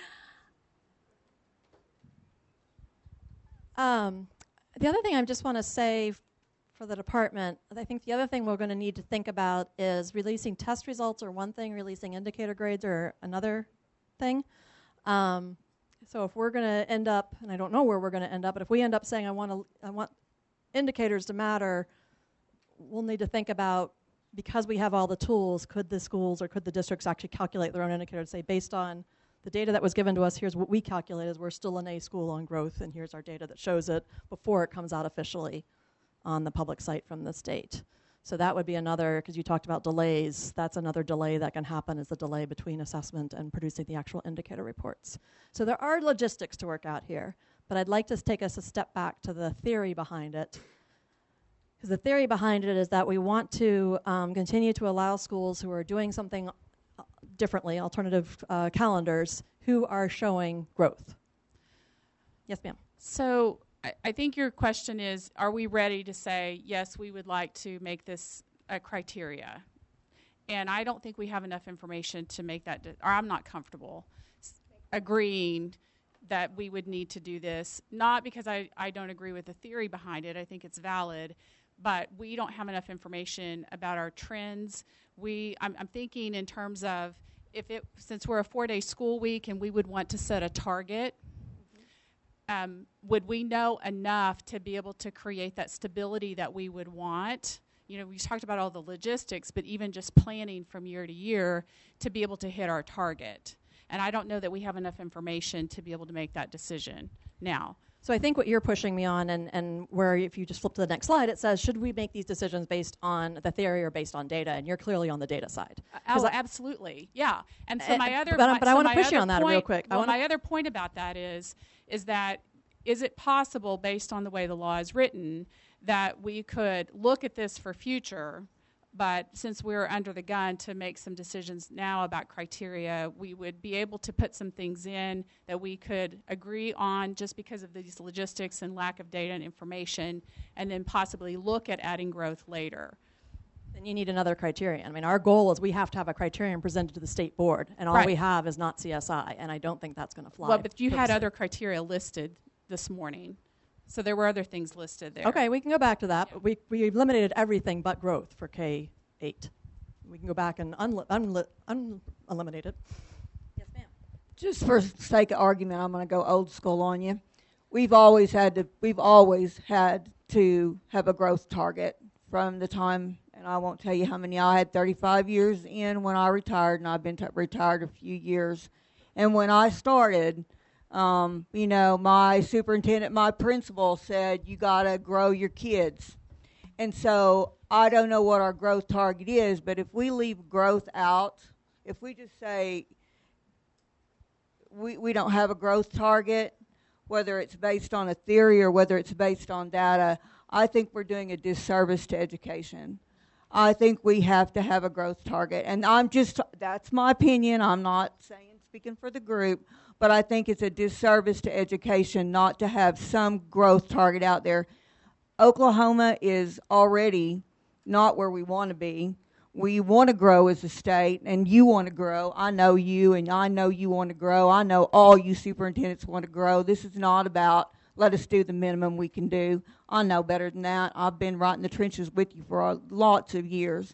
Um, the other thing I just want to say f- for the department, I think the other thing we're going to need to think about is releasing test results are one thing, releasing indicator grades are another thing. Um, so if we're going to end up, and I don't know where we're going to end up, but if we end up saying I want to, I want indicators to matter, we'll need to think about, because we have all the tools, could the schools or could the districts actually calculate their own indicators, say based on the data that was given to us, here's what we calculated, we're still an A school on growth, and here's our data that shows it before it comes out officially on the public site from the state. So that would be another, because you talked about delays, that's another delay that can happen, is the delay between assessment and producing the actual indicator reports. So there are logistics to work out here, but I'd like to take us a step back to the theory behind it. Because the theory behind it is that we want to um, continue to allow schools who are doing something uh, differently, alternative uh, calendars, who are showing growth. Yes, ma'am. So I, I think your question is, are we ready to say, yes, we would like to make this a criteria? And I don't think we have enough information to make that, de- or I'm not comfortable s- agreeing that we would need to do this, not because I, I don't agree with the theory behind it, I think it's valid, but we don't have enough information about our trends. We, I'm, I'm thinking in terms of, if it, since we're a four-day school week and we would want to set a target, mm-hmm. um, would we know enough to be able to create that stability that we would want? You know, we talked about all the logistics, but even just planning from year to year to be able to hit our target. And I don't know that we have enough information to be able to make that decision now. So I think what you're pushing me on, and, and where if you just flip to the next slide, it says, should we make these decisions based on the theory or based on data? And you're clearly on the data side. Oh, I, absolutely, yeah. And so uh, my other, but, my, but I so want to my push you other on that point, real quick. Well, I wanna, my other point about that is, is that is it possible, based on the way the law is written, that we could look at this for future? But since we're under the gun to make some decisions now about criteria, we would be able to put some things in that we could agree on just because of these logistics and lack of data and information, and then possibly look at adding growth later. Then you need another criterion. I mean, our goal is we have to have a criterion presented to the state board, and all Right. we have is not C S I, and I don't think that's going to fly. Well, but you had purposely. other criteria listed this morning, so there were other things listed there. Okay, we can go back to that. But we, we eliminated everything but growth for K eight. We can go back and unli- unli- un- eliminate it. Yes, ma'am. Just for sake of argument, I'm going to go old school on you. We've always had to. We've always had to have a growth target from the time, and I won't tell you how many. I had thirty-five years in when I retired, and I've been t- retired a few years. And when I started, um, you know, my superintendent, my principal said, you got to grow your kids. And so I don't know what our growth target is, but if we leave growth out, if we just say we, we don't have a growth target, whether it's based on a theory or whether it's based on data, I think we're doing a disservice to education. I think we have to have a growth target. And I'm just, that's my opinion. I'm not saying, speaking for the group, but I think it's a disservice to education not to have some growth target out there. Oklahoma is already not where we want to be. We want to grow as a state, and you want to grow. I know you, and I know you want to grow. I know all you superintendents want to grow. This is not about let us do the minimum we can do. I know better than that. I've been right in the trenches with you for uh, lots of years.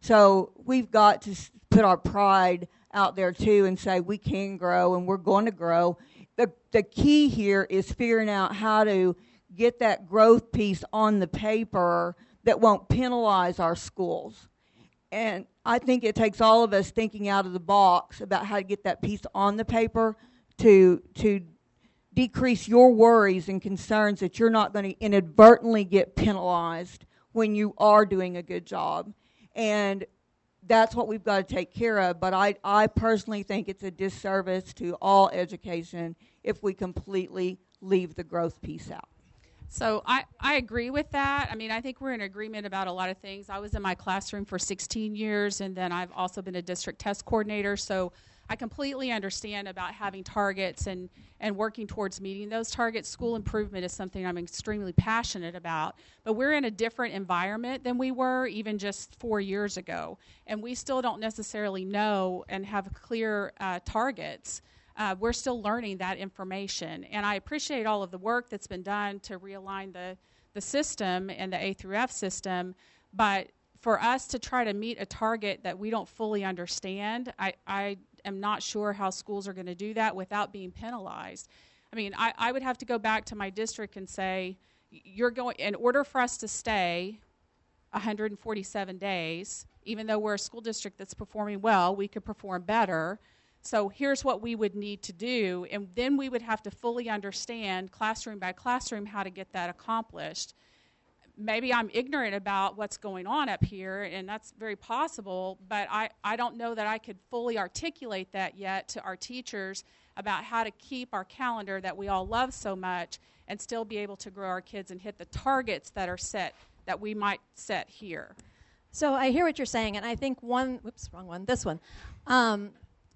So we've got to put our pride out there, too, and say we can grow, and we're going to grow. The, the key here is figuring out how to get that growth piece on the paper that won't penalize our schools. And I think it takes all of us thinking out of the box about how to get that piece on the paper to to decrease your worries and concerns that you're not going to inadvertently get penalized when you are doing a good job. And that's what we've got to take care of. But I, I personally think it's a disservice to all education if we completely leave the growth piece out. So I, I agree with that. I mean, I think we're in agreement about a lot of things. I was in my classroom for sixteen years, and then I've also been a district test coordinator, so I completely understand about having targets and, and working towards meeting those targets. School improvement is something I'm extremely passionate about, but we're in a different environment than we were even just four years ago, and we still don't necessarily know and have clear uh, targets. Uh, we're still learning that information, and I appreciate all of the work that's been done to realign the, the system and the A through F system, but for us to try to meet a target that we don't fully understand, I, I am not sure how schools are going to do that without being penalized. I mean, I, I would have to go back to my district and say, you're going, in order for us to stay one hundred forty-seven days, even though we're a school district that's performing well, we could perform better. So here's what we would need to do, and then we would have to fully understand classroom by classroom how to get that accomplished. Maybe I'm ignorant about what's going on up here, and that's very possible, but I, I don't know that I could fully articulate that yet to our teachers about how to keep our calendar that we all love so much and still be able to grow our kids and hit the targets that are set, that we might set here. So I hear what you're saying, and I think one, whoops, wrong one, this one. Um,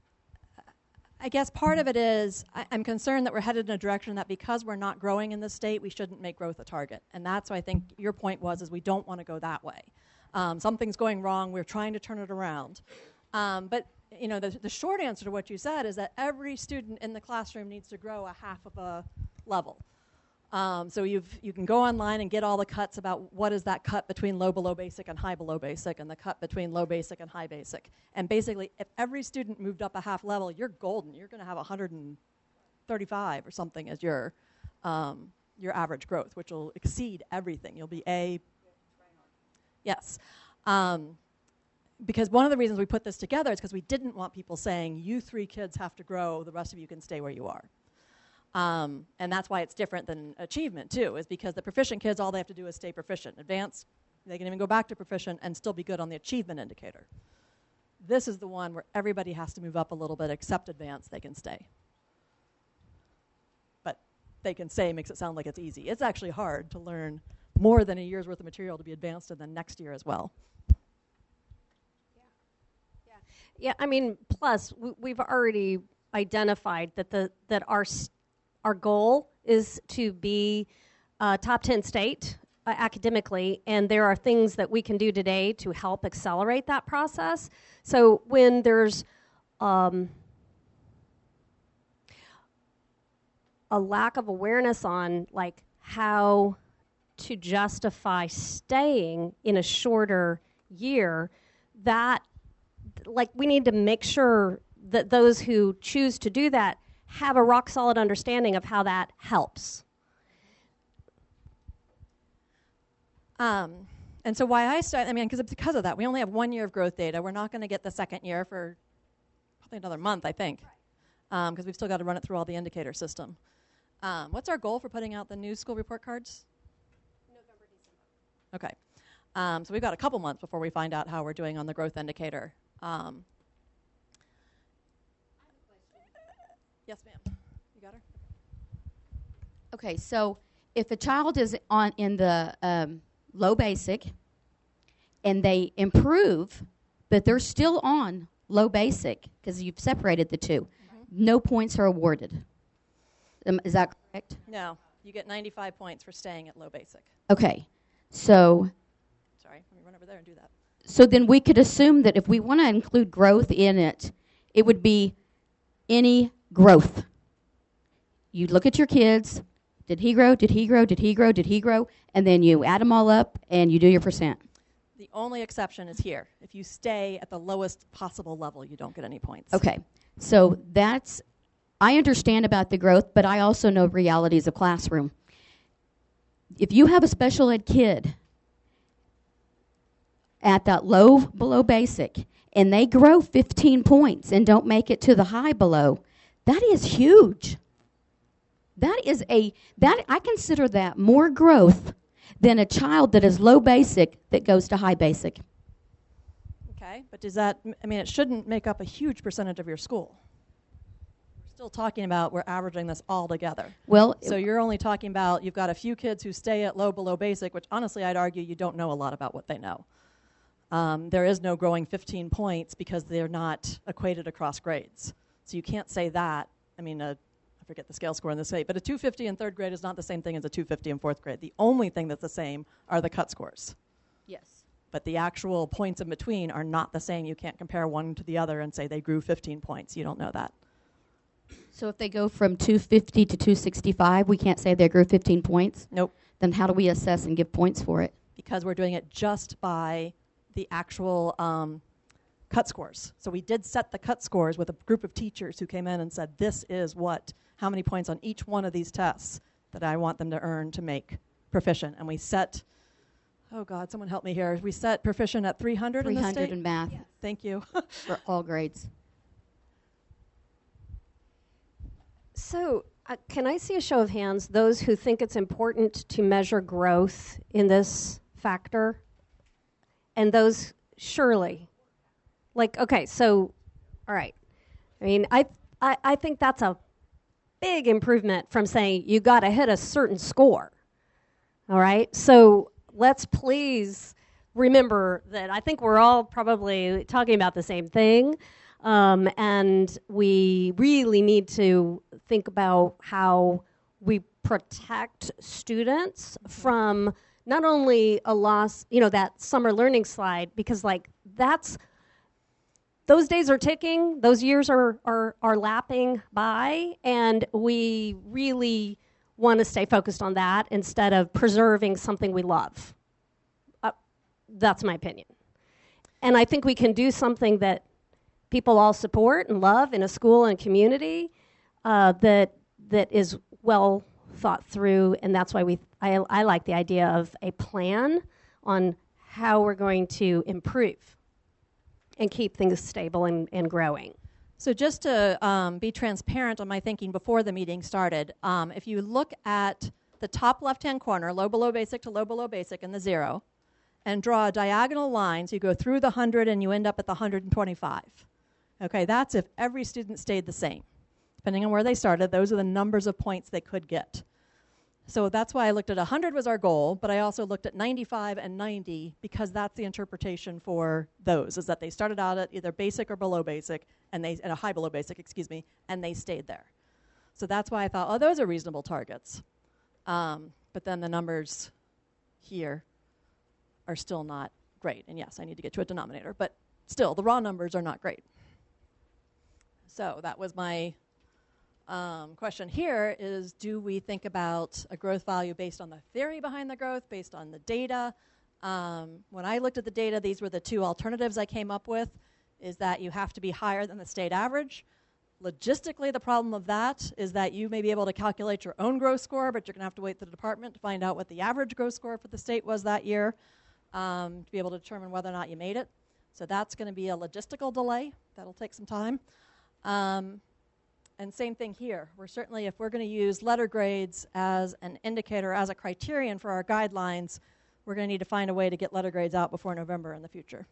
I guess part of it is I, I'm concerned that we're headed in a direction that because we're not growing in the state, we shouldn't make growth a target. And that's what I think your point was, is we don't want to go that way. Um, something's going wrong. We're trying to turn it around. Um, but, you know, the, the short answer to what you said is that every student in the classroom needs to grow a half of a level. Um, so you've, you can go online and get all the cuts about what is that cut between low below basic and high below basic, and the cut between low basic and high basic. And basically, if every student moved up a half level, you're golden. You're going to have one hundred thirty-five or something as your, um, your average growth, which will exceed everything. You'll be A. Yes. Um, because one of the reasons we put this together is because we didn't want people saying, you three kids have to grow, the rest of you can stay where you are. Um, and that's why it's different than achievement, too, is because the proficient kids, all they have to do is stay proficient. Advanced, they can even go back to proficient and still be good on the achievement indicator. This is the one where everybody has to move up a little bit, except advanced, they can stay. But they can stay makes it sound like it's easy. It's actually hard to learn more than a year's worth of material to be advanced and then next year as well. Yeah, I mean, plus w- we've already identified that the that our s- our goal is to be uh, top ten state uh, academically, and there are things that we can do today to help accelerate that process. So when there's um, a lack of awareness on like how to justify staying in a shorter year, that like we need to make sure that those who choose to do that have a rock solid understanding of how that helps. Um, and so why I start, I mean, because because of that, we only have one year of growth data. We're not going to get the second year for probably another month, I think, because um, we've still got to run it through all the indicator system. Um, what's our goal for putting out the new school report cards? November, December. Okay. Um, so we've got a couple months before we find out how we're doing on the growth indicator. Um, yes, ma'am. You got her? Okay, so if a child is on in the um, low basic and they improve, but they're still on low basic because you've separated the two, mm-hmm. no points are awarded. Um, is that correct? No. You get ninety-five points for staying at low basic. Okay, so... Sorry, let me run over there and do that. So then we could assume that if we want to include growth in it, it would be any growth. You look at your kids, did he grow, did he grow, did he grow, did he grow, and then you add them all up and you do your percent. The only exception is here. If you stay at the lowest possible level, you don't get any points. Okay, so that's, I understand about the growth, but I also know realities of classroom. If you have a special ed kid at that low below basic, and they grow fifteen points and don't make it to the high below, that is huge. That is a, that I consider that more growth than a child that is low basic that goes to high basic. Okay, but does that, I mean, it shouldn't make up a huge percentage of your school. We're still talking about, we're averaging this all together. Well, so you're only talking about, you've got a few kids who stay at low below basic, which honestly I'd argue you don't know a lot about what they know. Um, there is no growing fifteen points because they're not equated across grades. So you can't say that. I mean, a, I forget the scale score in this state, but a two fifty in third grade is not the same thing as a two fifty in fourth grade. The only thing that's the same are the cut scores. Yes. But the actual points in between are not the same. You can't compare one to the other and say they grew fifteen points. You don't know that. So if they go from two fifty to two sixty-five, we can't say they grew fifteen points? Nope. Then how do we assess and give points for it? Because we're doing it just by the actual um, cut scores. So we did set the cut scores with a group of teachers who came in and said, this is what, how many points on each one of these tests that I want them to earn to make proficient. And we set, oh God, someone help me here. We set proficient at three hundred in the state? three hundred in math. Yes. Thank you. For all grades. So uh, can I see a show of hands, those who think it's important to measure growth in this factor? And those, surely, like, okay, so, all right. I mean, I, I, I think that's a big improvement from saying you got to hit a certain score, all right? So let's please remember that I think we're all probably talking about the same thing, um, and we really need to think about how we protect students from not only a loss, you know, that summer learning slide, because like that's, those days are ticking, those years are, are, are lapping by, and we really want to stay focused on that instead of preserving something we love. Uh, that's my opinion. And I think we can do something that people all support and love in a school and community uh, that that is well thought through, and that's why we I, I like the idea of a plan on how we're going to improve and keep things stable and, and growing. So just to um, be transparent on my thinking before the meeting started, um, if you look at the top left-hand corner, low below basic to low below basic and the zero, and draw a diagonal line, so you go through the one hundred and you end up at the one hundred twenty-five. Okay, that's if every student stayed the same. Depending on where they started, those are the numbers of points they could get. So that's why I looked at one hundred was our goal, but I also looked at ninety-five and ninety because that's the interpretation for those, is that they started out at either basic or below basic, and they, and a high below basic, excuse me, and they stayed there. So that's why I thought, oh, those are reasonable targets. Um, but then the numbers here are still not great. And yes, I need to get to a denominator, but still, the raw numbers are not great. So that was my Um, question here is, do we think about a growth value based on the theory behind the growth, based on the data? Um, when I looked at the data, these were the two alternatives I came up with, is that you have to be higher than the state average. Logistically, the problem of that is that you may be able to calculate your own growth score, but you're going to have to wait for the department to find out what the average growth score for the state was that year um, to be able to determine whether or not you made it. So that's going to be a logistical delay. That'll take some time. Um, And same thing here. We're certainly, if we're going to use letter grades as an indicator, as a criterion for our guidelines, we're going to need to find a way to get letter grades out before November in the future.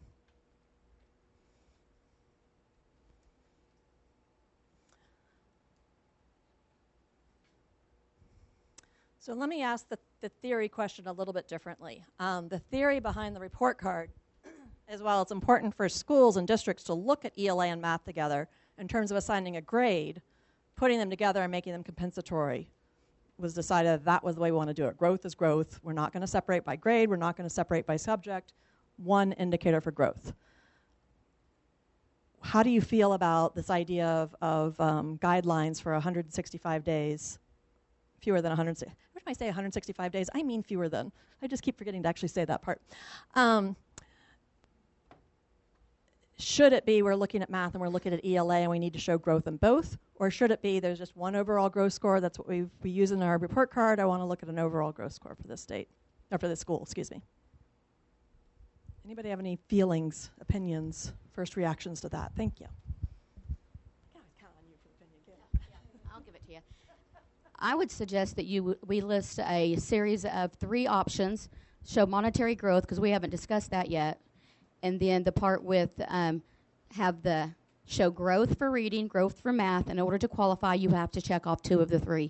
So let me ask the, the theory question a little bit differently. Um, the theory behind the report card is, while it's important for schools and districts to look at E L A and math together in terms of assigning a grade, putting them together and making them compensatory was decided that was the way we want to do it. Growth is growth. We're not going to separate by grade. We're not going to separate by subject. One indicator for growth. How do you feel about this idea of, of um, guidelines for one hundred sixty-five days, fewer than one hundred sixty? Every time I say one hundred sixty-five days, I mean fewer than. I just keep forgetting to actually say that part. Um, Should it be we're looking at math and we're looking at E L A and we need to show growth in both? Or should it be there's just one overall growth score, that's what we we use in our report card, I want to look at an overall growth score for this state, or for this school, excuse me. Anybody have any feelings, opinions, first reactions to that? Thank you. I'll give it to you. I would suggest that you w- we list a series of three options, show monetary growth, because we haven't discussed that yet. And then the part with um, have the show growth for reading, growth for math. In order to qualify, you have to check off two of the three.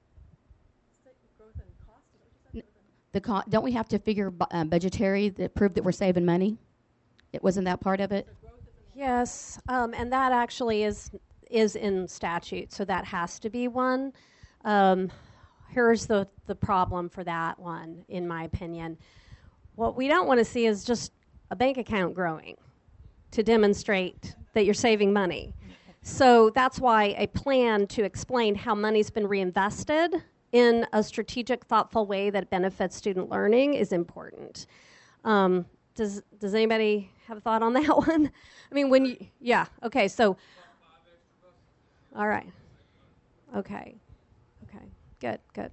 N- the co- don't we have to figure bu- uh, budgetary that prove that we're saving money? It wasn't that part of it. Yes, um, and that actually is is in statute, so that has to be one. Um, here's the the problem for that one, in my opinion. What we don't want to see is just a bank account growing to demonstrate that you're saving money. So that's why a plan to explain how money's been reinvested in a strategic, thoughtful way that benefits student learning is important. Um, does does anybody have a thought on that one? I mean, when you, yeah, okay, so, all right, okay, okay, good, good.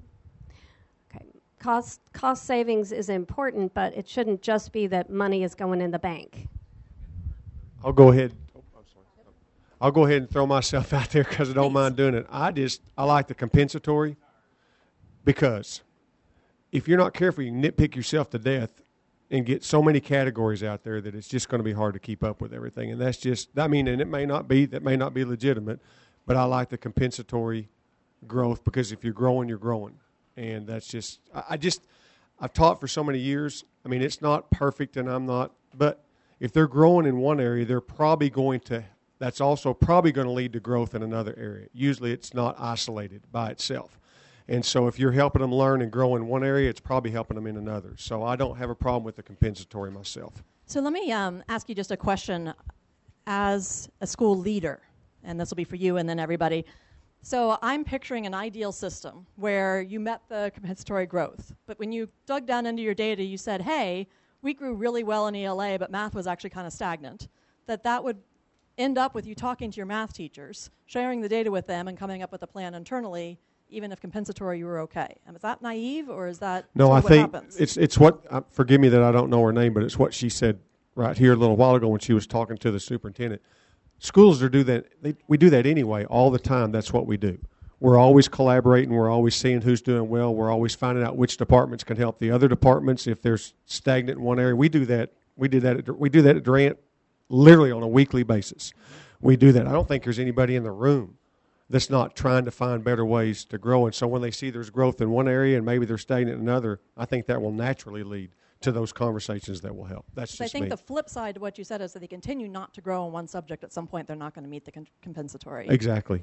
Cost cost savings is important, but it shouldn't just be that money is going in the bank. I'll go ahead. Oh, I'm sorry. I'll go ahead and throw myself out there because I don't mind doing it. I just I like the compensatory, because if you're not careful, you can nitpick yourself to death and get so many categories out there that it's just going to be hard to keep up with everything. And that's just, I mean, and it may not be, that may not be legitimate, but I like the compensatory growth, because if you're growing, you're growing. And that's just, I, I just, I've taught for so many years. I mean, it's not perfect, and I'm not, but if they're growing in one area, they're probably going to, that's also probably going to lead to growth in another area. Usually it's not isolated by itself. And so if you're helping them learn and grow in one area, it's probably helping them in another. So I don't have a problem with the compensatory myself. So let me um, ask you just a question as a school leader, and this will be for you and then everybody. So I'm picturing an ideal system where you met the compensatory growth, but when you dug down into your data, you said, hey, we grew really well in E L A, but math was actually kind of stagnant, that that would end up with you talking to your math teachers, sharing the data with them, and coming up with a plan internally, even if compensatory you were okay. Um, is that naive, or is that no? sort I of think what happens? it's it's what. Uh, forgive me that I don't know her name, but it's what she said right here a little while ago when she was talking to the superintendent. Schools are do that. They, we do that anyway all the time. That's what we do. We're always collaborating. We're always seeing who's doing well. We're always finding out which departments can help the other departments if they're stagnant in one area. We do that. We do that. At, we do that at Durant, literally on a weekly basis. We do that. I don't think there's anybody in the room that's not trying to find better ways to grow. And so when they see there's growth in one area and maybe they're stagnant in another, I think that will naturally lead to those conversations that will help. That's just I think me. the flip side to what you said is that they continue not to grow in one subject. At some point, they're not going to meet the con- compensatory. Exactly.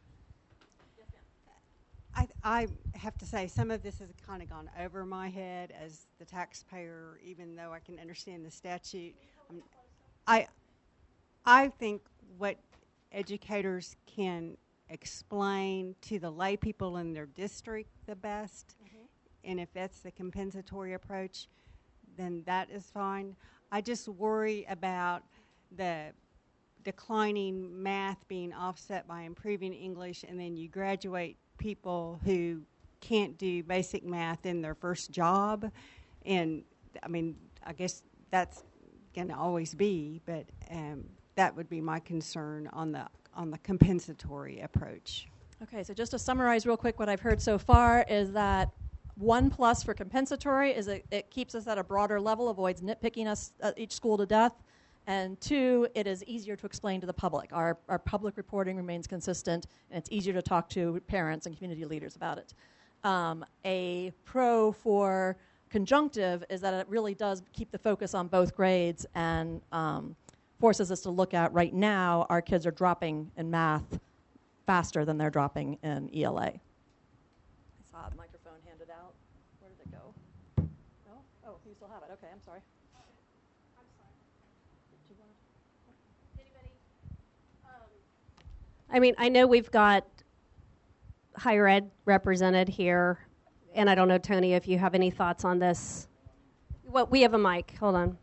I, I have to say, some of this has kind of gone over my head as the taxpayer, even though I can understand the statute. Um, I, I think what educators can explain to the lay people in their district the best, mm-hmm. and if that's the compensatory approach, then that is fine. I just worry about the declining math being offset by improving English, and then you graduate people who can't do basic math in their first job. And I mean, I guess that's going to always be, but um, that would be my concern on the on the compensatory approach. Okay, so just to summarize real quick, what I've heard so far is that one plus for compensatory is it, it keeps us at a broader level, avoids nitpicking us uh, each school to death. And two, it is easier to explain to the public. Our, our public reporting remains consistent, and it's easier to talk to parents and community leaders about it. Um, a pro for conjunctive is that it really does keep the focus on both grades and um, forces us to look at right now our kids are dropping in math faster than they're dropping in E L A. I saw the microphone handed out. Where did it go? No? Oh, you still have it. Okay, I'm sorry. I mean, I know we've got higher ed represented here, and I don't know, Tony, if you have any thoughts on this. Well, we have a mic. Hold on.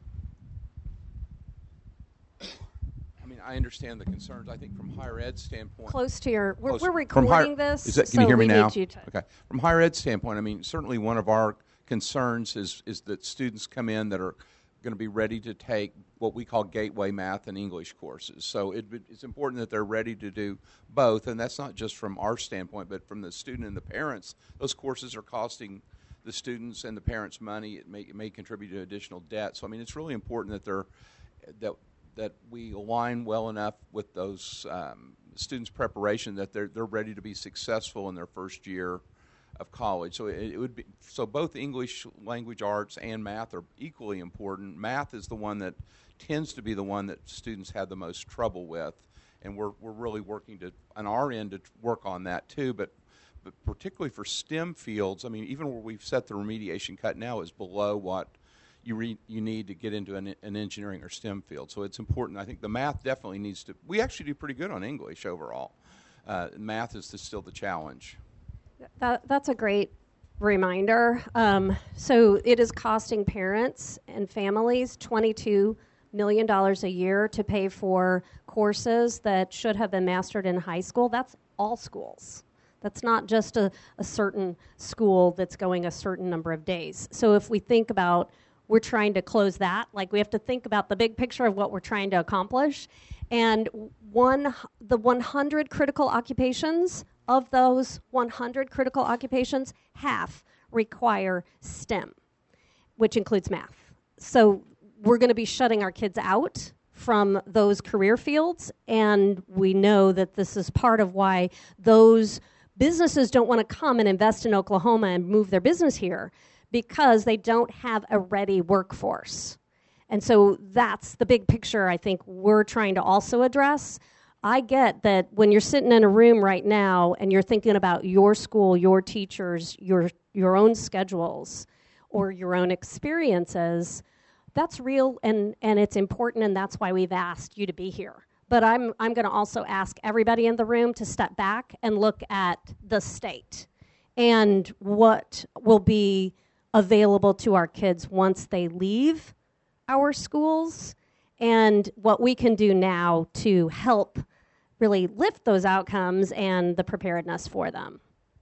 I mean, I understand the concerns. I think from higher ed standpoint, Close to your. We're, close, we're recording higher, this. Is that, can so you hear me we now? Need you to okay. From higher ed standpoint, I mean, certainly one of our concerns is is that students come in that are going to be ready to take what we call gateway math and English courses. So it, it's important that they're ready to do both, and that's not just from our standpoint, but from the student and the parents. Those courses are costing the students and the parents money. It may, it may contribute to additional debt. So I mean, it's really important that they're that that we align well enough with those um, students' preparation that they're they're ready to be successful in their first year of college. So it, it would be so both English language arts and math are equally important. Math is the one that tends to be the one that students have the most trouble with, and we're we're really working to on our end to work on that too. But but particularly for STEM fields, I mean, even where we've set the remediation cut now is below what you re, you need to get into an, an engineering or STEM field. So it's important. I think the math definitely needs to. We actually do pretty good on English overall. Uh, math is the, still the challenge. That, that's a great reminder. Um, so it is costing parents and families twenty-two million dollars a year to pay for courses that should have been mastered in high school. That's all schools. That's not just a, a certain school that's going a certain number of days. So if we think about we're trying to close that, like we have to think about the big picture of what we're trying to accomplish. And one, the one hundred critical occupations, of those one hundred critical occupations, half require STEM, which includes math. So we're going to be shutting our kids out from those career fields, and we know that this is part of why those businesses don't want to come and invest in Oklahoma and move their business here, because they don't have a ready workforce. And so that's the big picture I think we're trying to also address. I get that when you're sitting in a room right now and you're thinking about your school, your teachers, your your own schedules, or your own experiences, that's real and, and it's important, and that's why we've asked you to be here. But I'm I'm going to also ask everybody in the room to step back and look at the state and what will be available to our kids once they leave our schools, and what we can do now to help really lift those outcomes and the preparedness for them.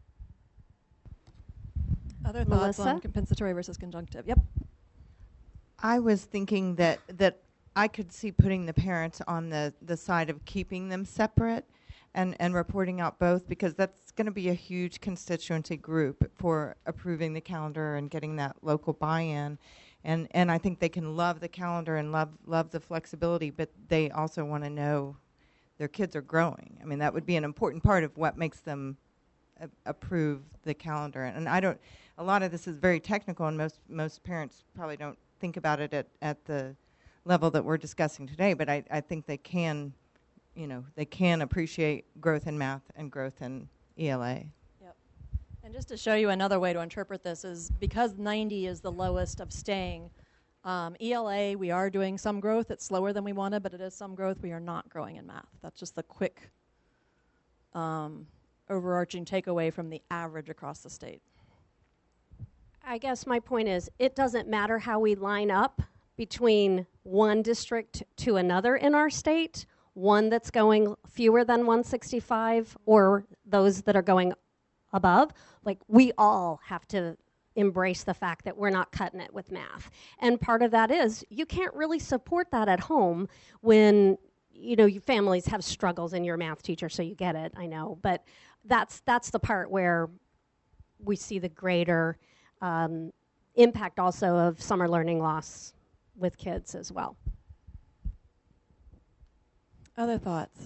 Other thoughts Melissa? on compensatory versus conjunctive? Yep. I was thinking that that I could see putting the parents on the, the side of keeping them separate and, and reporting out both, because that's going to be a huge constituency group for approving the calendar and getting that local buy-in. And and I think they can love the calendar and love love the flexibility, but they also want to know their kids are growing. I mean, that would be an important part of what makes them a- approve the calendar. And I don't, a lot of this is very technical, and most most parents probably don't think about it at, at the level that we're discussing today, but I, I think they can, you know, they can appreciate growth in math and growth in E L A. Yep. And just to show you another way to interpret this is because ninety is the lowest of staying, um, E L A, we are doing some growth. It's slower than we wanted, but it is some growth. We are not growing in math. That's just the quick um, overarching takeaway from the average across the state. I guess my point is it doesn't matter how we line up between one district to another in our state, one that's going fewer than one sixty-five or those that are going above. Like, we all have to embrace the fact that we're not cutting it with math. And part of that is you can't really support that at home when, you know, you families have struggles and you're a math teacher, so you get it, I know. But that's that's the part where we see the greater um, impact also of summer learning loss with kids as well. Other thoughts?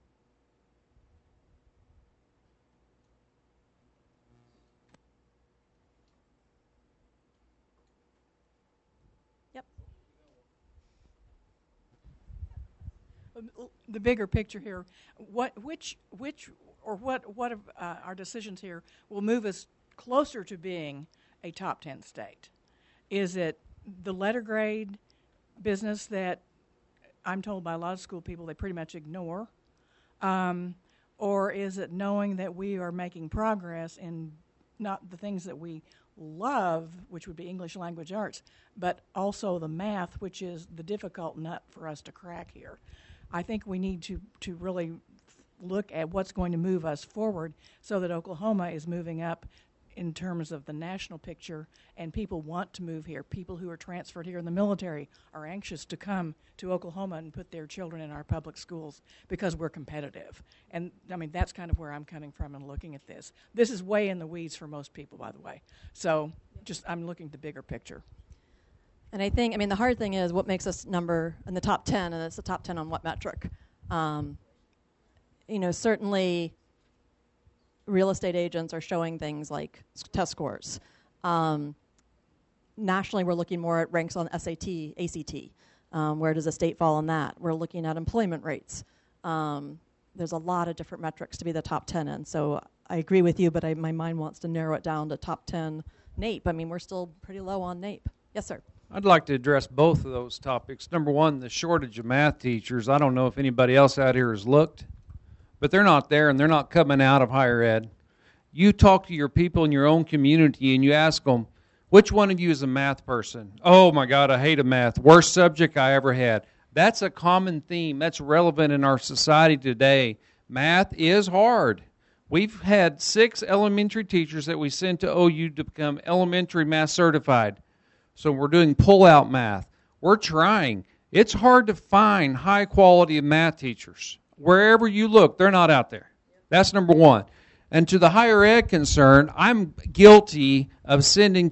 Yep. The bigger picture here, what, which, which, or what, what of uh, our decisions here will move us closer to being a top ten state? Is it the letter grade business that I'm told by a lot of school people they pretty much ignore? Um, or is it knowing that we are making progress in not the things that we love, which would be English language arts, but also the math, which is the difficult nut for us to crack here? I think we need to, to really look at what's going to move us forward so that Oklahoma is moving up in terms of the national picture, and people want to move here. People who are transferred here in the military are anxious to come to Oklahoma and put their children in our public schools because we're competitive. And, I mean, that's kind of where I'm coming from and looking at this. This is way in the weeds for most people, by the way. So just I'm looking at the bigger picture. And I think, I mean, the hard thing is what makes us number in the top ten, and it's the top ten on what metric? Um, you know, certainly real estate agents are showing things like test scores. Um, nationally, we're looking more at ranks on S A T, A C T. Um, where does the state fall on that? We're looking at employment rates. Um, there's a lot of different metrics to be the top ten in. So I agree with you, but I, my mind wants to narrow it down to top ten NAEP. I mean, we're still pretty low on NAEP. Yes, sir. I'd like to address both of those topics. Number one, the shortage of math teachers. I don't know if anybody else out here has looked, but they're not there, and they're not coming out of higher ed. You talk to your people in your own community, and you ask them, which one of you is a math person? Oh, my God, I hated math. Worst subject I ever had. That's a common theme. That's relevant in our society today. Math is hard. We've had six elementary teachers that we sent to O U to become elementary math certified. So we're doing pull-out math. We're trying. It's hard to find high-quality math teachers. Wherever you look, they're not out there. That's number one. And to the higher ed concern, I'm guilty of sending